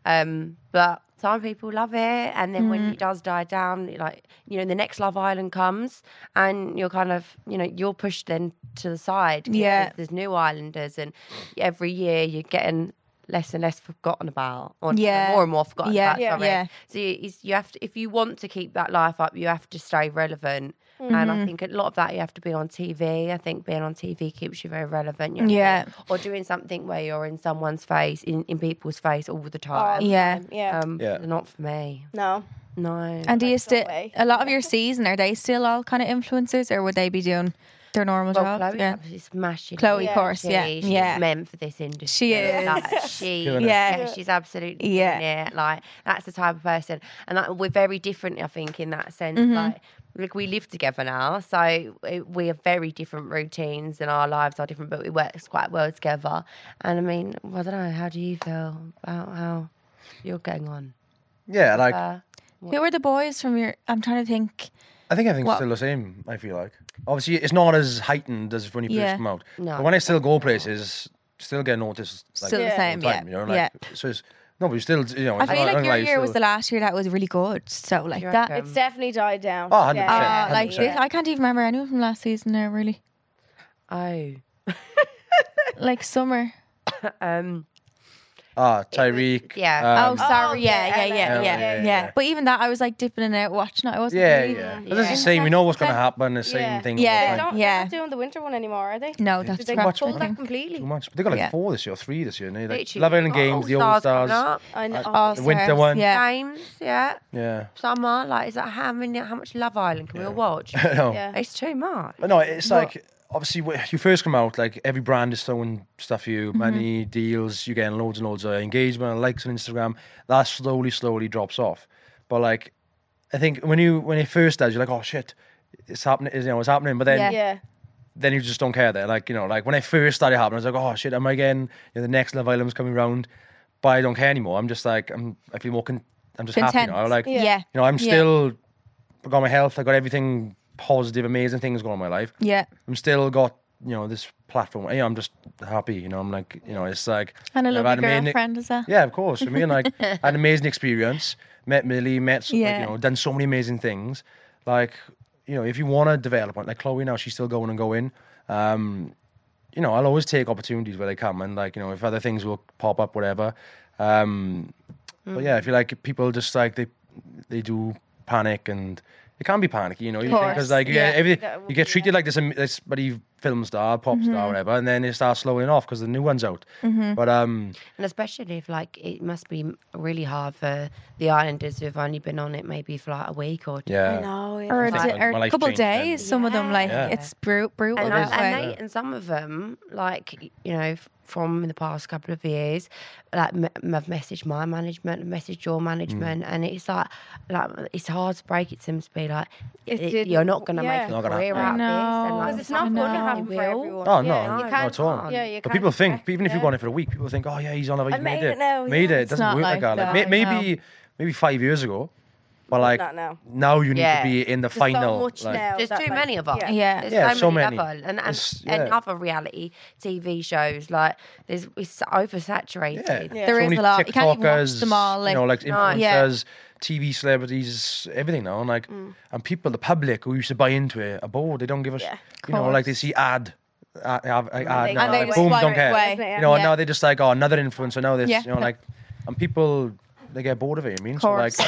[SPEAKER 5] But some people love it, and then when it does die down, like the next Love Island comes, and you're kind of you're pushed then to the side.
[SPEAKER 4] Yeah.
[SPEAKER 5] because there's new islanders, and every year you're getting less and less forgotten about, or
[SPEAKER 4] Yeah.
[SPEAKER 5] more and more forgotten
[SPEAKER 4] Yeah,
[SPEAKER 5] about.
[SPEAKER 4] yeah,
[SPEAKER 5] sorry.
[SPEAKER 4] yeah.
[SPEAKER 5] So you have to, if you want to keep that life up, you have to stay relevant. And I think a lot of that you have to be on TV. I think being on TV keeps you very relevant.
[SPEAKER 4] Yeah.
[SPEAKER 5] Or doing something where you're in someone's face, in people's face all the time.
[SPEAKER 4] Yeah.
[SPEAKER 6] Yeah.
[SPEAKER 3] Yeah.
[SPEAKER 5] Not for me.
[SPEAKER 6] No.
[SPEAKER 5] No.
[SPEAKER 4] And do you still
[SPEAKER 6] way.
[SPEAKER 4] a lot of your season, are they still all kind of influencers, or would they be doing their normal
[SPEAKER 5] Well,
[SPEAKER 4] jobs?
[SPEAKER 5] Chloe's
[SPEAKER 4] Yeah.
[SPEAKER 5] absolutely smashing.
[SPEAKER 4] Chloe,
[SPEAKER 5] it.
[SPEAKER 4] of course, yeah.
[SPEAKER 5] She's
[SPEAKER 4] Yeah.
[SPEAKER 5] meant for this industry.
[SPEAKER 4] She is.
[SPEAKER 5] Like,
[SPEAKER 3] Killing it.
[SPEAKER 4] Yeah.
[SPEAKER 5] she's absolutely
[SPEAKER 4] Yeah.
[SPEAKER 5] yeah. Like that's the type of person, and like, we're very different. I think in that sense, like we live together now, so we have very different routines, and our lives are different, but we work quite well together. And I mean, I don't know. How do you feel about how you're getting on?
[SPEAKER 3] Yeah, like
[SPEAKER 4] Who are the boys from your? I'm trying to think.
[SPEAKER 3] I think everything's
[SPEAKER 4] What?
[SPEAKER 3] still the same. I feel like obviously it's not as heightened as when you
[SPEAKER 4] Yeah.
[SPEAKER 3] first come out.
[SPEAKER 5] No.
[SPEAKER 3] But when I still go places, still get noticed. Like,
[SPEAKER 4] Still the
[SPEAKER 6] Yeah.
[SPEAKER 4] same,
[SPEAKER 3] all the
[SPEAKER 4] yeah.
[SPEAKER 3] time,
[SPEAKER 4] Yeah.
[SPEAKER 3] So it's, No, but you still, you know.
[SPEAKER 4] I feel like your
[SPEAKER 3] life
[SPEAKER 4] year was
[SPEAKER 3] still-
[SPEAKER 4] the last year that was really good. So like
[SPEAKER 5] Do you
[SPEAKER 4] that.
[SPEAKER 5] reckon?
[SPEAKER 6] It's definitely died down.
[SPEAKER 3] Oh, 100%.
[SPEAKER 4] Like
[SPEAKER 3] 100%.
[SPEAKER 4] this, I can't even remember anyone from last season now. Really,
[SPEAKER 5] Oh.
[SPEAKER 4] like summer.
[SPEAKER 3] Tyreek.
[SPEAKER 5] Yeah.
[SPEAKER 4] Oh, sorry.
[SPEAKER 6] yeah,
[SPEAKER 4] Yeah. But even that, I was like dipping in and out watching it. I wasn't.
[SPEAKER 3] Yeah,
[SPEAKER 4] really...
[SPEAKER 3] yeah. But it's the same. We know what's going to happen. The same
[SPEAKER 6] Yeah.
[SPEAKER 3] thing.
[SPEAKER 4] Yeah.
[SPEAKER 3] all the
[SPEAKER 6] They're
[SPEAKER 3] time.
[SPEAKER 6] not doing the winter one anymore, are they?
[SPEAKER 4] No, that's
[SPEAKER 6] Did they
[SPEAKER 4] scrapped,
[SPEAKER 6] pull
[SPEAKER 4] I
[SPEAKER 6] that
[SPEAKER 4] think.
[SPEAKER 6] completely?
[SPEAKER 3] Too much. But they got like
[SPEAKER 4] Yeah.
[SPEAKER 3] 4 this year, or 3 this year. And like,
[SPEAKER 5] Literally,
[SPEAKER 3] Love Island
[SPEAKER 5] we've got
[SPEAKER 3] Games, the All
[SPEAKER 5] Stars
[SPEAKER 3] Stars.
[SPEAKER 5] coming up,
[SPEAKER 6] I know.
[SPEAKER 4] All
[SPEAKER 3] The winter
[SPEAKER 4] Stars,
[SPEAKER 3] one.
[SPEAKER 4] Yeah.
[SPEAKER 5] Games, yeah.
[SPEAKER 3] Yeah.
[SPEAKER 5] Summer, like, is that how much Love Island can we all watch?
[SPEAKER 3] No.
[SPEAKER 6] Yeah.
[SPEAKER 5] It's too much.
[SPEAKER 3] But no, it's like obviously when you first come out, like every brand is throwing stuff at you, money, deals, you're getting loads and loads of engagement, likes on Instagram. That slowly drops off. But like, I think when it first does, you're like, oh shit, it's happening, it's happening. But then
[SPEAKER 6] Yeah.
[SPEAKER 3] then you just don't care there. Like, like when I first started happening, I was like, oh shit, am I getting the next Love Island's coming round? But I don't care anymore. I'm just like, I feel more I'm just happy
[SPEAKER 4] Content.
[SPEAKER 3] now. Like,
[SPEAKER 4] Yeah.
[SPEAKER 3] I'm still got my health. I got everything positive, amazing things going on in my life.
[SPEAKER 4] Yeah.
[SPEAKER 3] I'm still got this platform. I'm just happy. I'm like, it's like
[SPEAKER 4] And a
[SPEAKER 3] I've
[SPEAKER 4] lovely
[SPEAKER 3] had amazing-
[SPEAKER 4] girlfriend as well.
[SPEAKER 3] Yeah, of course. I mean, like, I had an amazing experience. Met Millie,
[SPEAKER 4] Yeah.
[SPEAKER 3] done so many amazing things. Like, if you want to develop one, like Chloe now, she's still going and going. I'll always take opportunities where they come, and like, if other things will pop up, whatever. But yeah, I feel like people just like they do panic, and it can be panicky, you think, because like you get everything, you get treated like this bloody film star, pop star, whatever, and then it starts slowing off because the new one's out. But
[SPEAKER 5] And especially if, like, it must be really hard for the Islanders who've only been on it maybe for like a week or two.
[SPEAKER 3] yeah,
[SPEAKER 6] No,
[SPEAKER 4] Or
[SPEAKER 3] I think
[SPEAKER 4] a
[SPEAKER 3] my life
[SPEAKER 4] couple
[SPEAKER 3] changed then.
[SPEAKER 4] days. Some of them, like,
[SPEAKER 5] Yeah.
[SPEAKER 4] it's brutal.
[SPEAKER 5] And,
[SPEAKER 4] that way.
[SPEAKER 5] and some of them, like, from the past couple of years, like, have messaged my management, have messaged your management, and it's like it's hard to break it to them to be like, you're not going to make
[SPEAKER 6] Yeah.
[SPEAKER 5] a career
[SPEAKER 3] happen.
[SPEAKER 5] out of this.
[SPEAKER 4] I
[SPEAKER 5] And, like,
[SPEAKER 6] Because it's not going to happen for everyone.
[SPEAKER 3] Oh,
[SPEAKER 6] Yeah,
[SPEAKER 3] no,
[SPEAKER 6] you
[SPEAKER 3] not
[SPEAKER 6] can't.
[SPEAKER 3] at all.
[SPEAKER 6] Yeah, you
[SPEAKER 3] But
[SPEAKER 6] can't
[SPEAKER 3] people think,
[SPEAKER 6] expect-
[SPEAKER 3] even if you've
[SPEAKER 6] yeah.
[SPEAKER 3] gone in for a week, people think, oh yeah, he's on a, he's
[SPEAKER 6] made it now,
[SPEAKER 3] made
[SPEAKER 6] yeah.
[SPEAKER 3] it. It
[SPEAKER 4] It's
[SPEAKER 3] doesn't
[SPEAKER 4] not
[SPEAKER 3] work like
[SPEAKER 4] like
[SPEAKER 3] that.
[SPEAKER 4] that,
[SPEAKER 3] Like,
[SPEAKER 4] no.
[SPEAKER 3] maybe 5 years ago, but like
[SPEAKER 6] Not now.
[SPEAKER 3] now you need
[SPEAKER 5] Yeah.
[SPEAKER 3] to be in the
[SPEAKER 6] There's
[SPEAKER 3] final.
[SPEAKER 6] so much
[SPEAKER 3] like,
[SPEAKER 6] now.
[SPEAKER 5] There's
[SPEAKER 6] that,
[SPEAKER 5] too
[SPEAKER 6] like,
[SPEAKER 5] many of us.
[SPEAKER 4] Yeah.
[SPEAKER 5] There's
[SPEAKER 3] Yeah,
[SPEAKER 5] so
[SPEAKER 3] so
[SPEAKER 5] many
[SPEAKER 3] many.
[SPEAKER 5] and
[SPEAKER 3] It's-
[SPEAKER 5] and
[SPEAKER 3] yeah.
[SPEAKER 5] other reality TV shows, like it's oversaturated.
[SPEAKER 6] Yeah.
[SPEAKER 4] There
[SPEAKER 3] so
[SPEAKER 4] is
[SPEAKER 3] many
[SPEAKER 4] a lot. You can't even watch
[SPEAKER 3] TikTokers,
[SPEAKER 4] them all, like-
[SPEAKER 3] like
[SPEAKER 5] No.
[SPEAKER 3] influencers, TV celebrities, everything now, and like, and people, the public who used to buy into it, are bored. They don't give a
[SPEAKER 6] Yeah.
[SPEAKER 3] like they see ad,
[SPEAKER 6] And they
[SPEAKER 3] now,
[SPEAKER 6] go
[SPEAKER 3] like, boom,
[SPEAKER 6] swipe
[SPEAKER 3] don't
[SPEAKER 6] it
[SPEAKER 3] care.
[SPEAKER 6] away.
[SPEAKER 3] You
[SPEAKER 6] Yeah.
[SPEAKER 3] know, and now they just like, oh, another influencer, now this,
[SPEAKER 4] Yeah.
[SPEAKER 3] like, and people, they get bored of it. I mean, so like,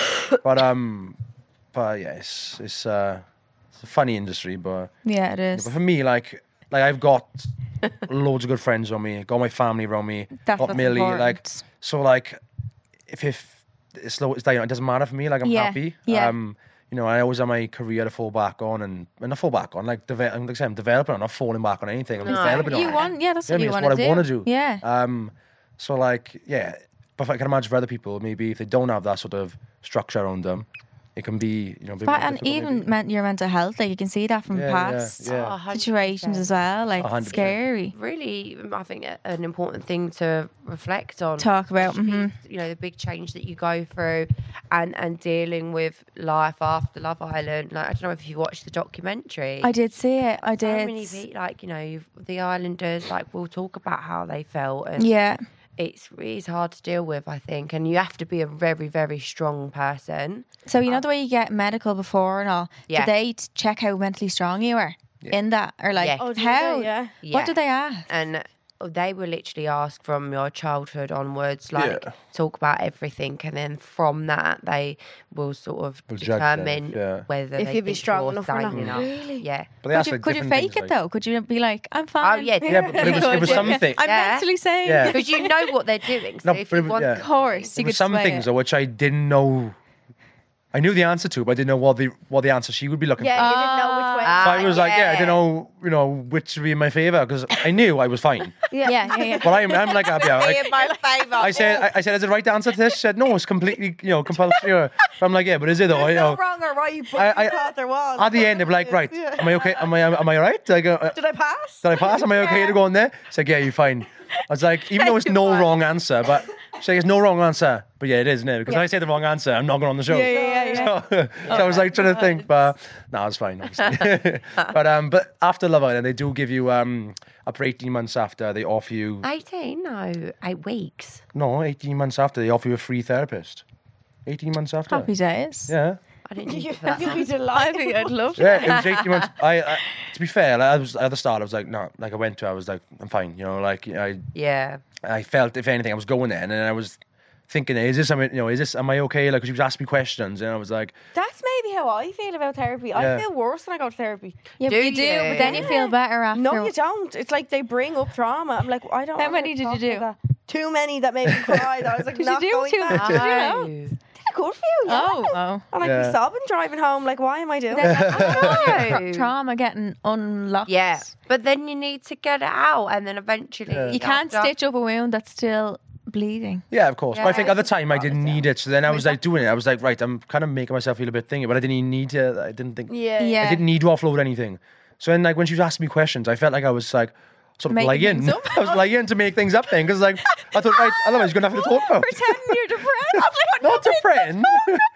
[SPEAKER 3] but yeah, it's a funny industry, but
[SPEAKER 4] Yeah, it is.
[SPEAKER 3] but for me, like I've got loads of good friends on me, got my family around me,
[SPEAKER 4] That's
[SPEAKER 3] got
[SPEAKER 4] what's
[SPEAKER 3] Millie, like,
[SPEAKER 4] important.
[SPEAKER 3] so like, if it's slow, it's dying, it doesn't matter for me. Like, I'm
[SPEAKER 4] Yeah,
[SPEAKER 3] happy.
[SPEAKER 4] yeah.
[SPEAKER 3] I always have my career to fall back on, and not fall back on, like like I said, I'm developing. I'm not falling back on anything. I'm developing.
[SPEAKER 4] You
[SPEAKER 3] on it.
[SPEAKER 4] want, that's
[SPEAKER 3] You
[SPEAKER 4] what
[SPEAKER 3] know
[SPEAKER 4] you
[SPEAKER 3] what I mean?
[SPEAKER 4] want
[SPEAKER 3] It's
[SPEAKER 4] to
[SPEAKER 3] what I
[SPEAKER 4] do.
[SPEAKER 3] wanna do.
[SPEAKER 4] Yeah.
[SPEAKER 3] So like, yeah, but I can imagine for other people, maybe if they don't have that sort of structure around them, it can be, a bit more
[SPEAKER 4] But and
[SPEAKER 3] difficult
[SPEAKER 4] even
[SPEAKER 3] maybe.
[SPEAKER 4] your mental health, like you can see that from
[SPEAKER 3] Yeah,
[SPEAKER 4] past
[SPEAKER 3] yeah.
[SPEAKER 5] Oh, 100%.
[SPEAKER 4] situations as well. Like
[SPEAKER 3] 100%.
[SPEAKER 4] it's scary.
[SPEAKER 5] Really, I think an important thing to reflect on.
[SPEAKER 4] Talk about.
[SPEAKER 5] Especially, the big change that you go through, and dealing with life after Love Island. Like, I don't know if you watched the documentary.
[SPEAKER 4] I did see it. I
[SPEAKER 5] So
[SPEAKER 4] did.
[SPEAKER 5] many people, like, the Islanders, like, will talk about how they felt, and
[SPEAKER 4] Yeah.
[SPEAKER 5] it's hard to deal with, I think, and you have to be a very, very strong person.
[SPEAKER 4] So you know the way you get medical before and all.
[SPEAKER 5] Yeah.
[SPEAKER 4] Do they check how mentally strong you are in that, or like
[SPEAKER 5] Yeah.
[SPEAKER 6] Oh, do
[SPEAKER 4] how?
[SPEAKER 6] they? Yeah.
[SPEAKER 4] What do they ask?
[SPEAKER 5] And they will literally ask from your childhood onwards, like,
[SPEAKER 3] Yeah.
[SPEAKER 5] talk about everything, and then from that they will sort of
[SPEAKER 3] Will judge them,
[SPEAKER 5] determine
[SPEAKER 3] yeah.
[SPEAKER 5] whether
[SPEAKER 6] If
[SPEAKER 5] they
[SPEAKER 6] you'd be
[SPEAKER 5] think
[SPEAKER 6] strong
[SPEAKER 5] you're
[SPEAKER 6] enough or not.
[SPEAKER 5] sane enough.
[SPEAKER 6] Really?
[SPEAKER 5] Yeah.
[SPEAKER 3] But they ask, like,
[SPEAKER 4] Could you
[SPEAKER 3] different
[SPEAKER 4] fake
[SPEAKER 3] things,
[SPEAKER 4] it
[SPEAKER 3] like-
[SPEAKER 4] though? Could you be like, I'm
[SPEAKER 5] Oh
[SPEAKER 4] fine?
[SPEAKER 5] yeah,
[SPEAKER 3] Yeah, but it was something.
[SPEAKER 4] I'm
[SPEAKER 5] Yeah.
[SPEAKER 4] mentally sane.
[SPEAKER 3] Yeah.
[SPEAKER 5] because you know what they're doing. So
[SPEAKER 3] No,
[SPEAKER 5] if
[SPEAKER 3] but
[SPEAKER 5] you
[SPEAKER 3] it-
[SPEAKER 5] want,
[SPEAKER 3] yeah.
[SPEAKER 4] Of course,
[SPEAKER 3] There
[SPEAKER 4] you
[SPEAKER 3] were
[SPEAKER 4] could
[SPEAKER 3] some
[SPEAKER 4] sway
[SPEAKER 3] things
[SPEAKER 4] it.
[SPEAKER 3] which I didn't know. I knew the answer to, but I didn't know what the answer she would be looking
[SPEAKER 6] Yeah,
[SPEAKER 3] for.
[SPEAKER 6] you didn't know which way.
[SPEAKER 3] So I was like, yeah, I
[SPEAKER 5] yeah.
[SPEAKER 3] didn't know, which would be in my favor, because I knew I was fine.
[SPEAKER 4] Yeah.
[SPEAKER 3] But I'm like,
[SPEAKER 5] in my favour.
[SPEAKER 3] I said, is it right answer to this? She said, no, it's completely, compulsory. But I'm like, yeah, but is it though?
[SPEAKER 7] Wrong or right, but
[SPEAKER 3] I-
[SPEAKER 7] you thought there was.
[SPEAKER 3] At the end, they're like, right, am I okay? Am I right? Like,
[SPEAKER 7] Did I pass?
[SPEAKER 3] did I pass? Am I okay to go in there? She's like, yeah, you're fine. I was like, even though it's no wrong answer, but she's like, it's no wrong answer. But yeah, it is, isn't it? Because if I say the wrong answer, I'm not going on the show.
[SPEAKER 7] Yeah.
[SPEAKER 3] So I was like trying to think, but no, it's fine, obviously. but after Love Island, they do give you up for 18 months after they offer you
[SPEAKER 5] 18? No, 8 weeks.
[SPEAKER 3] no 18 months after they offer you a free therapist. 18 months after.
[SPEAKER 4] Happy days.
[SPEAKER 3] Yeah.
[SPEAKER 5] I didn't need
[SPEAKER 6] You'd
[SPEAKER 5] that.
[SPEAKER 6] be delighted.
[SPEAKER 4] I'd love
[SPEAKER 3] Yeah, it was 18 months. I to be fair, like, I was at the start. I was like, no, like I went to. I was like, I'm fine. You know, like
[SPEAKER 5] Yeah.
[SPEAKER 3] I felt if anything, I was going there, and then I was thinking, is this? Am I okay? Like, 'cause she was asking me questions, and I was like,
[SPEAKER 6] That's maybe how I feel about therapy.
[SPEAKER 3] Yeah.
[SPEAKER 6] I feel worse when I go to therapy.
[SPEAKER 4] Yeah,
[SPEAKER 5] Do
[SPEAKER 4] but you do,
[SPEAKER 5] you?
[SPEAKER 4] but then you feel better after.
[SPEAKER 6] No, you don't. It's like they bring up trauma. I'm like, I don't.
[SPEAKER 4] How
[SPEAKER 6] wanna
[SPEAKER 4] many did
[SPEAKER 6] talk
[SPEAKER 4] you do?
[SPEAKER 6] about that. Too many that made me cry. That I was like,
[SPEAKER 4] Did you
[SPEAKER 6] not
[SPEAKER 4] do
[SPEAKER 6] going
[SPEAKER 4] too
[SPEAKER 6] back.
[SPEAKER 4] much? Did you know?
[SPEAKER 6] Yeah, good for you. Yeah.
[SPEAKER 4] Oh.
[SPEAKER 6] And I'd
[SPEAKER 3] Yeah.
[SPEAKER 6] be sobbing driving home. Like, why am I doing
[SPEAKER 4] Then
[SPEAKER 6] that?
[SPEAKER 5] No.
[SPEAKER 4] trauma getting unlocked.
[SPEAKER 5] Yeah, but then you need to get it out, and then eventually
[SPEAKER 4] You can't stitch up a wound that's still bleeding.
[SPEAKER 3] yeah, of course. But I think at the
[SPEAKER 5] Yeah.
[SPEAKER 3] time I didn't need it. So then I was like doing it. I was like, right, I'm kind of making myself feel a bit thingy, but I didn't even need to. I didn't think.
[SPEAKER 6] Yeah.
[SPEAKER 4] Yeah.
[SPEAKER 3] I didn't need to offload anything. So then, like, when she was asking me questions, I felt like I was like sort of
[SPEAKER 4] Making
[SPEAKER 3] lying.
[SPEAKER 4] things up.
[SPEAKER 3] I was lying to make things up then, because like I thought, right, otherwise you're gonna have to talk about.
[SPEAKER 4] Pretending you're depressed.
[SPEAKER 3] Not to friend.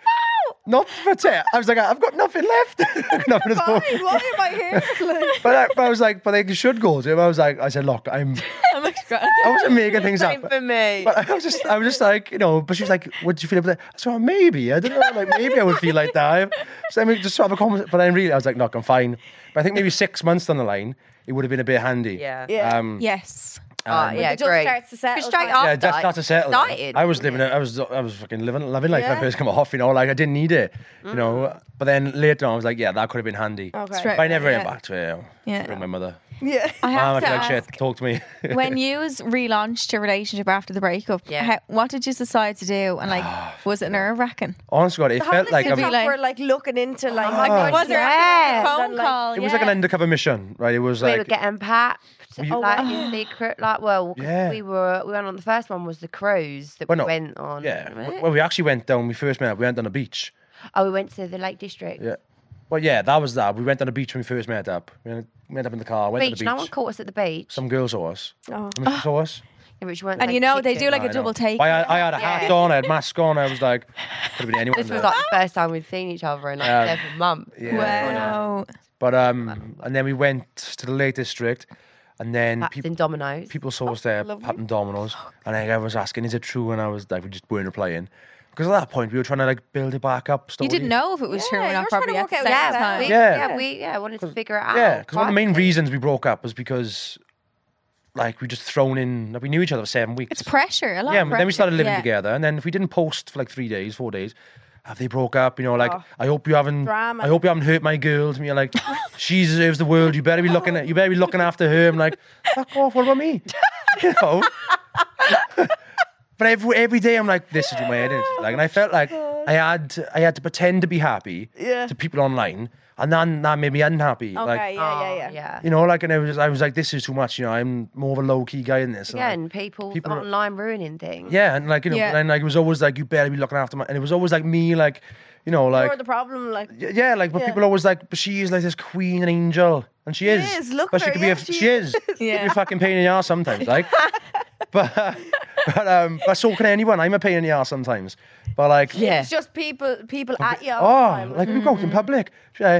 [SPEAKER 3] Not to pretend. I was like, I've got nothing left. Nothing to talk.
[SPEAKER 6] Fine, why am I here? Like,
[SPEAKER 3] But I was like, but they should go to him. I said, look, I wasn't making things up.
[SPEAKER 5] for me.
[SPEAKER 3] But I was just like, you know, but she was like, what did you feel about that? I said, well, maybe. I don't know, like maybe I would feel like that. So I mean, just sort of a conversation. But then really, I was like, look, I'm fine. But I think maybe 6 months down the line, it would have been a bit handy.
[SPEAKER 5] Yeah.
[SPEAKER 6] Yeah.
[SPEAKER 4] Yes.
[SPEAKER 5] Yeah,
[SPEAKER 6] the dust
[SPEAKER 5] great.
[SPEAKER 6] starts to settle.
[SPEAKER 5] Straight
[SPEAKER 6] kind
[SPEAKER 5] off.
[SPEAKER 3] Yeah, that's not to settle. down.
[SPEAKER 5] Started,
[SPEAKER 3] I was
[SPEAKER 5] wasn't
[SPEAKER 3] living. I was fucking loving life when I
[SPEAKER 6] Yeah.
[SPEAKER 3] first come off. You know, like I didn't need it. You know, but then later on, I was like, yeah, that could have been handy.
[SPEAKER 6] Okay.
[SPEAKER 4] Straight-
[SPEAKER 3] But I never went
[SPEAKER 4] Yeah.
[SPEAKER 3] back to it.
[SPEAKER 4] Yeah.
[SPEAKER 3] Bring my mother.
[SPEAKER 6] Yeah.
[SPEAKER 4] I
[SPEAKER 3] Mom,
[SPEAKER 4] have
[SPEAKER 3] I
[SPEAKER 4] to
[SPEAKER 3] feel like
[SPEAKER 4] ask,
[SPEAKER 3] shit. Talk to me.
[SPEAKER 4] when you relaunched your relationship after the breakup,
[SPEAKER 5] Yeah.
[SPEAKER 4] what did you decide to do? And like, was it nerve wracking?
[SPEAKER 3] Honest to God, it felt like
[SPEAKER 6] you
[SPEAKER 4] be
[SPEAKER 3] I'm,
[SPEAKER 4] like-
[SPEAKER 6] were like looking into like.
[SPEAKER 5] my God,
[SPEAKER 4] Was there
[SPEAKER 5] yeah.
[SPEAKER 4] a phone
[SPEAKER 6] And, like,
[SPEAKER 4] call?
[SPEAKER 3] it was like an undercover mission, right? It was
[SPEAKER 5] We were
[SPEAKER 3] like
[SPEAKER 5] getting packed,
[SPEAKER 3] you-
[SPEAKER 5] like in secret. Like, well, 'cause
[SPEAKER 3] Yeah.
[SPEAKER 5] we went on the first one was the cruise that
[SPEAKER 3] Well,
[SPEAKER 5] we
[SPEAKER 3] no.
[SPEAKER 5] went on.
[SPEAKER 3] yeah.
[SPEAKER 5] wasn't it?
[SPEAKER 3] Well, we actually went down. We first met. We went on a beach.
[SPEAKER 5] Oh, we went to the Lake District.
[SPEAKER 3] Yeah. Well, yeah, that was that. We went on a beach when we first met up. We met up in the car. Went
[SPEAKER 5] Beach.
[SPEAKER 3] to the beach.
[SPEAKER 5] No one caught us at the beach.
[SPEAKER 3] Some girl saw us.
[SPEAKER 6] Oh.
[SPEAKER 3] Some she saw us.
[SPEAKER 5] Yeah, which weren't
[SPEAKER 4] And
[SPEAKER 5] they
[SPEAKER 4] you know, they
[SPEAKER 5] kicked
[SPEAKER 4] do
[SPEAKER 5] in?
[SPEAKER 4] like
[SPEAKER 3] I
[SPEAKER 4] a
[SPEAKER 3] know.
[SPEAKER 4] double take.
[SPEAKER 3] I had a hat
[SPEAKER 5] Yeah.
[SPEAKER 3] on. I had mask on. I was like, could have been anyone.
[SPEAKER 5] This was
[SPEAKER 3] there.
[SPEAKER 5] like the first time we'd seen each other in like
[SPEAKER 3] Yeah.
[SPEAKER 5] 7 months.
[SPEAKER 3] Yeah.
[SPEAKER 4] Wow.
[SPEAKER 3] But and then we went to the Lake District, and then
[SPEAKER 5] Paps in Domino's.
[SPEAKER 3] people saw us there, Pat and Domino's, and I was asking, is it true? And I was like, we just weren't replying. Because at that point, we were trying to like build it back up.
[SPEAKER 4] You
[SPEAKER 3] Slowly.
[SPEAKER 4] didn't know if it was true
[SPEAKER 6] Yeah,
[SPEAKER 4] or
[SPEAKER 6] you
[SPEAKER 4] not
[SPEAKER 6] were trying to
[SPEAKER 4] probably at
[SPEAKER 6] work
[SPEAKER 4] the
[SPEAKER 6] out
[SPEAKER 4] same
[SPEAKER 6] yeah,
[SPEAKER 4] time.
[SPEAKER 3] Yeah.
[SPEAKER 5] We wanted to figure it out.
[SPEAKER 3] Yeah, because one of the main
[SPEAKER 5] quietly.
[SPEAKER 3] reasons we broke up was because, like, we just thrown in, like, we knew each other for 7 weeks.
[SPEAKER 4] It's pressure, a lot
[SPEAKER 3] Yeah,
[SPEAKER 4] of
[SPEAKER 3] but then we started living
[SPEAKER 4] pressure.
[SPEAKER 3] together, and then if we didn't post for like 3 days, 4 days, have they broke up? You know, like
[SPEAKER 6] Oh.
[SPEAKER 3] I hope you haven't,
[SPEAKER 6] Drama.
[SPEAKER 3] I hope you haven't hurt my girls. And you're like, she deserves the world. You better be looking after her. I'm like, fuck off. What about me? You know. But every day I'm like, this is what my head is like, and I felt like I had to pretend to be happy
[SPEAKER 6] Yeah.
[SPEAKER 3] to people online, and then that made me unhappy.
[SPEAKER 6] Okay.
[SPEAKER 3] Like,
[SPEAKER 6] yeah.
[SPEAKER 5] Yeah.
[SPEAKER 3] you know, like, and I was like, this is too much. You know, I'm more of a low key guy in this. And, like,
[SPEAKER 5] Again, people
[SPEAKER 3] People are-
[SPEAKER 5] online ruining things.
[SPEAKER 3] yeah, and like, you know,
[SPEAKER 4] Yeah.
[SPEAKER 3] and like it was always like, you better be looking after my, and it was always like me, like, you know, like,
[SPEAKER 6] You're the problem. Like.
[SPEAKER 3] yeah, like, but
[SPEAKER 6] Yeah.
[SPEAKER 3] people always like, but she is like this queen and angel, and she is.
[SPEAKER 6] is, look
[SPEAKER 3] but
[SPEAKER 6] at
[SPEAKER 3] she
[SPEAKER 6] her,
[SPEAKER 3] could be
[SPEAKER 6] yeah,
[SPEAKER 3] a,
[SPEAKER 6] she
[SPEAKER 3] she is. She could be
[SPEAKER 4] Yeah.
[SPEAKER 3] a fucking pain in the ass sometimes, like. But so can anyone. I'm a pain in the ass sometimes, but like,
[SPEAKER 5] Yeah.
[SPEAKER 6] It's just people at you. all the
[SPEAKER 3] oh,
[SPEAKER 6] time.
[SPEAKER 3] like we go out in public.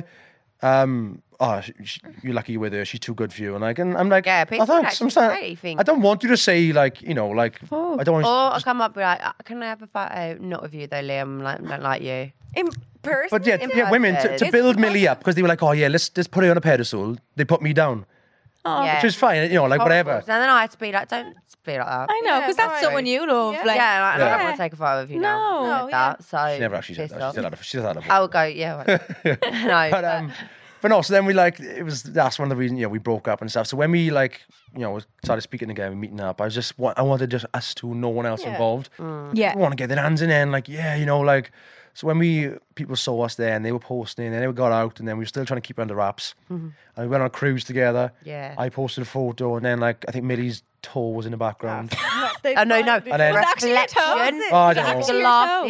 [SPEAKER 3] You're lucky you're with her. She's too good for you, and like, and I'm like,
[SPEAKER 5] Yeah, people
[SPEAKER 3] thanks.
[SPEAKER 5] actually
[SPEAKER 3] I'm sorry.
[SPEAKER 5] really think-
[SPEAKER 3] I don't want you to say like, you know, like, I don't want.
[SPEAKER 5] Or
[SPEAKER 3] you
[SPEAKER 5] I'll
[SPEAKER 3] to
[SPEAKER 5] come up and be like, can I have a photo? Not with you though, Liam. Like, don't like you.
[SPEAKER 6] In person.
[SPEAKER 3] But yeah, women to
[SPEAKER 5] It's
[SPEAKER 3] build Millie up because they were like, oh yeah, let's put her on a pedestal. They put me down,
[SPEAKER 5] Yeah.
[SPEAKER 3] which is fine, you know, like whatever.
[SPEAKER 5] And then I had to be like, don't be like that.
[SPEAKER 4] I know, because
[SPEAKER 6] Yeah,
[SPEAKER 4] that's
[SPEAKER 6] right.
[SPEAKER 4] someone you love.
[SPEAKER 6] Yeah.
[SPEAKER 4] Like,
[SPEAKER 5] Yeah, and I don't
[SPEAKER 3] Yeah.
[SPEAKER 5] want to take a photo of you
[SPEAKER 4] No.
[SPEAKER 5] now.
[SPEAKER 6] No,
[SPEAKER 5] Said that, so
[SPEAKER 3] She never actually said
[SPEAKER 5] pissed
[SPEAKER 3] that.
[SPEAKER 5] off.
[SPEAKER 3] She said that. before.
[SPEAKER 5] I would go, yeah. No,
[SPEAKER 3] But no, so then we like, that's one of the reasons, you know, we broke up and stuff. So when we like, you know, started speaking again, meeting up, I wanted just us two, no one else
[SPEAKER 6] Yeah.
[SPEAKER 3] involved.
[SPEAKER 4] yeah.
[SPEAKER 3] We want to get their hands in there and like, yeah, you know, like, so when people saw us there and they were posting and then we got out and then we were still trying to keep it under wraps. And we went on a cruise together.
[SPEAKER 5] Yeah.
[SPEAKER 3] I posted a photo and then like, I think Millie's toe was in the background.
[SPEAKER 5] Oh, no.
[SPEAKER 3] And then-
[SPEAKER 4] Was it actually your toe?
[SPEAKER 5] Reflection.
[SPEAKER 3] Oh, I don't know.
[SPEAKER 5] The glasses.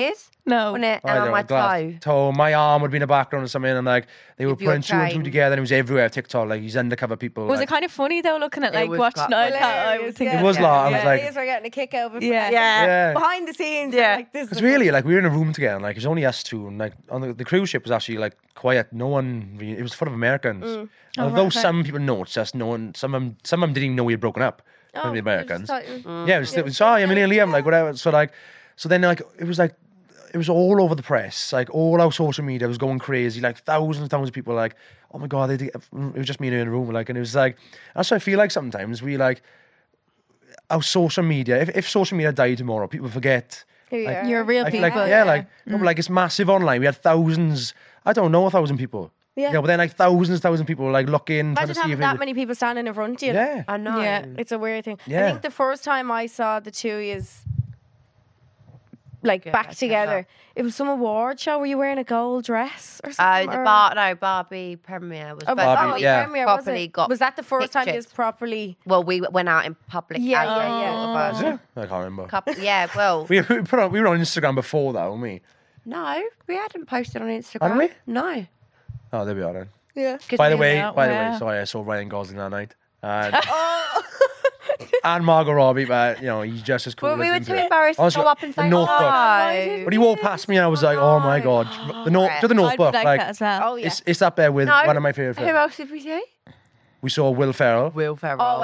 [SPEAKER 4] No.
[SPEAKER 5] On it,
[SPEAKER 3] I
[SPEAKER 5] and on
[SPEAKER 3] don't
[SPEAKER 5] my
[SPEAKER 3] know, glass
[SPEAKER 5] toe.
[SPEAKER 3] toe. My arm would be in the background or something, and like they were
[SPEAKER 5] If you're
[SPEAKER 3] putting two and two
[SPEAKER 5] trained.
[SPEAKER 3] together, and it was everywhere. TikTok, like these undercover people.
[SPEAKER 4] Was
[SPEAKER 3] like,
[SPEAKER 4] it kind of funny though, looking at
[SPEAKER 5] It
[SPEAKER 4] like
[SPEAKER 5] was
[SPEAKER 4] watching
[SPEAKER 5] quite
[SPEAKER 4] it? I was thinking
[SPEAKER 3] It was like, I was
[SPEAKER 6] Yeah,
[SPEAKER 3] like,
[SPEAKER 6] players were getting a kick out of it.
[SPEAKER 4] Yeah.
[SPEAKER 3] Yeah.
[SPEAKER 6] Behind the scenes,
[SPEAKER 5] Yeah.
[SPEAKER 6] like this.
[SPEAKER 3] because really, like we were in a room together, and like it was only us two, and like on the cruise ship was actually like quiet. No one, really, it was full of Americans. Although
[SPEAKER 4] right,
[SPEAKER 3] some people noticed us, no one, some of them didn't even know we had broken up. Some of the Americans. Yeah, it was sorry, Emily and Liam, like whatever. So then like it was all over the press, like all our social media was going crazy, like thousands and thousands of people, like, oh my god, it was just me and her in a room, like, and it was like, that's what I feel like sometimes we like our social media. If social media died tomorrow, people forget.
[SPEAKER 4] You're real
[SPEAKER 3] I feel
[SPEAKER 4] people.
[SPEAKER 3] like no, but like it's massive online. We had thousands. I don't know, 1,000 people.
[SPEAKER 6] Yeah.
[SPEAKER 3] But then like thousands of people like looking, trying
[SPEAKER 6] Imagine
[SPEAKER 3] to see
[SPEAKER 6] having
[SPEAKER 3] if
[SPEAKER 6] that many people standing in front of you.
[SPEAKER 3] Yeah.
[SPEAKER 5] I know.
[SPEAKER 6] Yeah, it's a weird thing.
[SPEAKER 3] Yeah.
[SPEAKER 6] I think the first time I saw the two is like
[SPEAKER 5] Yeah,
[SPEAKER 6] back
[SPEAKER 5] that's
[SPEAKER 6] together, it was some award show. Were you wearing a gold dress or something?
[SPEAKER 5] The
[SPEAKER 6] or-
[SPEAKER 5] Barbie premiere was
[SPEAKER 6] Oh,
[SPEAKER 5] supposed
[SPEAKER 3] Barbie,
[SPEAKER 5] to be
[SPEAKER 3] yeah.
[SPEAKER 6] premiere,
[SPEAKER 5] properly
[SPEAKER 6] was,
[SPEAKER 5] got
[SPEAKER 6] was that the first time you
[SPEAKER 5] pictures.
[SPEAKER 6] properly?
[SPEAKER 5] Well, we went out in public.
[SPEAKER 6] Yeah,
[SPEAKER 5] as
[SPEAKER 6] yeah, yeah.
[SPEAKER 5] a
[SPEAKER 3] Is
[SPEAKER 5] sort of
[SPEAKER 3] it? I can't remember.
[SPEAKER 5] yeah, well,
[SPEAKER 3] We were on Instagram before that, weren't we?
[SPEAKER 5] no, we hadn't posted on Instagram.
[SPEAKER 3] Hadn't we?
[SPEAKER 5] No.
[SPEAKER 3] Oh, there we are then.
[SPEAKER 6] Yeah.
[SPEAKER 3] By the
[SPEAKER 4] we
[SPEAKER 3] way,
[SPEAKER 4] went out,
[SPEAKER 3] sorry, I saw Ryan Gosling that night. And Margot Robbie, but he's just as cool.
[SPEAKER 5] Well, we
[SPEAKER 3] as
[SPEAKER 5] were
[SPEAKER 3] him,
[SPEAKER 5] too
[SPEAKER 3] too.
[SPEAKER 5] embarrassed to
[SPEAKER 3] Honestly,
[SPEAKER 5] go up and
[SPEAKER 3] the
[SPEAKER 5] say
[SPEAKER 3] Notebook.
[SPEAKER 5] hi.
[SPEAKER 3] But he walked past me and I was like, oh my god, the
[SPEAKER 5] Right.
[SPEAKER 3] Notebook,
[SPEAKER 4] I'd like that as well.
[SPEAKER 6] Oh yeah.
[SPEAKER 3] it's up there with
[SPEAKER 5] No.
[SPEAKER 3] one of my favourite
[SPEAKER 5] Who
[SPEAKER 3] films.
[SPEAKER 5] else did we see?
[SPEAKER 3] We saw Will Ferrell
[SPEAKER 5] Will Ferrell.
[SPEAKER 6] Oh,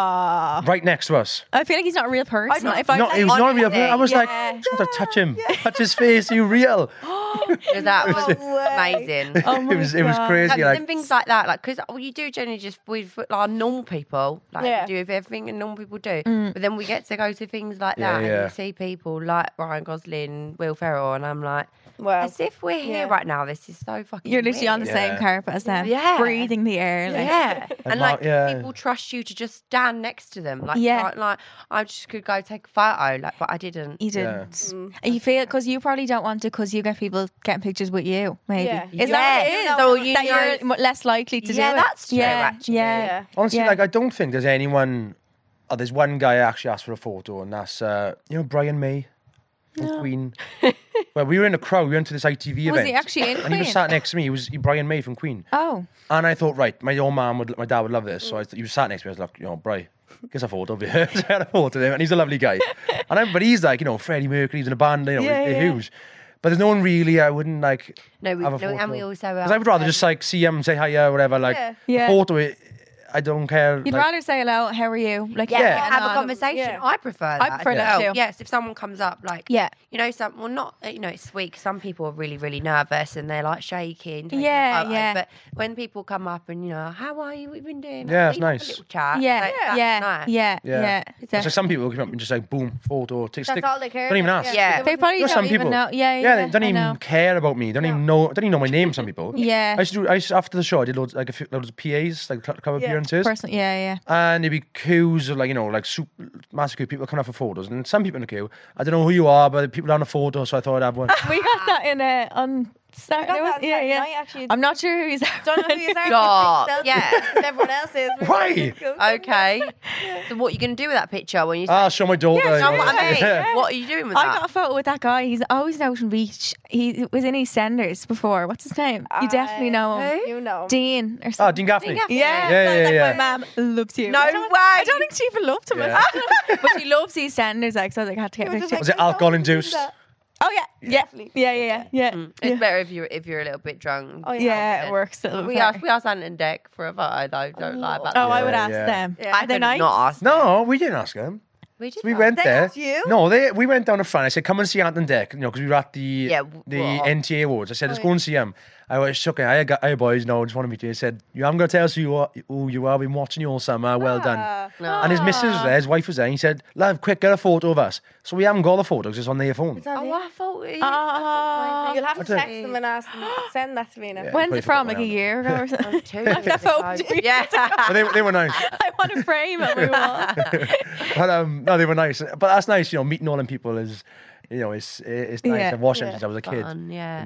[SPEAKER 4] Aw.
[SPEAKER 3] right next to us.
[SPEAKER 4] I feel like he's not a real person.
[SPEAKER 6] know.
[SPEAKER 4] If I
[SPEAKER 3] No, he was not real.
[SPEAKER 5] honestly,
[SPEAKER 3] I was like,
[SPEAKER 4] yeah.
[SPEAKER 3] just want to touch him, touch his face. Are you real?
[SPEAKER 5] that was
[SPEAKER 6] No way.
[SPEAKER 5] amazing.
[SPEAKER 4] Oh my
[SPEAKER 3] it was
[SPEAKER 4] God.
[SPEAKER 3] crazy.
[SPEAKER 5] And
[SPEAKER 3] Like
[SPEAKER 5] things like that, like, because you do generally just with like normal people, like
[SPEAKER 6] Yeah.
[SPEAKER 5] you do with everything and normal people do.
[SPEAKER 4] Mm.
[SPEAKER 5] But then we get to go to things like
[SPEAKER 3] Yeah,
[SPEAKER 5] that,
[SPEAKER 3] yeah.
[SPEAKER 5] and you see people like Ryan Gosling, Will Ferrell, and I'm like,
[SPEAKER 6] Well,
[SPEAKER 5] as if we're here
[SPEAKER 6] yeah.
[SPEAKER 5] right now. This is so fucking.
[SPEAKER 4] You're literally on the
[SPEAKER 5] weird.
[SPEAKER 4] same
[SPEAKER 3] Yeah.
[SPEAKER 4] carpet as them,
[SPEAKER 5] Yeah.
[SPEAKER 4] breathing the air. Like.
[SPEAKER 5] Yeah, and
[SPEAKER 3] Mark-
[SPEAKER 5] like
[SPEAKER 3] yeah.
[SPEAKER 5] people trust you to just stand next to them, like
[SPEAKER 4] Yeah.
[SPEAKER 5] like I just could go take a photo, like, but I didn't.
[SPEAKER 4] You
[SPEAKER 3] Yeah.
[SPEAKER 4] didn't. And you feel because you probably don't want to, because you get people getting pictures with you. Maybe
[SPEAKER 6] Yeah.
[SPEAKER 4] is that what it
[SPEAKER 5] Yeah.
[SPEAKER 4] is?
[SPEAKER 5] So you
[SPEAKER 4] that
[SPEAKER 5] know-
[SPEAKER 4] you're less likely to
[SPEAKER 5] Yeah,
[SPEAKER 4] do it.
[SPEAKER 5] that's true,
[SPEAKER 4] Yeah,
[SPEAKER 5] actually.
[SPEAKER 4] yeah.
[SPEAKER 6] yeah.
[SPEAKER 3] honestly,
[SPEAKER 4] Yeah.
[SPEAKER 3] like I don't think there's anyone. Oh, there's one guy I actually asked for a photo, and that's Brian May from Queen. Well, we were in a crowd. We went to this ITV
[SPEAKER 4] Was
[SPEAKER 3] event.
[SPEAKER 4] he actually in
[SPEAKER 3] And he was
[SPEAKER 4] Queen?
[SPEAKER 3] sat next to me. He was Brian May from Queen.
[SPEAKER 4] Oh,
[SPEAKER 3] And I thought, right, my dad would love this. So he was sat next to me. I was like, Brian, get a photo of you. So I had a photo of him, and he's a lovely guy. But he's like, Freddie Mercury's in a band, they're huge. But there's no one really I wouldn't like
[SPEAKER 5] No, we,
[SPEAKER 3] have a
[SPEAKER 5] no,
[SPEAKER 3] photo.
[SPEAKER 5] and we also
[SPEAKER 3] Because I would rather just like see him, say hi or whatever. Like
[SPEAKER 4] Yeah.
[SPEAKER 3] a photo, I don't care.
[SPEAKER 4] you'd
[SPEAKER 3] like,
[SPEAKER 4] rather say hello. How are you? Like
[SPEAKER 5] yeah,
[SPEAKER 4] getting
[SPEAKER 5] have a
[SPEAKER 4] on.
[SPEAKER 5] conversation.
[SPEAKER 6] Yeah.
[SPEAKER 5] I prefer that.
[SPEAKER 4] I prefer
[SPEAKER 5] as
[SPEAKER 4] that
[SPEAKER 5] well.
[SPEAKER 4] too.
[SPEAKER 5] Yes, if someone comes up, like,
[SPEAKER 4] Yeah.
[SPEAKER 5] not, it's sweet. 'Cause some people are really, really nervous and they're like shaking. taking a
[SPEAKER 4] Yeah,
[SPEAKER 5] photo.
[SPEAKER 4] yeah.
[SPEAKER 5] But when people come up and, how are you? What have you been doing?
[SPEAKER 3] Yeah, it's
[SPEAKER 5] We have a
[SPEAKER 3] nice.
[SPEAKER 5] little chat.
[SPEAKER 4] Yeah,
[SPEAKER 5] Like, that's
[SPEAKER 4] yeah,
[SPEAKER 5] nice.
[SPEAKER 4] yeah,
[SPEAKER 3] Yeah.
[SPEAKER 4] yeah.
[SPEAKER 3] It's like some people come up and just like boom, photo,
[SPEAKER 6] That's all they care.
[SPEAKER 3] don't even
[SPEAKER 6] about,
[SPEAKER 3] ask.
[SPEAKER 5] Yeah.
[SPEAKER 4] They probably
[SPEAKER 3] There's
[SPEAKER 4] don't
[SPEAKER 3] some
[SPEAKER 4] even
[SPEAKER 3] people.
[SPEAKER 4] know. Yeah,
[SPEAKER 3] Yeah, they don't
[SPEAKER 4] I
[SPEAKER 3] even
[SPEAKER 4] know.
[SPEAKER 3] care about me. Don't even know my name. Some people.
[SPEAKER 4] Yeah.
[SPEAKER 3] I used to after the show. I did loads of PAs, like cover appearances,
[SPEAKER 4] Person, yeah,
[SPEAKER 3] and there'd be queues of like super, massive queue of people coming up for photos, and some people in the queue. I don't know who you are, but people on a photo, so I thought I'd have one.
[SPEAKER 4] yeah. We got that in on Saturday.
[SPEAKER 6] got that
[SPEAKER 4] Yeah, yeah.
[SPEAKER 6] night, actually.
[SPEAKER 4] I'm not sure who he's.
[SPEAKER 6] Don't know who you are.
[SPEAKER 5] God, yeah.
[SPEAKER 6] Everyone else is.
[SPEAKER 3] Why?
[SPEAKER 5] Okay. So what are you going to do with that picture when you say,
[SPEAKER 3] I'll show my daughter.
[SPEAKER 5] you know what I mean?
[SPEAKER 3] Yeah.
[SPEAKER 5] What are you doing with
[SPEAKER 4] I
[SPEAKER 5] that?
[SPEAKER 4] got a photo with that guy. He's always out on beach. He was in EastEnders before. What's his name? You definitely know him.
[SPEAKER 6] You know.
[SPEAKER 4] Dean or
[SPEAKER 3] Oh,
[SPEAKER 4] something.
[SPEAKER 3] Dean Gaffney.
[SPEAKER 5] Dean Gaffney.
[SPEAKER 4] Yeah,
[SPEAKER 3] Yeah,
[SPEAKER 4] like
[SPEAKER 3] yeah.
[SPEAKER 4] my mum loves you.
[SPEAKER 5] No
[SPEAKER 4] I don't-
[SPEAKER 5] way.
[SPEAKER 4] I don't think she even loved him.
[SPEAKER 3] Yeah.
[SPEAKER 4] But she loves EastEnders, like, so I was like, I had to get a
[SPEAKER 6] was
[SPEAKER 4] picture.
[SPEAKER 6] just
[SPEAKER 3] Was it alcohol induced?
[SPEAKER 4] Oh yeah, yeah.
[SPEAKER 5] It's better if you're a little bit drunk.
[SPEAKER 6] Oh,
[SPEAKER 4] Yeah, it works. A little
[SPEAKER 5] We
[SPEAKER 4] bit
[SPEAKER 5] asked Anton Deck for a photo though. Don't lie about
[SPEAKER 4] Oh,
[SPEAKER 5] that.
[SPEAKER 4] I would
[SPEAKER 3] Yeah,
[SPEAKER 4] ask
[SPEAKER 3] yeah.
[SPEAKER 4] them.
[SPEAKER 5] I
[SPEAKER 4] Are they
[SPEAKER 5] could
[SPEAKER 4] nice?
[SPEAKER 5] not ask.
[SPEAKER 3] No, we didn't ask him.
[SPEAKER 5] We did.
[SPEAKER 3] We
[SPEAKER 5] not.
[SPEAKER 3] went
[SPEAKER 6] They
[SPEAKER 3] there.
[SPEAKER 6] asked you?
[SPEAKER 3] No, we went down the front. I said, "Come and see Anton Deck," because we were at the
[SPEAKER 5] Yeah,
[SPEAKER 3] the
[SPEAKER 5] what?
[SPEAKER 3] NTA Awards. I said, "Let's go and see him." I was shook. Hey boys, no, I just want to meet you. He said, "You haven't got to tell us who you are. I've been watching you all summer. Well done."
[SPEAKER 5] No.
[SPEAKER 3] And his missus was there, his wife was there. And he said, "Love, quick, get a photo of us." So we haven't got the photos. It's on their phone.
[SPEAKER 5] Oh, I thought we.
[SPEAKER 4] Oh.
[SPEAKER 6] You'll have to
[SPEAKER 3] I don't-
[SPEAKER 6] text them and ask them. Send that to me now.
[SPEAKER 3] Yeah.
[SPEAKER 4] When's
[SPEAKER 3] Probably
[SPEAKER 4] it from?
[SPEAKER 3] forgot
[SPEAKER 4] Like
[SPEAKER 3] my
[SPEAKER 4] a
[SPEAKER 3] hand.
[SPEAKER 4] year ago or something?
[SPEAKER 5] Two
[SPEAKER 4] That
[SPEAKER 5] years
[SPEAKER 4] photo.
[SPEAKER 5] ago. Yeah.
[SPEAKER 3] But they were nice.
[SPEAKER 4] I want to frame it. We will.
[SPEAKER 3] But no, they were nice. But that's nice. Meeting all them people is, it's nice.
[SPEAKER 4] Yeah.
[SPEAKER 3] I've watched them since I was a kid.
[SPEAKER 5] Fun, yeah.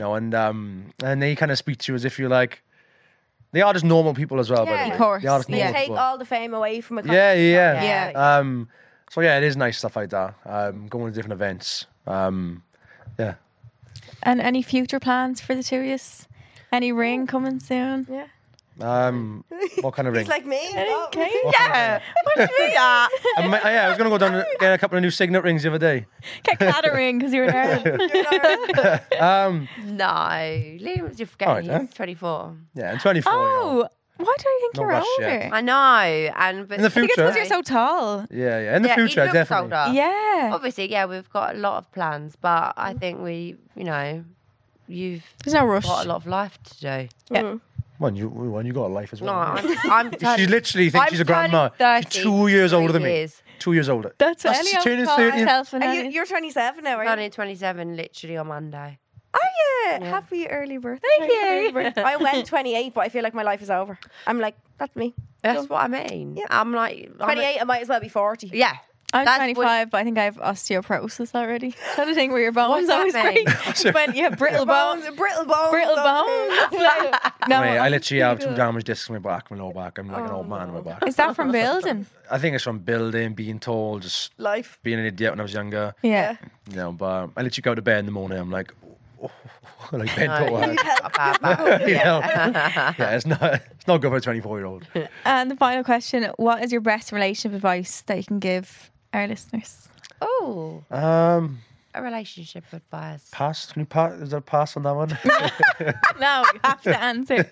[SPEAKER 3] And they kind of speak to you as if you're like, they are just normal people as well. by the
[SPEAKER 6] Yeah.
[SPEAKER 3] way.
[SPEAKER 4] Of course,
[SPEAKER 3] They are just
[SPEAKER 6] They
[SPEAKER 3] normal
[SPEAKER 6] take
[SPEAKER 3] people.
[SPEAKER 6] all the fame away from a
[SPEAKER 3] Yeah.
[SPEAKER 5] Yeah.
[SPEAKER 3] So yeah, it is nice stuff like that. Going to different events. Yeah.
[SPEAKER 4] And any future plans for the two of you? Any ring coming soon?
[SPEAKER 6] Yeah.
[SPEAKER 3] What kind of ring?
[SPEAKER 7] He's like me. Oh.
[SPEAKER 4] Okay.
[SPEAKER 5] Yeah. What do you mean that?
[SPEAKER 3] I was going to go down and get a couple of new signet rings the other day.
[SPEAKER 4] Get glad a ring because you're an Ireland.
[SPEAKER 5] No. Liam's you're
[SPEAKER 3] All right,
[SPEAKER 5] forgetting.
[SPEAKER 3] then.
[SPEAKER 5] He's 24.
[SPEAKER 3] Yeah, and 24. you know.
[SPEAKER 4] Oh, why do I think
[SPEAKER 3] No
[SPEAKER 4] you're
[SPEAKER 3] rush
[SPEAKER 4] older?
[SPEAKER 3] yet.
[SPEAKER 5] I know. But
[SPEAKER 3] In the
[SPEAKER 4] I think it's
[SPEAKER 3] future.
[SPEAKER 4] because you're so tall.
[SPEAKER 3] Yeah. In the
[SPEAKER 5] Yeah, he
[SPEAKER 3] future,
[SPEAKER 5] looks
[SPEAKER 3] definitely.
[SPEAKER 5] older.
[SPEAKER 4] Yeah.
[SPEAKER 5] Obviously, yeah, we've got a lot of plans, but I think you've
[SPEAKER 4] There's no rush.
[SPEAKER 5] got a lot of life to do.
[SPEAKER 4] Yeah.
[SPEAKER 3] When you got a life as
[SPEAKER 5] No,
[SPEAKER 3] well.
[SPEAKER 5] I'm
[SPEAKER 3] She literally thinks she's a grandma. She's 2 years older than me. 2 years older.
[SPEAKER 4] That's
[SPEAKER 3] That's
[SPEAKER 4] Ellie.
[SPEAKER 3] turning
[SPEAKER 4] I'll
[SPEAKER 3] 30.
[SPEAKER 4] call myself an
[SPEAKER 7] Are
[SPEAKER 4] Ellie.
[SPEAKER 7] you're 27 now, are you?
[SPEAKER 5] Turning 27 literally on Monday.
[SPEAKER 7] Are you?
[SPEAKER 5] Yeah.
[SPEAKER 7] Happy early birthday.
[SPEAKER 4] Thank you.
[SPEAKER 7] I went 28, but I feel like my life is over. I'm like, that's me.
[SPEAKER 5] That's what I mean.
[SPEAKER 7] Yeah.
[SPEAKER 5] I'm like
[SPEAKER 7] 28, I might as well be 40.
[SPEAKER 5] Yeah.
[SPEAKER 4] I'm
[SPEAKER 5] That's
[SPEAKER 4] 25, but I think I have osteoporosis already. Kind of thing where your bones
[SPEAKER 5] What's that
[SPEAKER 4] always
[SPEAKER 5] mean?
[SPEAKER 4] break. When you have brittle bones.
[SPEAKER 7] Brittle bones.
[SPEAKER 4] Brittle bones. No,
[SPEAKER 3] Mate, I literally have two damaged discs in my back, my lower back. I'm like an old man in my back.
[SPEAKER 4] Is that from building?
[SPEAKER 3] I think it's from building, being tall, just
[SPEAKER 7] Life.
[SPEAKER 3] being an idiot when I was younger.
[SPEAKER 4] Yeah.
[SPEAKER 3] You know, but I literally go to bed in the morning. I'm like, like bent
[SPEAKER 5] No,
[SPEAKER 3] over.
[SPEAKER 5] you've got a bad back.
[SPEAKER 3] You know?
[SPEAKER 5] Yeah.
[SPEAKER 3] Yeah, it's not good for a 24-year-old.
[SPEAKER 4] And the final question, what is your best relationship advice that you can give our listeners?
[SPEAKER 5] Oh,
[SPEAKER 3] Um,
[SPEAKER 5] a relationship advice.
[SPEAKER 3] pass. Can you pass? Is there a pass on that one?
[SPEAKER 4] No, you have to answer.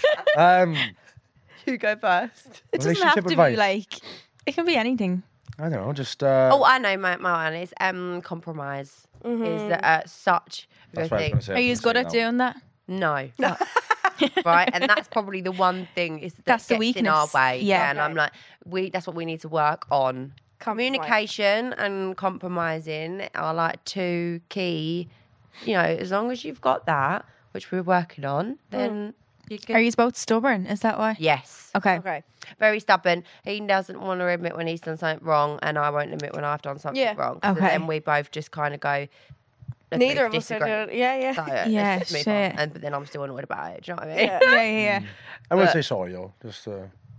[SPEAKER 7] You go first.
[SPEAKER 4] It doesn't have
[SPEAKER 3] Relationship
[SPEAKER 4] to
[SPEAKER 3] advice.
[SPEAKER 4] be like, it can be anything.
[SPEAKER 3] I don't know. Just.
[SPEAKER 5] Oh, I know my one is compromise. Is such a
[SPEAKER 3] that's
[SPEAKER 5] good
[SPEAKER 3] what I was
[SPEAKER 5] thing.
[SPEAKER 3] gonna say.
[SPEAKER 4] Are you good at doing that?
[SPEAKER 5] No. Right, and that's probably the one thing is
[SPEAKER 4] That's the
[SPEAKER 5] gets in our
[SPEAKER 4] weakness.
[SPEAKER 5] way.
[SPEAKER 4] Yeah.
[SPEAKER 5] And I'm like, that's what we need to work on. Communication and compromising are like two key. You know, as long as you've got that, which we're working on, then you can.
[SPEAKER 4] Are you both stubborn? Is that why?
[SPEAKER 5] Yes.
[SPEAKER 4] Okay.
[SPEAKER 7] Okay.
[SPEAKER 5] Very stubborn. He doesn't want to admit when he's done something wrong, and I won't admit when I've done something
[SPEAKER 7] Yeah.
[SPEAKER 5] wrong. So
[SPEAKER 4] Okay.
[SPEAKER 5] then we both just kind of go. "Let's
[SPEAKER 7] Neither
[SPEAKER 5] both
[SPEAKER 7] of us are
[SPEAKER 5] disagree."
[SPEAKER 7] doing it. Yeah.
[SPEAKER 5] So, let's
[SPEAKER 4] Yeah,
[SPEAKER 5] just move
[SPEAKER 4] shit.
[SPEAKER 5] on. But then I'm still annoyed about it. Do you know what I mean?
[SPEAKER 7] Yeah.
[SPEAKER 4] Yeah.
[SPEAKER 3] I would say sorry, though. Just.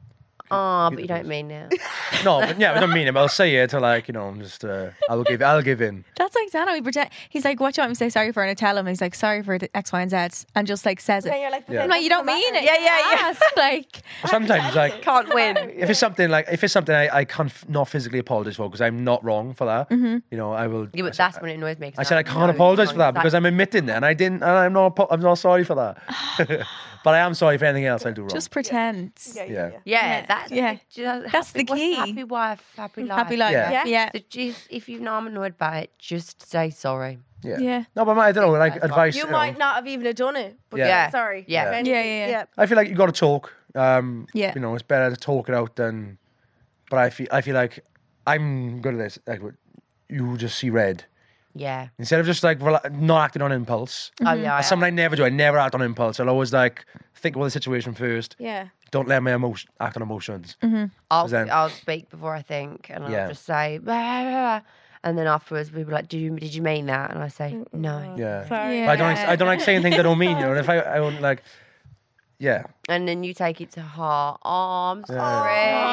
[SPEAKER 5] Oh, but you don't mean it.
[SPEAKER 3] No, but yeah, I don't mean it. But I'll say it to like, you know, just. I'll give in.
[SPEAKER 4] That's like Dano. He pretend. He's like, what do you want me to say sorry for? And I tell him, he's like, sorry for the X, Y, and Z. And just like says it.
[SPEAKER 7] Then you're like,
[SPEAKER 3] Yeah.
[SPEAKER 4] I'm like, you don't mean it.
[SPEAKER 5] Yeah.
[SPEAKER 4] Yes. Like,
[SPEAKER 3] But sometimes like.
[SPEAKER 5] Can't win.
[SPEAKER 3] If it's something I can't not physically apologise for because I'm not wrong for that. You know, I will.
[SPEAKER 5] Yeah, but that's when it annoys me. 'cause
[SPEAKER 3] I said I
[SPEAKER 5] know
[SPEAKER 3] can't
[SPEAKER 5] it's
[SPEAKER 3] apologise
[SPEAKER 5] wrong.
[SPEAKER 3] for that
[SPEAKER 5] It's like,
[SPEAKER 3] because I'm admitting that, and I didn't, and I'm not sorry for that. But I am sorry for anything else I do wrong.
[SPEAKER 4] just pretend.
[SPEAKER 3] Yeah.
[SPEAKER 5] yeah, that's
[SPEAKER 4] That's the key.
[SPEAKER 5] Happy wife, happy life.
[SPEAKER 4] Happy life.
[SPEAKER 3] Yeah.
[SPEAKER 4] Yeah.
[SPEAKER 5] So just if you know I'm annoyed by it, just say sorry.
[SPEAKER 3] Yeah.
[SPEAKER 4] Yeah.
[SPEAKER 3] No, but I don't know. Like
[SPEAKER 5] That's
[SPEAKER 3] advice.
[SPEAKER 7] You
[SPEAKER 3] know,
[SPEAKER 7] might not have even have done it. But
[SPEAKER 3] Yeah.
[SPEAKER 5] Yeah.
[SPEAKER 7] sorry.
[SPEAKER 5] Yeah.
[SPEAKER 7] Then-
[SPEAKER 4] Yeah.
[SPEAKER 3] I feel like you got to talk.
[SPEAKER 4] Yeah.
[SPEAKER 3] You know, it's better to talk it out than. But I feel like I'm good at this. Like you just see red
[SPEAKER 5] Yeah.
[SPEAKER 3] instead of just like not acting on impulse.
[SPEAKER 5] Oh yeah.
[SPEAKER 3] That's something I never do. I never act on impulse. I'll always like think about the situation first.
[SPEAKER 7] Yeah.
[SPEAKER 3] Don't let my act on emotions. then-
[SPEAKER 5] I'll speak before I think, and
[SPEAKER 3] Yeah.
[SPEAKER 5] I'll just say, blah, blah, blah. And then afterwards people are like, did you mean that? And I say, no.
[SPEAKER 3] Yeah.
[SPEAKER 7] Sorry.
[SPEAKER 3] But I don't like saying things I don't mean. You know, and if I don't like. Yeah.
[SPEAKER 5] And then you take it to heart. Oh, I'm sorry.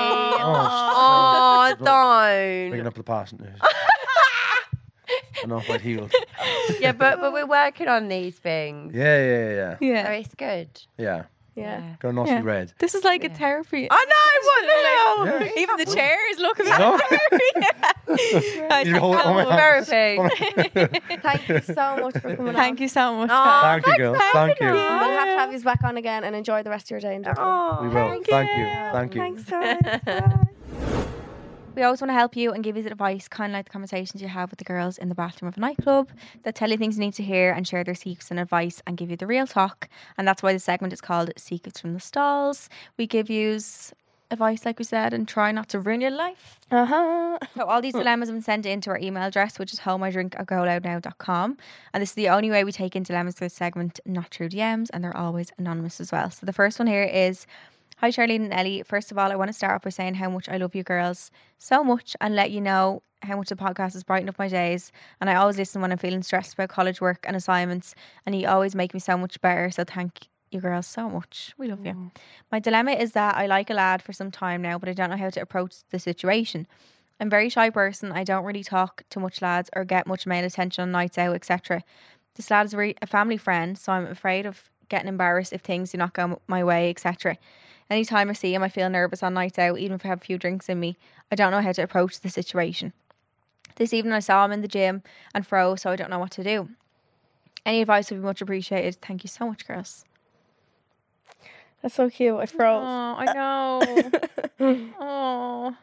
[SPEAKER 3] Oh,
[SPEAKER 5] Oh,
[SPEAKER 3] Picking
[SPEAKER 5] don't.
[SPEAKER 3] up the passengers. I'm not quite healed.
[SPEAKER 5] Yeah, but we're working on these things.
[SPEAKER 3] Yeah.
[SPEAKER 5] So
[SPEAKER 4] Yeah.
[SPEAKER 5] it's good.
[SPEAKER 3] Yeah.
[SPEAKER 7] Yeah.
[SPEAKER 3] Got a nasty
[SPEAKER 4] Yeah.
[SPEAKER 3] red.
[SPEAKER 4] This is like a therapy.
[SPEAKER 5] I know, what the hell?
[SPEAKER 3] Yeah.
[SPEAKER 4] Even the chairs look at
[SPEAKER 3] No?
[SPEAKER 4] I
[SPEAKER 3] You hold- oh my
[SPEAKER 4] know.
[SPEAKER 3] God.
[SPEAKER 5] Therapy.
[SPEAKER 7] Thank you so much for coming
[SPEAKER 4] Thank you so much.
[SPEAKER 5] Oh,
[SPEAKER 3] Thank you, girl. Thank you.
[SPEAKER 7] We'll have to have you back on again and enjoy the rest of your day in Dublin.
[SPEAKER 5] Oh,
[SPEAKER 3] We will. Thank you. Thank you.
[SPEAKER 7] Thanks so much. Bye.
[SPEAKER 4] We always want to help you and give you advice, kind of like the conversations you have with the girls in the bathroom of a nightclub that tell you things you need to hear and share their secrets and advice and give you the real talk. And that's why the segment is called Secrets from the Stalls. We give you advice, like we said, and try not to ruin your life.
[SPEAKER 7] Uh-huh.
[SPEAKER 4] So all these dilemmas have been sent into our email address, which is homeidrink@goloudnow.com. And this is the only way we take in dilemmas for this segment, not through DMs, and they're always anonymous as well. So the first one here is, hi Charlene and Ellie. First of all, I want to start off by saying how much I love you girls so much and let you know how much the podcast has brightened up my days. And I always listen when I'm feeling stressed about college work and assignments, and you always make me so much better. So thank you girls so much. We love you. My dilemma is that I like a lad for some time now, but I don't know how to approach the situation. I'm a very shy person. I don't really talk to much lads or get much male attention on nights out, etc. this lad is a family friend, so I'm afraid of getting embarrassed if things do not go my way, etc. Anytime I see him, I feel nervous on nights out, even if I have a few drinks in me. I don't know how to approach the situation. This evening I saw him in the gym and froze, so I don't know what to do. Any advice would be much appreciated. Thank you so much, girls.
[SPEAKER 6] That's so cute. I froze.
[SPEAKER 4] Oh, I know. Oh.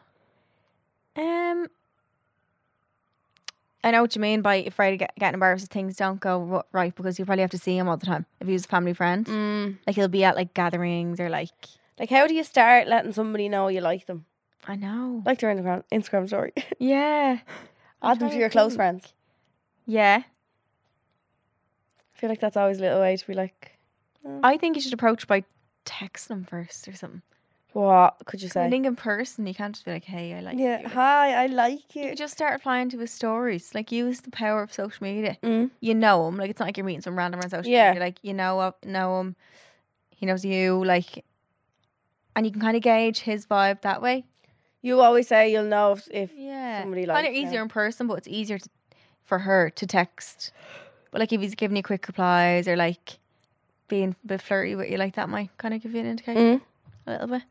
[SPEAKER 4] I know what you mean by afraid of getting embarrassed if things don't go right, because you probably have to see him all the time if he's a family friend. Like he'll be at like gatherings or like
[SPEAKER 6] How do you start letting somebody know you like them?
[SPEAKER 4] I know.
[SPEAKER 6] Like their Instagram story.
[SPEAKER 4] Yeah.
[SPEAKER 6] Add them to your close friends.
[SPEAKER 4] Yeah.
[SPEAKER 6] I feel like that's always a little way to be like,
[SPEAKER 4] I think you should approach by texting them first or something.
[SPEAKER 6] what could you
[SPEAKER 4] I
[SPEAKER 6] say?
[SPEAKER 4] think in person you can't just be like, hey, I like you.
[SPEAKER 6] Yeah, hi, I like you.
[SPEAKER 4] You just start replying to his stories. Like, use the power of social media.
[SPEAKER 6] Mm.
[SPEAKER 4] You know him. Like, it's not like you're meeting some random on social
[SPEAKER 6] Yeah.
[SPEAKER 4] media. Like, you know him. He knows you. Like, and you can kind of gauge his vibe that way.
[SPEAKER 6] You always say you'll know if
[SPEAKER 4] Yeah.
[SPEAKER 6] somebody
[SPEAKER 4] Kind
[SPEAKER 6] likes
[SPEAKER 4] of
[SPEAKER 6] you.
[SPEAKER 4] easier in person, but it's easier for her to text. But like, if he's giving you quick replies or like being a bit flirty with you, like that might kind of give you an indication a little bit.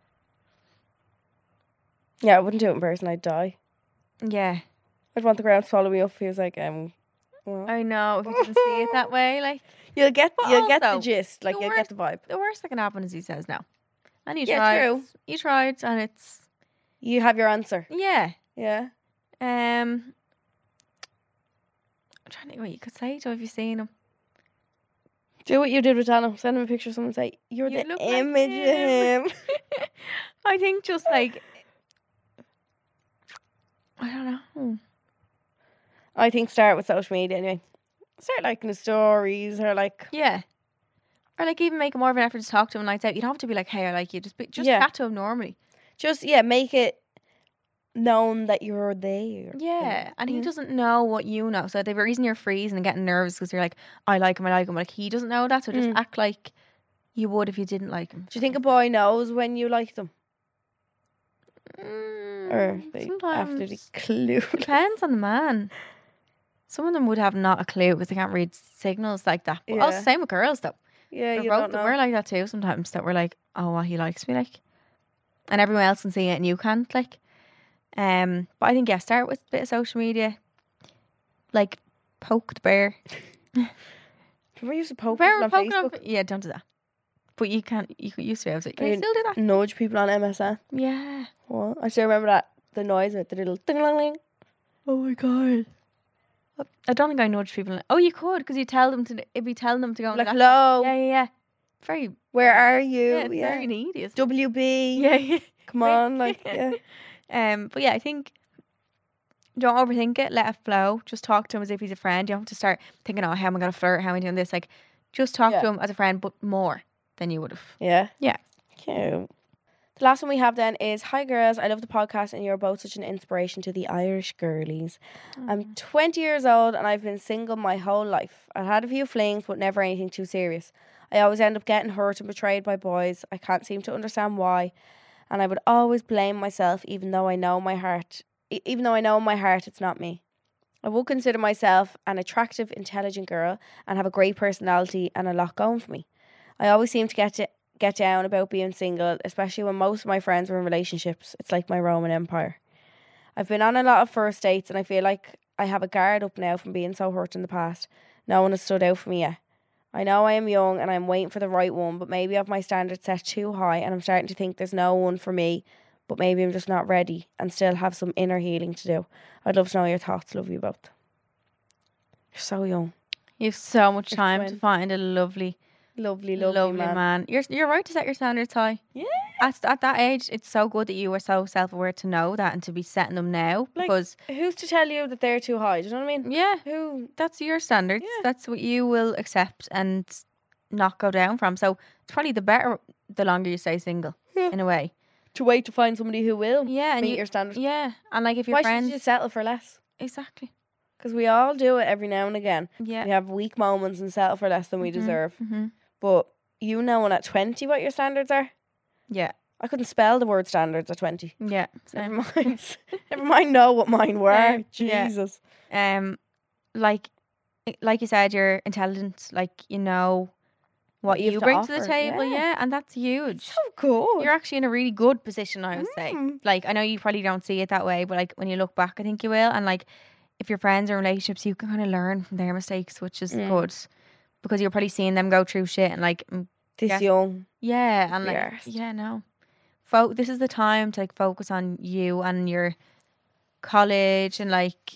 [SPEAKER 6] Yeah, I wouldn't do it in person. I'd die.
[SPEAKER 4] Yeah.
[SPEAKER 6] I'd want the ground to follow me up. He was like, well,
[SPEAKER 4] I know. If you didn't see it that way, like,
[SPEAKER 6] you'll get
[SPEAKER 4] But
[SPEAKER 6] the
[SPEAKER 4] also,
[SPEAKER 6] gist. Like
[SPEAKER 4] the
[SPEAKER 6] you'll get the vibe.
[SPEAKER 4] the worst that can happen is he says no. And you
[SPEAKER 6] Yeah,
[SPEAKER 4] tried.
[SPEAKER 6] true.
[SPEAKER 4] You tried, and it's
[SPEAKER 6] You have your answer.
[SPEAKER 4] yeah.
[SPEAKER 6] Yeah.
[SPEAKER 4] I'm trying to think what you could say to him if you've seen him.
[SPEAKER 6] Do what you did with Daniel. Send him a picture of someone and say, you're
[SPEAKER 4] You
[SPEAKER 6] the
[SPEAKER 4] look like
[SPEAKER 6] image of him.
[SPEAKER 4] I think just like I don't know.
[SPEAKER 6] I think start with social media anyway. Start liking the stories or like,
[SPEAKER 4] Yeah. Or like even make more of an effort to talk to him nights out. You don't have to be like, hey, I like you. Just
[SPEAKER 6] Yeah.
[SPEAKER 4] chat to him normally.
[SPEAKER 6] just, make it known that you're there.
[SPEAKER 4] Yeah. And he doesn't know what you know. So the reason you're freezing and getting nervous because you're like, I like him. Like he doesn't know that. So just act like you would if you didn't like him.
[SPEAKER 6] Do you think a boy knows when you like them? Or are they absolutely clueless?
[SPEAKER 4] Depends on the man. Some of them would have not a clue because they can't read signals like that. But also
[SPEAKER 6] Yeah.
[SPEAKER 4] same with girls though.
[SPEAKER 6] Yeah,
[SPEAKER 4] For
[SPEAKER 6] you
[SPEAKER 4] both
[SPEAKER 6] don't
[SPEAKER 4] of them,
[SPEAKER 6] know.
[SPEAKER 4] we're like that too sometimes. That we're like, oh, what he likes me like, and everyone else can see it and you can't like. But I think start with a bit of social media, like poke the bear.
[SPEAKER 6] Remember you used to poke
[SPEAKER 4] Bear
[SPEAKER 6] people on
[SPEAKER 4] poking
[SPEAKER 6] Facebook?
[SPEAKER 4] yeah, don't do that. But you can't. You used to be able to. Can
[SPEAKER 6] Or
[SPEAKER 4] you
[SPEAKER 6] you
[SPEAKER 4] still do that?
[SPEAKER 6] Nudge people on MSN.
[SPEAKER 4] Yeah.
[SPEAKER 6] What? I still remember that. The noise of it, the little ding-a-ling-ling.
[SPEAKER 4] Oh my god. I don't think I nudge people. Oh, you could because you tell them to. It'd be telling them to go.
[SPEAKER 6] Like,
[SPEAKER 4] on
[SPEAKER 6] hello,
[SPEAKER 4] Yeah. Very.
[SPEAKER 6] where are you?
[SPEAKER 4] Yeah, it's very needy. Isn't it?
[SPEAKER 6] WB.
[SPEAKER 4] Yeah.
[SPEAKER 6] Come on, like, yeah.
[SPEAKER 4] But yeah, I think don't overthink it. Let it flow. Just talk to him as if he's a friend. You don't have to start thinking, oh, how am I going to flirt? How am I doing this? Like, just talk
[SPEAKER 6] Yeah.
[SPEAKER 4] to him as a friend, but more than you would have.
[SPEAKER 6] Yeah.
[SPEAKER 4] Yeah.
[SPEAKER 6] Cute. The last one we have then is, hi girls, I love the podcast and you're both such an inspiration to the Irish girlies. I'm 20 years old and I've been single my whole life. I've had a few flings but never anything too serious. I always end up getting hurt and betrayed by boys. I can't seem to understand why. And I would always blame myself even though I know in my heart it's not me. I would consider myself an attractive, intelligent girl and have a great personality and a lot going for me. I always seem to get down about being single, especially when most of my friends were in relationships. It's like my Roman Empire. I've been on a lot of first dates and I feel like I have a guard up now from being so hurt in the past. No one has stood out for me yet. I know I am young and I'm waiting for the right one, but maybe I have my standards set too high and I'm starting to think there's no one for me, but maybe I'm just not ready and still have some inner healing to do. I'd love to know your thoughts. Love you both. You're so young.
[SPEAKER 4] You have so much
[SPEAKER 6] You're
[SPEAKER 4] time to
[SPEAKER 6] 20.
[SPEAKER 4] find a lovely
[SPEAKER 6] Lovely
[SPEAKER 4] man. You're right to set your standards high.
[SPEAKER 6] Yeah.
[SPEAKER 4] At that age, it's so good that you are so self-aware to know that and to be setting them now
[SPEAKER 6] Like,
[SPEAKER 4] because
[SPEAKER 6] who's to tell you that they're too high? Do you know what I mean?
[SPEAKER 4] yeah,
[SPEAKER 6] Who?
[SPEAKER 4] that's your standards.
[SPEAKER 6] Yeah.
[SPEAKER 4] That's what you will accept and not go down from. So it's probably the longer you stay single
[SPEAKER 6] Yeah.
[SPEAKER 4] in a way.
[SPEAKER 6] To wait to find somebody who will
[SPEAKER 4] Yeah, and
[SPEAKER 6] meet your standards.
[SPEAKER 4] Yeah, and like if your
[SPEAKER 6] Why
[SPEAKER 4] friends
[SPEAKER 6] should you settle for less?
[SPEAKER 4] exactly.
[SPEAKER 6] Because we all do it every now and again.
[SPEAKER 4] Yeah.
[SPEAKER 6] We have weak moments and settle for less than we deserve.
[SPEAKER 4] Mm-hmm.
[SPEAKER 6] But you knowing at 20 what your standards are?
[SPEAKER 4] Yeah.
[SPEAKER 6] I couldn't spell the word standards at 20.
[SPEAKER 4] Yeah.
[SPEAKER 6] Never
[SPEAKER 4] Same.
[SPEAKER 6] mind. Never mind know what mine were.
[SPEAKER 4] Yeah.
[SPEAKER 6] Jesus.
[SPEAKER 4] Like like you said, you're intelligent. Like, you know what
[SPEAKER 6] you have
[SPEAKER 4] you
[SPEAKER 6] to
[SPEAKER 4] bring to the
[SPEAKER 6] offer,
[SPEAKER 4] table.
[SPEAKER 6] yeah.
[SPEAKER 4] Yeah, and that's huge.
[SPEAKER 6] So good.
[SPEAKER 4] You're actually in a really good position, I would say. Like, I know you probably don't see it that way, but like when you look back, I think you will. And like, if your friends are in relationships, you can kind of learn from their mistakes, which is good, because you're probably seeing them go through shit and like
[SPEAKER 6] This young.
[SPEAKER 4] yeah, and like
[SPEAKER 6] Yes.
[SPEAKER 4] yeah, no. This is the time to like focus on you and your college and like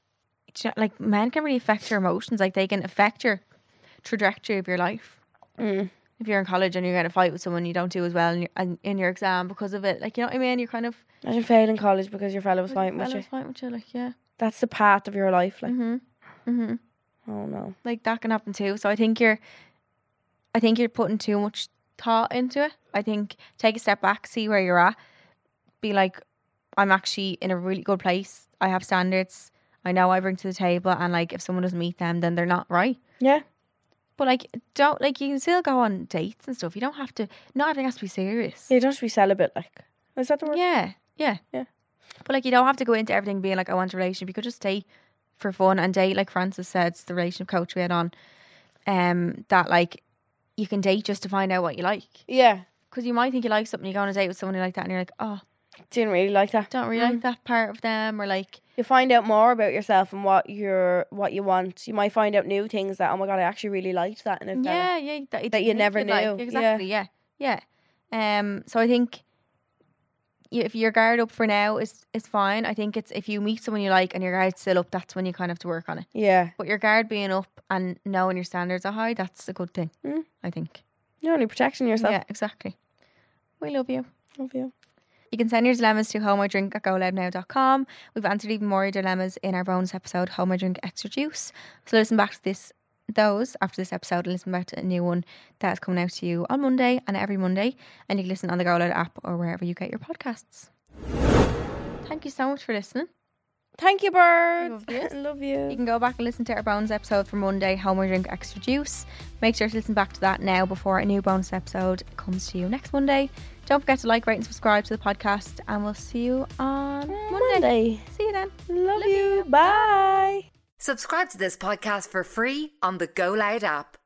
[SPEAKER 4] men can really affect your emotions. Like they can affect your trajectory of your life. If you're in college and you're going to fight with someone, you don't do as well in your exam because of it. Like, you know what I mean? You're kind of
[SPEAKER 6] Imagine failing college because your fellow was fighting with you.
[SPEAKER 4] fighting with you, like, yeah.
[SPEAKER 6] That's the path of your life. Like,
[SPEAKER 4] Mm-hmm.
[SPEAKER 6] oh no.
[SPEAKER 4] Like that can happen too. So I think you're putting too much thought into it. I think take a step back, see where you're at. Be like, I'm actually in a really good place. I have standards. I know I bring to the table, and like if someone doesn't meet them, then they're not right.
[SPEAKER 6] Yeah.
[SPEAKER 4] But like, don't like you can still go on dates and stuff. You don't have to. Not everything has to be serious.
[SPEAKER 6] You don't have to be celibate. Like, is that the word?
[SPEAKER 4] Yeah.
[SPEAKER 6] Yeah.
[SPEAKER 4] But like, you don't have to go into everything being like, I want a relationship. You could just stay for fun and date. Like Francis said, the relationship coach we had on, that like you can date just to find out what you like.
[SPEAKER 6] Yeah.
[SPEAKER 4] Because you might think you like something, you go on a date with someone like that, and you're like, oh,
[SPEAKER 6] Didn't really like that.
[SPEAKER 4] don't really like that part of them, or like,
[SPEAKER 6] You find out more about yourself and what you want. You might find out new things that, oh my god, I actually really liked that in a fella.
[SPEAKER 4] yeah, that you
[SPEAKER 6] That you
[SPEAKER 4] think
[SPEAKER 6] never
[SPEAKER 4] you'd like.
[SPEAKER 6] knew.
[SPEAKER 4] Exactly, yeah. So I think if your guard up for now is fine. I think it's if you meet someone you like and your guard's still up, that's when you kind of have to work on it.
[SPEAKER 6] Yeah.
[SPEAKER 4] But your guard being up and knowing your standards are high, that's a good thing. I think.
[SPEAKER 6] You're only protecting yourself.
[SPEAKER 4] Yeah, exactly. We love you.
[SPEAKER 6] Love you.
[SPEAKER 4] You can send your dilemmas to homeidrink@goloudnow.com. We've answered even more dilemmas in our bonus episode, Home I Drink Extra Juice. So listen back to those after this episode, and listen back to a new one that's coming out to you on Monday and every Monday. And you can listen on the Go Loud app or wherever you get your podcasts. Thank you so much for listening.
[SPEAKER 6] Thank you, birds.
[SPEAKER 4] Love you.
[SPEAKER 6] Love you.
[SPEAKER 4] You can go back and listen to our bonus episode for Monday, Home I Drink Extra Juice. Make sure to listen back to that now before a new bonus episode comes to you next Monday. Don't forget to like, rate and subscribe to the podcast, and we'll see you on Monday. See you then.
[SPEAKER 6] Love you. Bye.
[SPEAKER 2] Subscribe to this podcast for free on the Go Loud app.